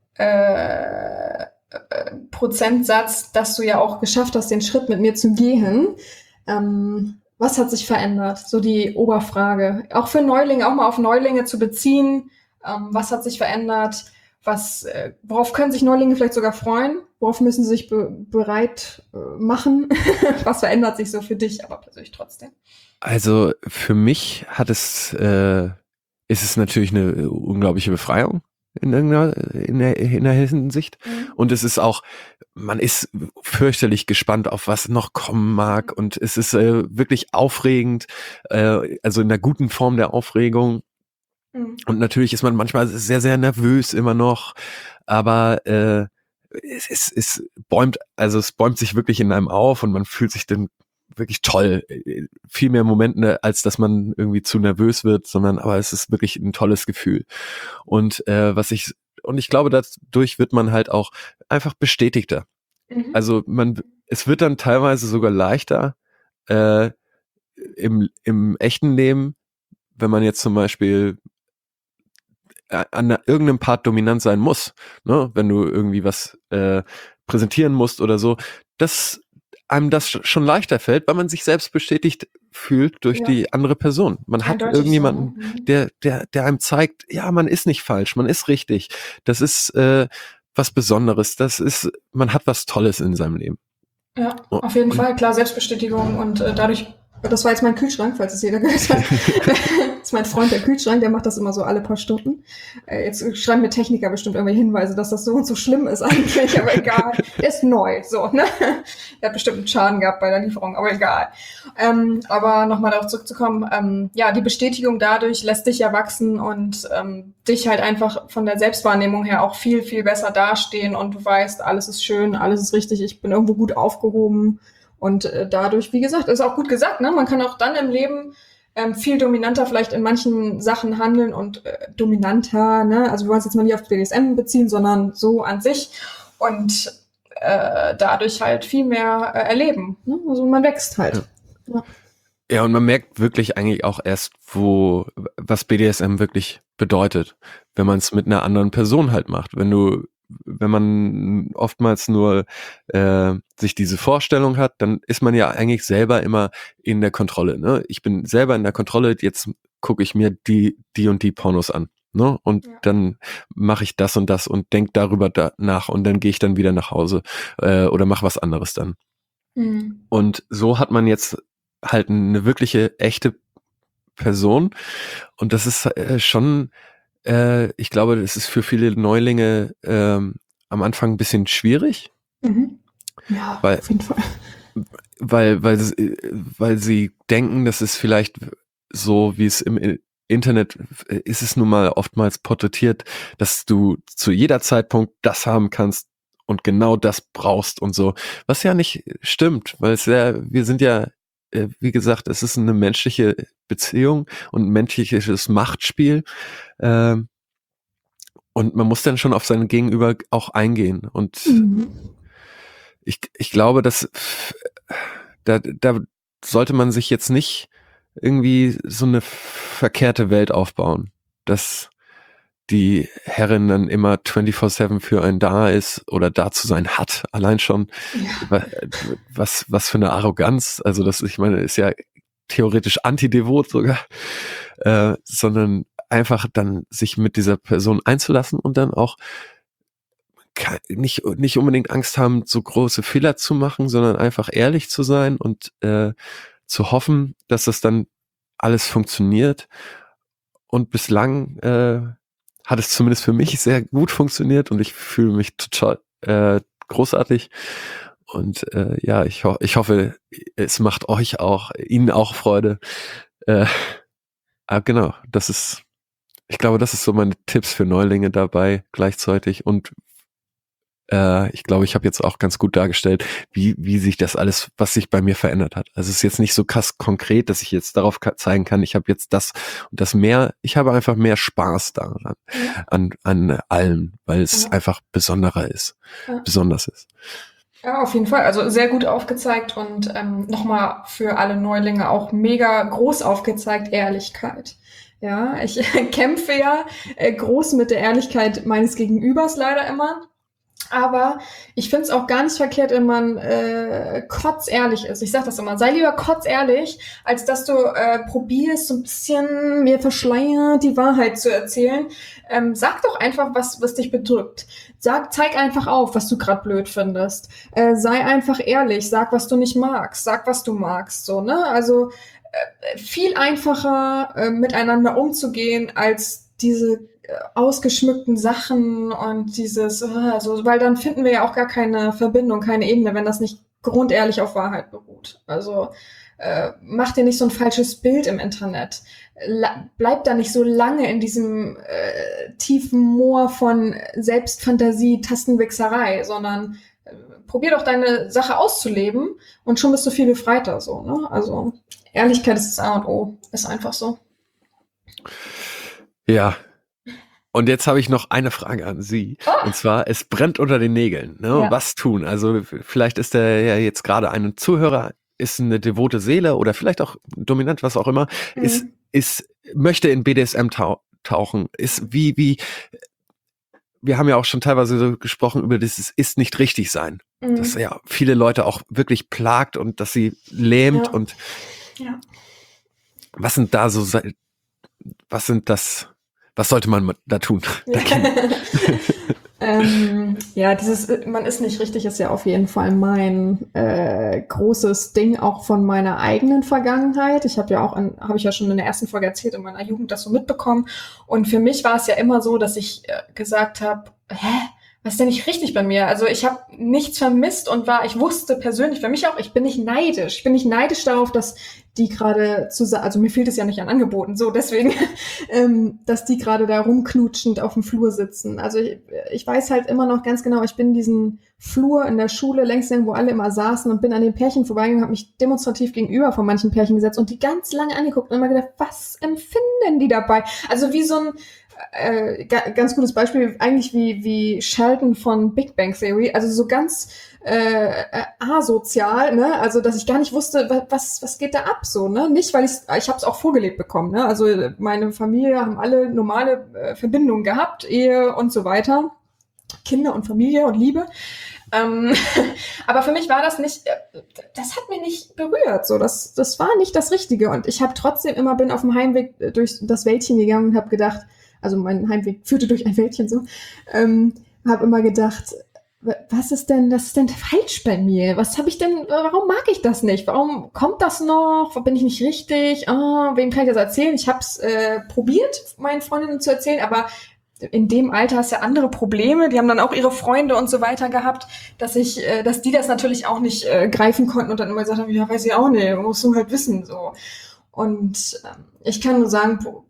äh, äh, Prozentsatz, dass du ja auch geschafft hast, den Schritt mit mir zu gehen, ähm, was hat sich verändert? So die Oberfrage. Auch für Neulinge, auch mal auf Neulinge zu beziehen. Ähm, was hat sich verändert? Was, äh, worauf können sich Neulinge vielleicht sogar freuen? Worauf müssen sie sich be bereit äh, machen? Was verändert sich so für dich, aber persönlich trotzdem? Also für mich hat es, äh, ist es natürlich eine unglaubliche Befreiung in irgendeiner, in der, in der Hinsicht. Mhm. Und es ist auch, man ist fürchterlich gespannt, auf was noch kommen mag. Und es ist äh, wirklich aufregend, äh, also in der guten Form der Aufregung. Mhm. Und natürlich ist man manchmal sehr, sehr nervös immer noch, aber äh, es, es, es bäumt, also es bäumt sich wirklich in einem auf und man fühlt sich dann wirklich toll. Viel mehr Momente, als dass man irgendwie zu nervös wird, sondern aber es ist wirklich ein tolles Gefühl. Und äh, was ich, und ich glaube, dadurch wird man halt auch einfach bestätigter. Mhm. Also man, es wird dann teilweise sogar leichter äh, im, im echten Leben, wenn man jetzt zum Beispiel an einer- irgendeinem Part dominant sein muss, ne? Wenn du irgendwie was äh, präsentieren musst oder so, dass einem das sch- schon leichter fällt, weil man sich selbst bestätigt fühlt durch Ja. die andere Person. Man hat Eindeutig irgendjemanden, so, ne? Mhm. der, der, der einem zeigt, ja, man ist nicht falsch, man ist richtig. Das ist äh, was Besonderes. Das ist, man hat was Tolles in seinem Leben. Ja, Oh, auf jeden und- Fall, klar, Selbstbestätigung und äh, dadurch, das war jetzt mein Kühlschrank, falls es jeder gehört hat. Das ist mein Freund, der Kühlschrank, der macht das immer so alle paar Stunden. Äh, jetzt schreiben mir Techniker bestimmt irgendwelche Hinweise, dass das so und so schlimm ist eigentlich, aber egal. Der ist neu, so, ne? Der hat bestimmt einen Schaden gehabt bei der Lieferung, aber egal. Ähm, aber nochmal darauf zurückzukommen, ähm, ja, die Bestätigung dadurch lässt dich ja wachsen und ähm, dich halt einfach von der Selbstwahrnehmung her auch viel, viel besser dastehen und du weißt, alles ist schön, alles ist richtig, ich bin irgendwo gut aufgehoben. Und äh, dadurch, wie gesagt, ist auch gut gesagt, ne? Man kann auch dann im Leben ähm, viel dominanter vielleicht in manchen Sachen handeln und äh, dominanter, ne? Also wir wollen es jetzt mal nicht auf B D S M beziehen, sondern so an sich und äh, dadurch halt viel mehr äh, erleben. Ne? Also man wächst halt. Ja. Ja, und man merkt wirklich eigentlich auch erst, wo, was B D S M wirklich bedeutet, wenn man es mit einer anderen Person halt macht. Wenn du, wenn man oftmals nur äh, sich diese Vorstellung hat, dann ist man ja eigentlich selber immer in der Kontrolle. Ne? Ich bin selber in der Kontrolle, jetzt gucke ich mir die, die und die Pornos an. Ne? Und Ja. dann mache ich das und das und denk darüber da nach und dann gehe ich dann wieder nach Hause äh, oder mache was anderes dann. Mhm. Und so hat man jetzt halt eine wirkliche, echte Person. Und das ist äh, schon, äh, ich glaube, das ist für viele Neulinge ähm, am Anfang ein bisschen schwierig, Mhm. Ja, Weil- auf jeden Fall. weil, weil, sie- weil sie denken, das ist vielleicht so, wie es im I- Internet äh, ist es nun mal oftmals porträtiert, dass du zu jeder Zeitpunkt das haben kannst und genau das brauchst und so. Was ja nicht stimmt, weil es ja, wir sind ja äh, wie gesagt, es ist eine menschliche Beziehung und ein menschliches Machtspiel. Ähm, und man muss dann schon auf sein Gegenüber auch eingehen. Und Mhm. ich, ich glaube, dass da, da sollte man sich jetzt nicht irgendwie so eine verkehrte Welt aufbauen, dass die Herrin dann immer vierundzwanzig sieben für einen da ist oder da zu sein hat. Allein schon, Ja. was, was für eine Arroganz. Also das, ich meine, ist ja theoretisch antidevot sogar, äh, sondern einfach dann sich mit dieser Person einzulassen und dann auch ke- nicht, nicht unbedingt Angst haben, so große Fehler zu machen, sondern einfach ehrlich zu sein und äh, zu hoffen, dass das dann alles funktioniert. Und bislang äh, hat es zumindest für mich sehr gut funktioniert und ich fühle mich total äh, großartig. Und äh, ja, ich, ho- ich hoffe, es macht euch auch, Ihnen auch Freude. Äh, aber genau, das ist, ich glaube, das ist so meine Tipps für Neulinge dabei gleichzeitig. Und äh, ich glaube, ich habe jetzt auch ganz gut dargestellt, wie, wie sich das alles, was sich bei mir verändert hat. Also es ist jetzt nicht so krass konkret, dass ich jetzt darauf ka- zeigen kann, ich habe jetzt das und das mehr, ich habe einfach mehr Spaß daran, Ja. an, an allem, weil es Ja. einfach besonderer ist, Ja. besonders ist. Ja, auf jeden Fall. Also sehr gut aufgezeigt und ähm, nochmal für alle Neulinge auch mega groß aufgezeigt, Ehrlichkeit. Ja, ich kämpfe ja äh, groß mit der Ehrlichkeit meines Gegenübers leider immer. Aber ich finde es auch gar nicht verkehrt, wenn man äh, kotzehrlich ist. Ich sag das immer, sei lieber kotzehrlich, als dass du äh, probierst, so ein bisschen mir verschleiert die Wahrheit zu erzählen. Ähm, sag doch einfach, was, was dich bedrückt. Sag, zeig einfach auf, was du gerade blöd findest. Äh, sei einfach ehrlich, sag, was du nicht magst, sag, was du magst. So, ne? Also äh, viel einfacher äh, miteinander umzugehen, als diese ausgeschmückten Sachen und dieses, also, weil dann finden wir ja auch gar keine Verbindung, keine Ebene, wenn das nicht grundehrlich auf Wahrheit beruht. Also äh, mach dir nicht so ein falsches Bild im Internet. La- bleib da nicht so lange in diesem äh, tiefen Moor von Selbstfantasie, Tastenwichserei, sondern äh, probier doch deine Sache auszuleben und schon bist du viel befreiter so, ne? Also Ehrlichkeit ist das A und O, ist einfach so. Ja. Und jetzt habe ich noch eine Frage an Sie. Ah. Und zwar, es brennt unter den Nägeln. Ne? Ja. Was tun? Also vielleicht ist der ja jetzt gerade ein Zuhörer, ist eine devote Seele oder vielleicht auch dominant, was auch immer, Mhm. ist, ist, möchte in B D S M tau tauchen. Ist wie, wie, wir haben ja auch schon teilweise so gesprochen über dieses ist nicht richtig sein. Mhm. Das ja viele Leute auch wirklich plagt und dass sie lähmt Ja. und Ja. was sind da so, se- was sind das, was sollte man da tun? dagegen? ähm, ja, dieses man ist nicht richtig ist ja auf jeden Fall mein äh, großes Ding auch von meiner eigenen Vergangenheit. Ich habe ja auch, habe ich ja schon in der ersten Folge erzählt, in meiner Jugend das so mitbekommen. Und für mich war es ja immer so, dass ich äh, gesagt habe, hä? Was ist denn nicht richtig bei mir? Also ich habe nichts vermisst und war, ich wusste persönlich für mich auch, ich bin nicht neidisch. Ich bin nicht neidisch darauf, dass die gerade zusammen, also mir fehlt es ja nicht an Angeboten, so deswegen, ähm, dass die gerade da rumknutschend auf dem Flur sitzen. Also ich, ich weiß halt immer noch ganz genau, ich bin diesen Flur in der Schule längs lang, wo alle immer saßen und bin an den Pärchen vorbeigegangen, habe mich demonstrativ gegenüber von manchen Pärchen gesetzt und die ganz lange angeguckt und immer gedacht, was empfinden die dabei? Also wie so ein Äh, ga, ganz gutes Beispiel, eigentlich wie, wie Sheldon von Big Bang Theory, also so ganz äh, äh, asozial, ne? Also dass ich gar nicht wusste, was, was geht da ab so, ne? Nicht, weil ich ich habe es auch vorgelebt bekommen, ne? Also meine Familie haben alle normale äh, Verbindungen gehabt, Ehe und so weiter, Kinder und Familie und Liebe. Ähm, aber für mich war das nicht, das hat mir nicht berührt, so das, das war nicht das Richtige und ich habe trotzdem immer bin auf dem Heimweg durch das Wäldchen gegangen und habe gedacht, also mein Heimweg führte durch ein Wäldchen so, ähm, habe immer gedacht, was ist denn, was ist denn falsch bei mir? Was habe ich denn, warum mag ich das nicht? Warum kommt das noch? Bin ich nicht richtig? Ah, wem kann ich das erzählen? Ich habe es äh, probiert, meinen Freundinnen zu erzählen, aber in dem Alter hast du ja andere Probleme. Die haben dann auch ihre Freunde und so weiter gehabt, dass ich, äh, dass die das natürlich auch nicht äh, greifen konnten und dann immer gesagt haben, ja, weiß ich auch nicht, musst du halt wissen, so. Und ähm, ich kann nur sagen,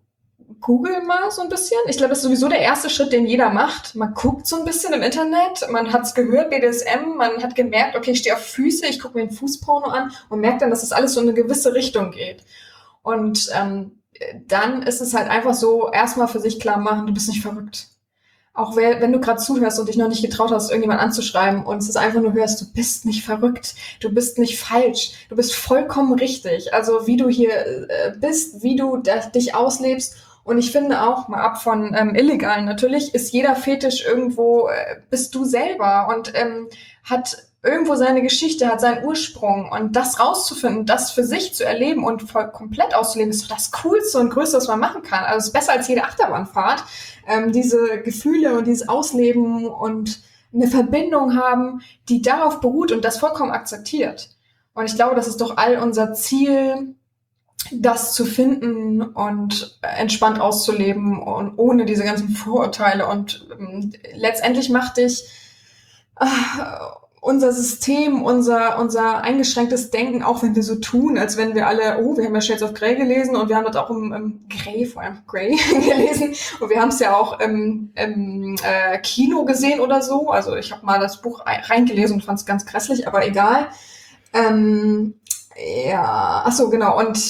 google mal so ein bisschen. Ich glaube, das ist sowieso der erste Schritt, den jeder macht. Man guckt so ein bisschen im Internet, man hat's gehört, B D S M, man hat gemerkt, okay, ich stehe auf Füße, ich gucke mir den Fußporno an und merkt dann, dass das alles so in eine gewisse Richtung geht. Und ähm, dann ist es halt einfach so, erstmal für sich klar machen, du bist nicht verrückt. Auch wenn du gerade zuhörst und dich noch nicht getraut hast, irgendjemand anzuschreiben und es ist einfach nur hörst, du bist nicht verrückt, du bist nicht falsch, du bist vollkommen richtig. Also wie du hier äh, bist, wie du d- dich auslebst. Und ich finde auch, mal ab von ähm, Illegalen natürlich, ist jeder Fetisch irgendwo, äh, bist du selber und ähm, hat irgendwo seine Geschichte, hat seinen Ursprung. Und das rauszufinden, das für sich zu erleben und voll komplett auszuleben, ist so das Coolste und Größte, was man machen kann. Also es ist besser als jede Achterbahnfahrt. Ähm, diese Gefühle und dieses Ausleben und eine Verbindung haben, die darauf beruht und das vollkommen akzeptiert. Und ich glaube, das ist doch all unser Ziel, das zu finden und entspannt auszuleben und ohne diese ganzen Vorurteile. Und ähm, letztendlich macht dich äh, unser System, unser, unser eingeschränktes Denken, auch wenn wir so tun, als wenn wir alle, oh, wir haben ja Shades of Grey gelesen und wir haben das auch im, im Grey, vor allem Grey gelesen und wir haben es ja auch im, im äh, Kino gesehen oder so. Also ich habe mal das Buch reingelesen und fand es ganz grässlich, aber egal. Ähm, ja, ach so, genau. Und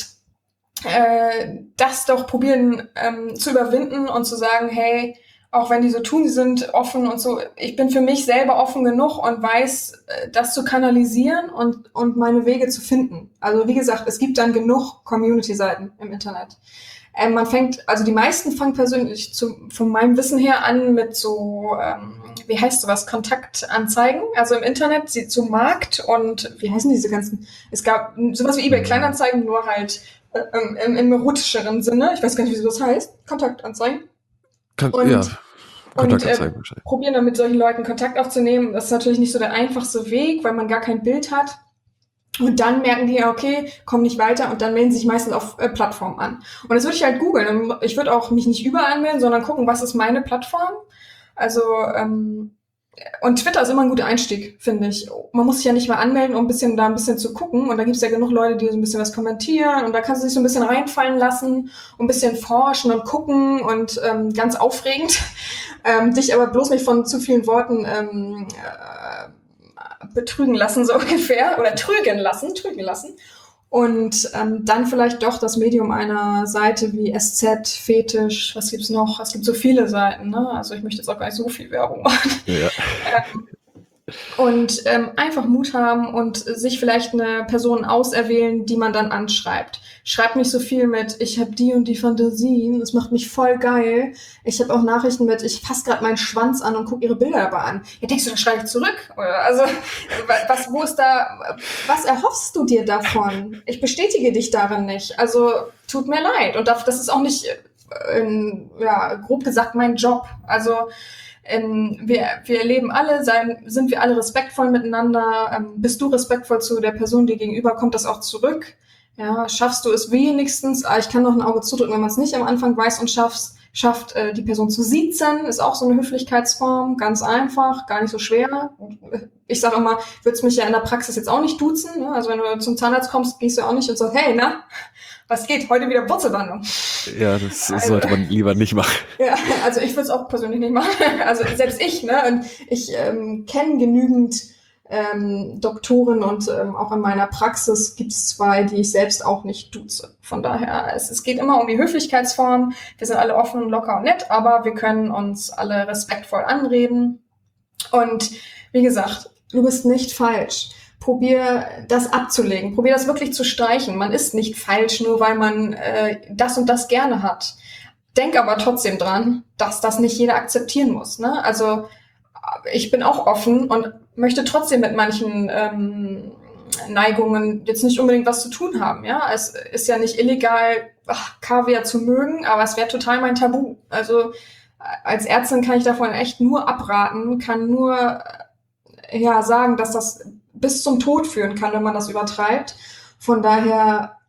äh, das doch probieren ähm, zu überwinden und zu sagen, hey, auch wenn die so tun, die sind offen und so, ich bin für mich selber offen genug und weiß, äh, das zu kanalisieren und, und meine Wege zu finden. Also wie gesagt, es gibt dann genug Community-Seiten im Internet. Ähm, man fängt, also die meisten fangen persönlich zu, von meinem Wissen her an mit so, ähm, wie heißt sowas, Kontaktanzeigen, also im Internet, sie zum Markt und wie heißen diese ganzen, es gab sowas wie eBay Kleinanzeigen, nur halt äh, im, im erotischeren Sinne, ich weiß gar nicht, wie das heißt, Kontaktanzeigen. Kann, Und, ja, und Kontaktanzeigen äh, wahrscheinlich. probieren dann mit solchen Leuten Kontakt aufzunehmen. Das ist natürlich nicht so der einfachste Weg, weil man gar kein Bild hat. Und dann merken die ja, okay, kommen nicht weiter und dann melden sie sich meistens auf äh, Plattformen an. Und das würde ich halt googeln. Ich würde auch mich nicht überall anmelden, sondern gucken, was ist meine Plattform. Also, ähm, und Twitter ist immer ein guter Einstieg, finde ich. Man muss sich ja nicht mal anmelden, um ein bisschen da ein bisschen zu gucken. Und da gibt's ja genug Leute, die so ein bisschen was kommentieren. Und da kannst du dich so ein bisschen reinfallen lassen und ein bisschen forschen und gucken und ähm, ganz aufregend. Ähm, dich aber bloß nicht von zu vielen Worten ähm, äh, betrügen lassen, so ungefähr. Oder trügen lassen, trügen lassen. Und ähm, dann vielleicht doch das Medium einer Seite wie S Z, Fetisch, was gibt's noch? Es gibt so viele Seiten, ne? Also ich möchte jetzt auch gar nicht so viel Werbung machen. Ja. Ähm, und ähm, einfach Mut haben und sich vielleicht eine Person auserwählen, die man dann anschreibt. Schreibt nicht so viel mit, ich habe die und die Fantasien, das macht mich voll geil. Ich habe auch Nachrichten mit, ich fasse gerade meinen Schwanz an und gucke ihre Bilder aber an. Ja, denkst du, da schreibe ich zurück? Oder also, was, wo ist da, was erhoffst du dir davon? Ich bestätige dich darin nicht. Also, tut mir leid. Und das ist auch nicht, äh, ja, grob gesagt, mein Job. Also, Ähm, wir, wir leben alle, sein, sind wir alle respektvoll miteinander? Ähm, bist du respektvoll zu der Person, die gegenüber, kommt das auch zurück? Ja, schaffst du es wenigstens? Ah, ich kann noch ein Auge zudrücken, wenn man es nicht am Anfang weiß und schaffst, schafft, äh, die Person zu siezen, ist auch so eine Höflichkeitsform, ganz einfach, gar nicht so schwer. Ich sage immer, würdest mich ja in der Praxis jetzt auch nicht duzen, ne? Also wenn du zum Zahnarzt kommst, gehst du auch nicht und sagst, hey, na, was geht? Heute wieder Wurzelbehandlung. Ja, das Also, sollte man lieber nicht machen. Ja, also ich würde es auch persönlich nicht machen. Also selbst ich, ne? Und ich ähm, kenne genügend ähm, Doktoren und ähm, auch in meiner Praxis gibt es zwei, die ich selbst auch nicht duze. Von daher, es, es geht immer um die Höflichkeitsform. Wir sind alle offen, locker und nett, aber wir können uns alle respektvoll anreden. Und wie gesagt, du bist nicht falsch. Probier das abzulegen. Probier das wirklich zu streichen. Man ist nicht falsch, nur weil man äh, das und das gerne hat. Denk aber trotzdem dran, dass das nicht jeder akzeptieren muss. Ne? Also ich bin auch offen und möchte trotzdem mit manchen ähm, Neigungen jetzt nicht unbedingt was zu tun haben. Ja, es ist ja nicht illegal, ach, Kaviar zu mögen, aber es wäre total mein Tabu. Also als Ärztin kann ich davon echt nur abraten, kann nur ja sagen, dass das bis zum Tod führen kann, wenn man das übertreibt. Von daher,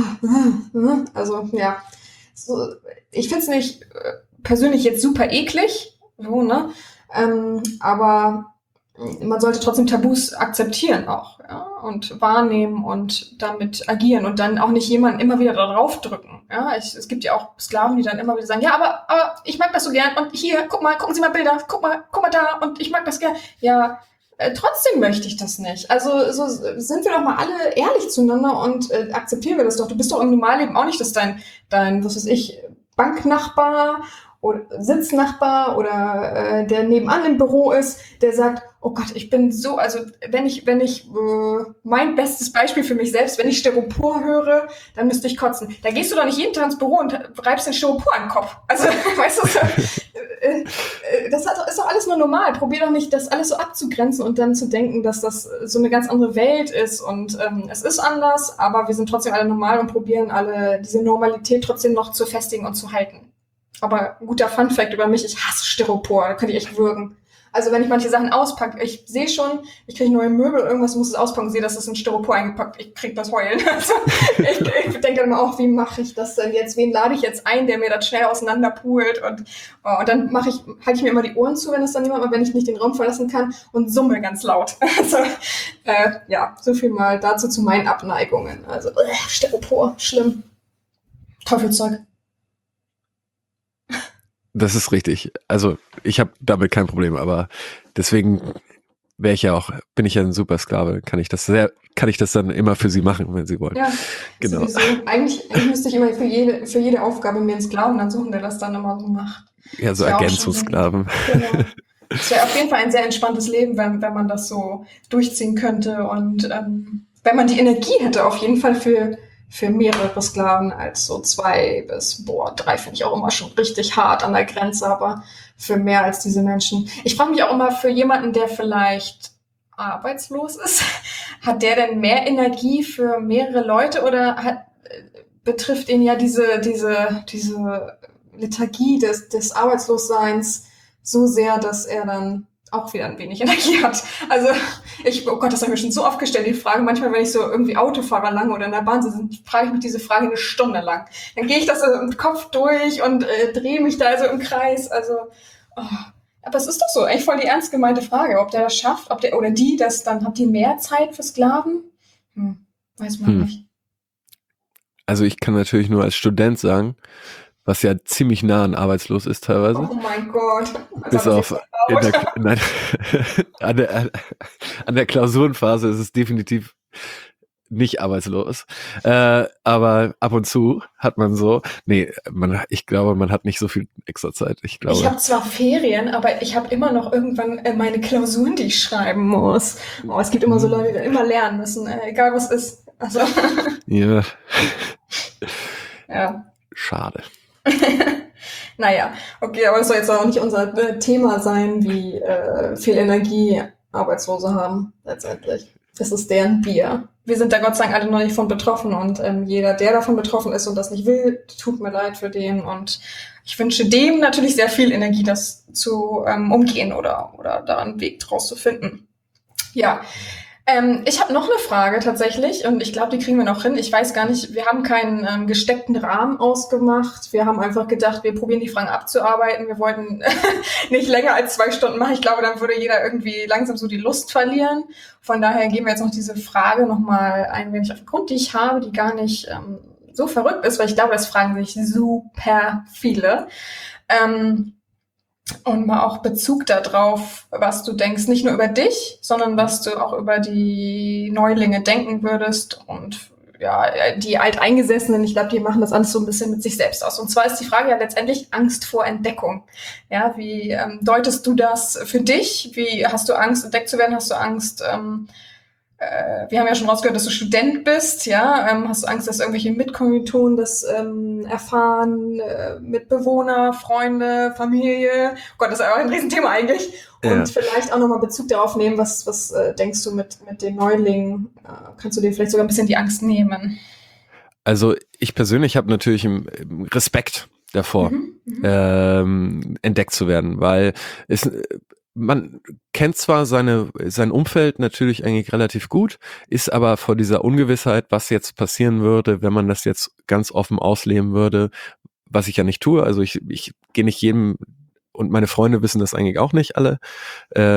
also ja, so, ich finde es nicht persönlich jetzt super eklig, so, ne? Ähm, aber man sollte trotzdem Tabus akzeptieren auch, ja, und wahrnehmen und damit agieren und dann auch nicht jemanden immer wieder da drauf drücken. Ja, ich, es gibt ja auch Sklaven, die dann immer wieder sagen, ja, aber, aber ich mag das so gern und hier, guck mal, gucken Sie mal Bilder, guck mal, guck mal da und ich mag das gern. Ja, äh, trotzdem möchte ich das nicht. Also so sind wir doch mal alle ehrlich zueinander und äh, akzeptieren wir das doch. Du bist doch im Normalleben auch nicht, dass dein, dein, was weiß ich, Banknachbar oder Sitznachbar oder äh, der nebenan im Büro ist, der sagt, oh Gott, ich bin so, also wenn ich, wenn ich, äh, mein bestes Beispiel für mich selbst, wenn ich Styropor höre, dann müsste ich kotzen. Da gehst du doch nicht jeden Tag ins Büro und reibst den Styropor an den Kopf. Also, weißt du, so, äh, äh, das hat, ist doch alles nur normal. Probier doch nicht, das alles so abzugrenzen und dann zu denken, dass das so eine ganz andere Welt ist und ähm, es ist anders, aber wir sind trotzdem alle normal und probieren alle diese Normalität trotzdem noch zu festigen und zu halten. Aber ein guter Funfact über mich, ich hasse Styropor, da könnte ich echt würgen. Also wenn ich manche Sachen auspacke, ich sehe schon, ich kriege neue Möbel, irgendwas muss es auspacken, sehe, dass es in Styropor eingepackt, ich krieg das Heulen. Also ich, ich denke dann immer auch, wie mache ich das denn jetzt? Wen lade ich jetzt ein, der mir das schnell auseinanderpult? Und, oh, und dann mache ich, halte ich mir immer die Ohren zu, wenn es dann jemand mal, wenn ich nicht den Raum verlassen kann und summe ganz laut. Also äh, ja, so viel mal dazu zu meinen Abneigungen. Also äh, Styropor, schlimm. Teufelzeug. Das ist richtig. Also ich habe damit kein Problem, aber deswegen wäre ich ja auch, bin ich ja ein Supersklave, kann ich das sehr, kann ich das dann immer für Sie machen, wenn Sie wollen. Ja, genau. Sowieso. Eigentlich, eigentlich müsste ich immer für jede, für jede Aufgabe mir einen Sklaven dann suchen, der das dann immer so macht. Ja, so Ja, Ergänzungssklaven. Genau. Es wäre auf jeden Fall ein sehr entspanntes Leben, wenn, wenn man das so durchziehen könnte und ähm, wenn man die Energie hätte, auf jeden Fall für für mehrere Sklaven als so zwei bis, boah, drei finde ich auch immer schon richtig hart an der Grenze, aber für mehr als diese Menschen. Ich frage mich auch immer, für jemanden, der vielleicht arbeitslos ist, hat der denn mehr Energie für mehrere Leute oder hat, betrifft ihn ja diese, diese, diese Lethargie des, des Arbeitslosseins so sehr, dass er dann auch wieder ein wenig Energie hat. Also ich, oh Gott, das habe ich mir schon so oft gestellt, die Frage. Manchmal, wenn ich so irgendwie Autofahrer lange oder in der Bahn sitze, frage ich mich diese Frage eine Stunde lang. Dann gehe ich das so im Kopf durch und äh, drehe mich da so im Kreis. Also, oh. Aber es ist doch so, eigentlich voll die ernst gemeinte Frage, ob der das schafft, ob der oder die das dann, hat die mehr Zeit für Sklaven? Hm, weiß man Hm. nicht. Also ich kann natürlich nur als Student sagen, was ja ziemlich nah an arbeitslos ist teilweise. Oh mein Gott. Bis auf in der, nein, an, der, an der Klausurenphase ist es definitiv nicht arbeitslos. Äh, aber ab und zu hat man so, nee, man, ich glaube, man hat nicht so viel extra Zeit. Ich glaube. Ich habe zwar Ferien, aber ich habe immer noch irgendwann äh, meine Klausuren, die ich schreiben muss. Oh, es gibt immer so Leute, die immer lernen müssen, äh, egal was ist. Also ja. ja. Schade. Naja, okay, aber das soll jetzt auch nicht unser äh, Thema sein, wie äh, viel Energie Arbeitslose haben, letztendlich. Das ist deren Bier. Wir sind da Gott sei Dank alle noch nicht von betroffen und ähm, jeder, der davon betroffen ist und das nicht will, tut mir leid für den und ich wünsche dem natürlich sehr viel Energie, das zu ähm, umgehen oder, oder da einen Weg draus zu finden. Ja. Ähm, ich habe noch eine Frage tatsächlich und ich glaube, die kriegen wir noch hin. Ich weiß gar nicht, wir haben keinen ähm, gesteckten Rahmen ausgemacht. Wir haben einfach gedacht, wir probieren die Fragen abzuarbeiten. Wir wollten nicht länger als zwei Stunden machen. Ich glaube, dann würde jeder irgendwie langsam so die Lust verlieren. Von daher gehen wir jetzt noch diese Frage nochmal ein wenig auf den Grund, die ich habe, die gar nicht ähm, so verrückt ist, weil ich glaube, das fragen sich super viele. Ähm, Und mal auch Bezug darauf, was du denkst, nicht nur über dich, sondern was du auch über die Neulinge denken würdest und ja, die Alteingesessenen, ich glaube, die machen das alles so ein bisschen mit sich selbst aus. Und zwar ist die Frage ja letztendlich Angst vor Entdeckung. Ja, wie ähm, deutest du das für dich? Wie hast du Angst, entdeckt zu werden? Hast du Angst, ähm, äh, wir haben ja schon rausgehört, dass du Student bist, ja, ähm, hast du Angst, dass irgendwelche Mitkommilitonen das ähm, erfahren, äh, Mitbewohner, Freunde, Familie? Oh Gott, das ist aber ein Riesenthema eigentlich. Und ja. Vielleicht auch nochmal Bezug darauf nehmen, was, was äh, denkst du mit, mit den Neulingen? Äh, kannst du dir vielleicht sogar ein bisschen die Angst nehmen? Also ich persönlich habe natürlich im, im Respekt davor, mhm, ähm, entdeckt zu werden, weil es man kennt zwar seine sein Umfeld natürlich eigentlich relativ gut, ist aber vor dieser Ungewissheit, was jetzt passieren würde, wenn man das jetzt ganz offen ausleben würde, was ich ja nicht tue. Also ich ich gehe nicht jedem, und meine Freunde wissen das eigentlich auch nicht alle, äh,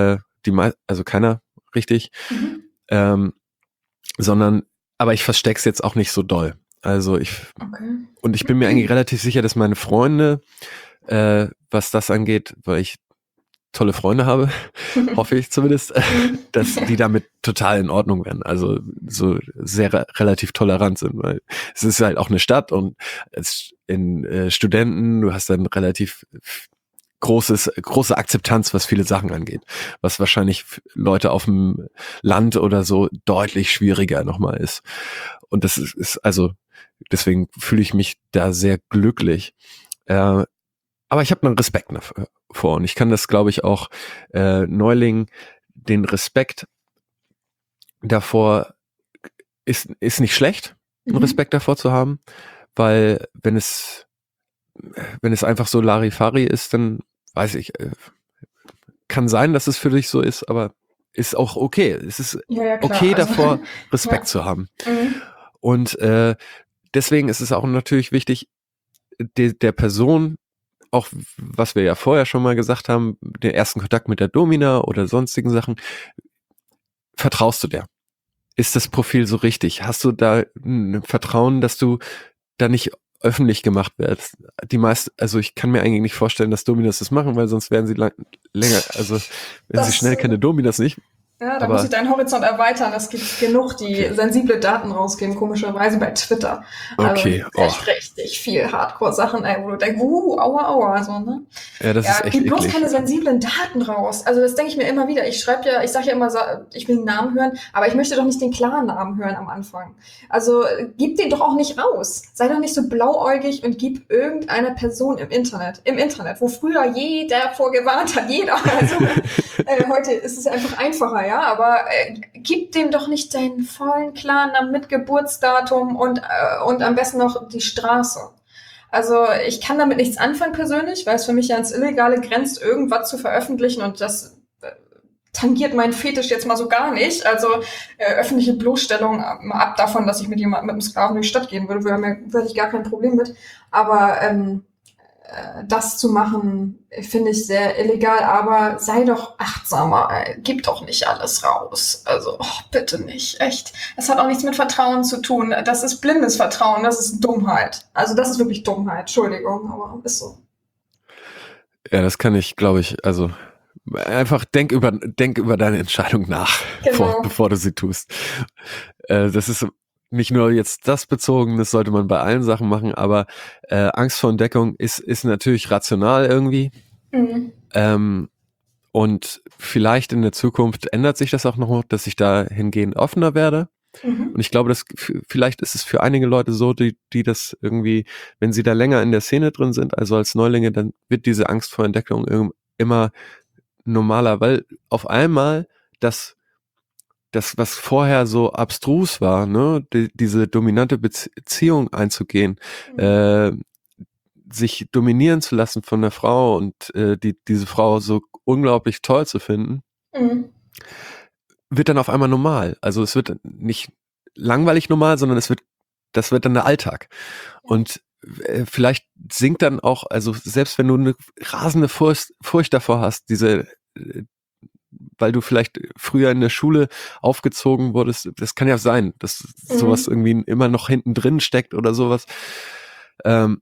die mei- also keiner richtig, Mhm. ähm, sondern, aber ich versteck's jetzt auch nicht so doll. Also ich, Okay. und ich bin mir eigentlich relativ sicher, dass meine Freunde, äh, was das angeht, weil ich tolle Freunde habe, hoffe ich zumindest, dass die damit total in Ordnung werden. Also so sehr re- relativ tolerant sind, weil es ist halt auch eine Stadt und als in äh, Studenten, du hast dann relativ großes, große Akzeptanz, was viele Sachen angeht, was wahrscheinlich f- Leute auf dem Land oder so deutlich schwieriger nochmal ist. Und das ist, ist also, deswegen fühle ich mich da sehr glücklich. Äh, aber ich habe einen Respekt davor und ich kann das, glaube ich, auch äh, Neulingen, den Respekt davor ist, ist nicht schlecht, einen Mhm. Respekt davor zu haben, weil wenn es, wenn es einfach so Larifari ist, dann weiß ich, äh, kann sein, dass es für dich so ist, aber ist auch okay. Es ist Ja, ja, klar. okay Also, davor, Respekt ja. zu haben. Mhm. Und äh, deswegen ist es auch natürlich wichtig, de, der Person, auch was wir ja vorher schon mal gesagt haben, den ersten Kontakt mit der Domina oder sonstigen Sachen, vertraust du der? Ist das Profil so richtig? Hast du da ein Vertrauen, dass du da nicht öffentlich gemacht wirst? Die meisten, also ich kann mir eigentlich nicht vorstellen, dass Dominas das machen, weil sonst werden sie lang, länger, also wenn sie Das, schnell keine Dominas nicht. Ja, da Aber- muss ich deinen Horizont erweitern. Es gibt genug, die sensible Daten rausgeben, komischerweise bei Twitter. Okay, Also oh. echt richtig viel Hardcore-Sachen, ey, wo du denkst, uh, aua, aua, so, ne? Ja, das Ja, ist echt gib bloß eklig. keine sensiblen Daten raus. Also das denke ich mir immer wieder. Ich schreibe ja, ich sage ja immer, sa- ich will einen Namen hören, aber ich möchte doch nicht den klaren Namen hören am Anfang. Also äh, gib den doch auch nicht raus. Sei doch nicht so blauäugig und gib irgendeiner Person im Internet, im Internet, wo früher jeder vorgewarnt hat, jeder. Also äh, heute ist es einfach einfacher, ja, aber äh, gib dem doch nicht deinen vollen klaren Namen mit Geburtsdatum und, äh, und am besten noch die Straße. Also ich kann damit nichts anfangen persönlich, weil es für mich ja ins Illegale grenzt, irgendwas zu veröffentlichen und das äh, tangiert meinen Fetisch jetzt mal so gar nicht. Also äh, öffentliche Bloßstellung, äh, mal ab davon, dass ich mit jemandem mit einem Sklaven durch die Stadt gehen würde, würde, mir, würde ich gar kein Problem mit. Aber ähm, äh, das zu machen, finde ich sehr illegal, aber sei doch achtsamer, ey. Gib doch nicht alles raus. Also, oh, bitte nicht, echt. Es hat auch nichts mit Vertrauen zu tun. Das ist blindes Vertrauen, das ist Dummheit. Also das ist wirklich Dummheit, Entschuldigung, aber ist so. Ja, das kann ich, glaube ich, also einfach denk über, denk über deine Entscheidung nach, Genau. vor, bevor du sie tust. Äh, das ist nicht nur jetzt das bezogen, das sollte man bei allen Sachen machen, aber äh, Angst vor Entdeckung ist, ist natürlich rational irgendwie. Mhm. Ähm, und vielleicht in der Zukunft ändert sich das auch noch, dass ich dahingehend offener werde. Mhm. Und ich glaube, dass f- vielleicht ist es für einige Leute so, die, die das irgendwie, wenn sie da länger in der Szene drin sind, also als Neulinge, dann wird diese Angst vor Entdeckung irg- immer normaler, weil auf einmal das, das, was vorher so abstrus war, ne, die, diese dominante Bezie- Beziehung einzugehen, Mhm. äh, sich dominieren zu lassen von der Frau und äh, die, diese Frau so unglaublich toll zu finden, Mhm. wird dann auf einmal normal. Also es wird nicht langweilig normal, sondern es wird, das wird dann der Alltag. Und äh, vielleicht sinkt dann auch, also selbst wenn du eine rasende Furcht, Furcht davor hast, diese, äh, weil du vielleicht früher in der Schule aufgezogen wurdest, das kann ja sein, dass Mhm. sowas irgendwie immer noch hinten drin steckt oder sowas. Ähm,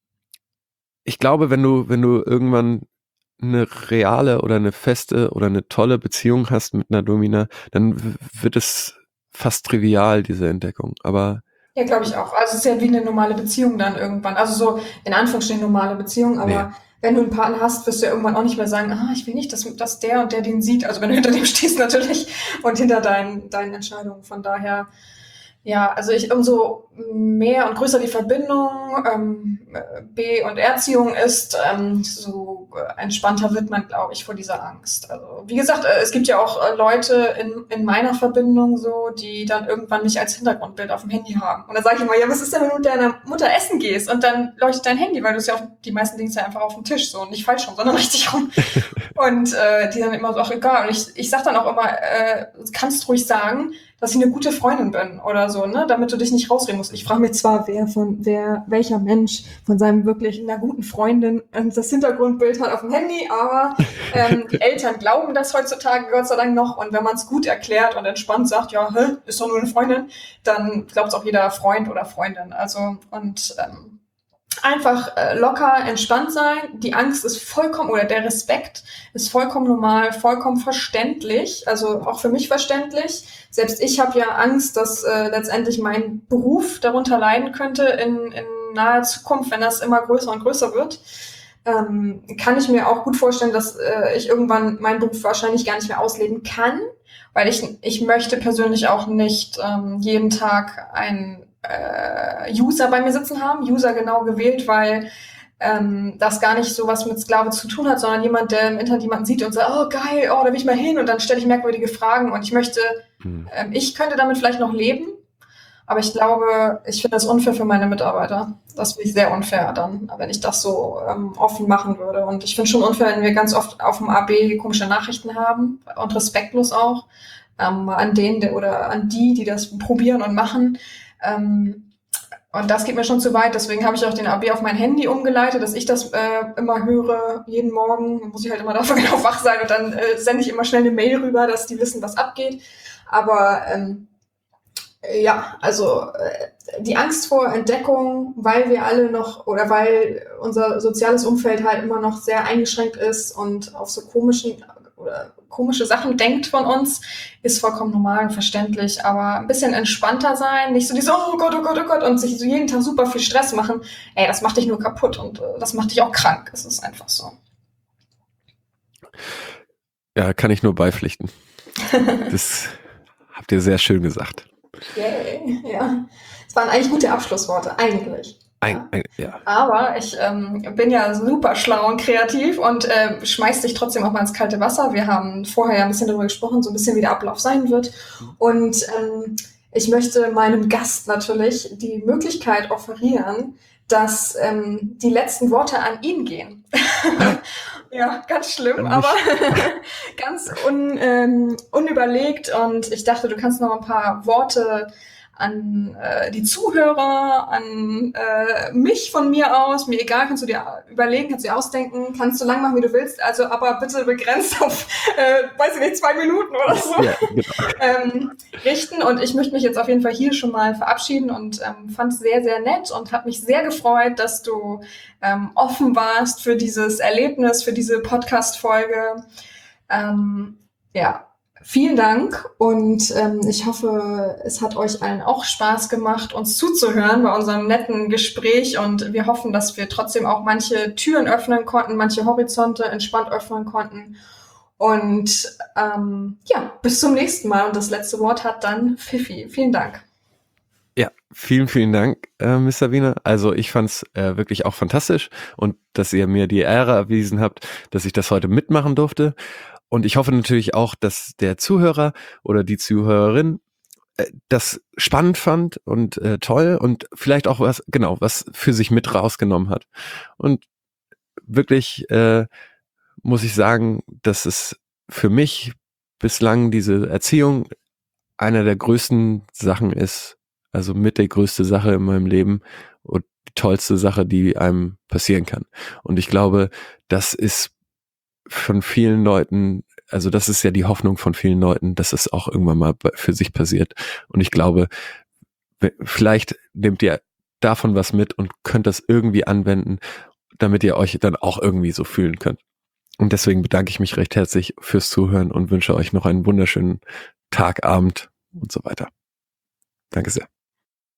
ich glaube, wenn du, wenn du irgendwann eine reale oder eine feste oder eine tolle Beziehung hast mit einer Domina, dann w- wird es fast trivial, diese Entdeckung. Aber Ja, glaube ich auch. Also es ist ja wie eine normale Beziehung dann irgendwann. Also so in Anführungsstrichen normale Beziehung, aber Nee. wenn du einen Partner hast, wirst du ja irgendwann auch nicht mehr sagen, ah, ich will nicht, dass, dass der und der den sieht. Also wenn du hinter dem stehst natürlich und hinter deinen, deinen Entscheidungen. Von daher, ja, also ich umso mehr und größer die Verbindung ähm, B- und Erziehung ist, ähm, so entspannter wird man, glaube ich, vor dieser Angst. Also wie gesagt, äh, es gibt ja auch äh, Leute in, in meiner Verbindung so, die dann irgendwann mich als Hintergrundbild auf dem Handy haben. Und dann sage ich immer, ja, was ist denn, wenn du mit deiner Mutter essen gehst und dann leuchtet dein Handy, weil du es ja auf, die meisten Dinge ja einfach auf dem Tisch, so nicht falsch rum, sondern richtig rum. Und äh, die dann immer so, ach egal. Und ich, ich sag dann auch immer, äh, kannst ruhig sagen, dass ich eine gute Freundin bin oder so, ne, damit du dich nicht rausreden musst. Ich frage mich zwar, wer von wer welcher Mensch von seinem wirklich einer guten Freundin das Hintergrundbild Mal auf dem Handy, aber ähm, die Eltern glauben das heutzutage Gott sei Dank noch. Und wenn man es gut erklärt und entspannt sagt, ja, hä, ist doch nur eine Freundin, dann glaubt es auch jeder Freund oder Freundin. Also und ähm, einfach äh, locker, entspannt sein. Die Angst ist vollkommen, oder der Respekt ist vollkommen normal, vollkommen verständlich, also auch für mich verständlich. Selbst ich habe ja Angst, dass äh, letztendlich mein Beruf darunter leiden könnte in, in naher Zukunft, wenn das immer größer und größer wird. Ähm, kann ich mir auch gut vorstellen, dass äh, ich irgendwann meinen Beruf wahrscheinlich gar nicht mehr ausleben kann, weil ich, ich möchte persönlich auch nicht ähm, jeden Tag ein äh, User bei mir sitzen haben, User genau gewählt, weil ähm, das gar nicht so was mit Sklave zu tun hat, sondern jemand, der im Internet jemanden sieht und sagt, oh geil, oh, da will ich mal hin, und dann stelle ich merkwürdige Fragen und ich möchte, Hm. ähm, ich könnte damit vielleicht noch leben, aber ich glaube, ich finde das unfair für meine Mitarbeiter. Das wäre sehr unfair dann, wenn ich das so ähm, offen machen würde. Und ich finde schon unfair, wenn wir ganz oft auf dem A B komische Nachrichten haben und respektlos auch ähm, an denen der, oder an die, die das probieren und machen. Ähm, und das geht mir schon zu weit. Deswegen habe ich auch den A B auf mein Handy umgeleitet, dass ich das äh, immer höre, jeden Morgen. Muss ich halt immer dafür genau wach sein und dann äh, sende ich immer schnell eine Mail rüber, dass die wissen, was abgeht. Aber ähm, ja, also äh, die Angst vor Entdeckung, weil wir alle noch oder weil unser soziales Umfeld halt immer noch sehr eingeschränkt ist und auf so komischen oder komische Sachen denkt von uns, ist vollkommen normal und verständlich, aber ein bisschen entspannter sein, nicht so diese, oh Gott, oh Gott, oh Gott, und sich so jeden Tag super viel Stress machen, ey, das macht dich nur kaputt und äh, das macht dich auch krank, es ist einfach so. Ja, kann ich nur beipflichten. Das habt ihr sehr schön gesagt. Yay, ja. Das waren eigentlich gute Abschlussworte, eigentlich. Ein, ein, ja. Aber ich ähm, bin ja super schlau und kreativ und äh, schmeiß dich trotzdem auch mal ins kalte Wasser. Wir haben vorher ja ein bisschen darüber gesprochen, so ein bisschen wie der Ablauf sein wird. Und ähm, ich möchte meinem Gast natürlich die Möglichkeit offerieren, dass ähm, die letzten Worte an ihn gehen. Ja, ganz schlimm, aber ganz un, ähm, unüberlegt. Und ich dachte, du kannst noch ein paar Worte an äh, die Zuhörer, an äh, mich von mir aus, mir egal, kannst du dir überlegen, kannst du dir ausdenken, kannst du lang machen, wie du willst, also aber bitte begrenzt auf, äh, weiß ich nicht, zwei Minuten oder so, Ja, genau. ähm, richten. Und ich möchte mich jetzt auf jeden Fall hier schon mal verabschieden und ähm, fand es sehr, sehr nett und habe mich sehr gefreut, dass du ähm, offen warst für dieses Erlebnis, für diese Podcast-Folge. Ähm, ja, vielen Dank und ähm, ich hoffe, es hat euch allen auch Spaß gemacht, uns zuzuhören bei unserem netten Gespräch, und wir hoffen, dass wir trotzdem auch manche Türen öffnen konnten, manche Horizonte entspannt öffnen konnten. Und ähm, ja, bis zum nächsten Mal, und das letzte Wort hat dann Fifi. Vielen Dank. Ja, vielen, vielen Dank, äh, Mister Wiener. Also ich fand's äh, wirklich auch fantastisch, und dass ihr mir die Ehre erwiesen habt, dass ich das heute mitmachen durfte. Und ich hoffe natürlich auch, dass der Zuhörer oder die Zuhörerin äh, das spannend fand und äh, toll und vielleicht auch was, genau, was für sich mit rausgenommen hat. Und wirklich äh, muss ich sagen, dass es für mich bislang diese Erziehung einer der größten Sachen ist, also mit der größte Sache in meinem Leben und die tollste Sache, die einem passieren kann. Und ich glaube, das ist von vielen Leuten, also das ist ja die Hoffnung von vielen Leuten, dass es auch irgendwann mal für sich passiert. Und ich glaube, vielleicht nehmt ihr davon was mit und könnt das irgendwie anwenden, damit ihr euch dann auch irgendwie so fühlen könnt. Und deswegen bedanke ich mich recht herzlich fürs Zuhören und wünsche euch noch einen wunderschönen Tag, Abend und so weiter. Danke sehr.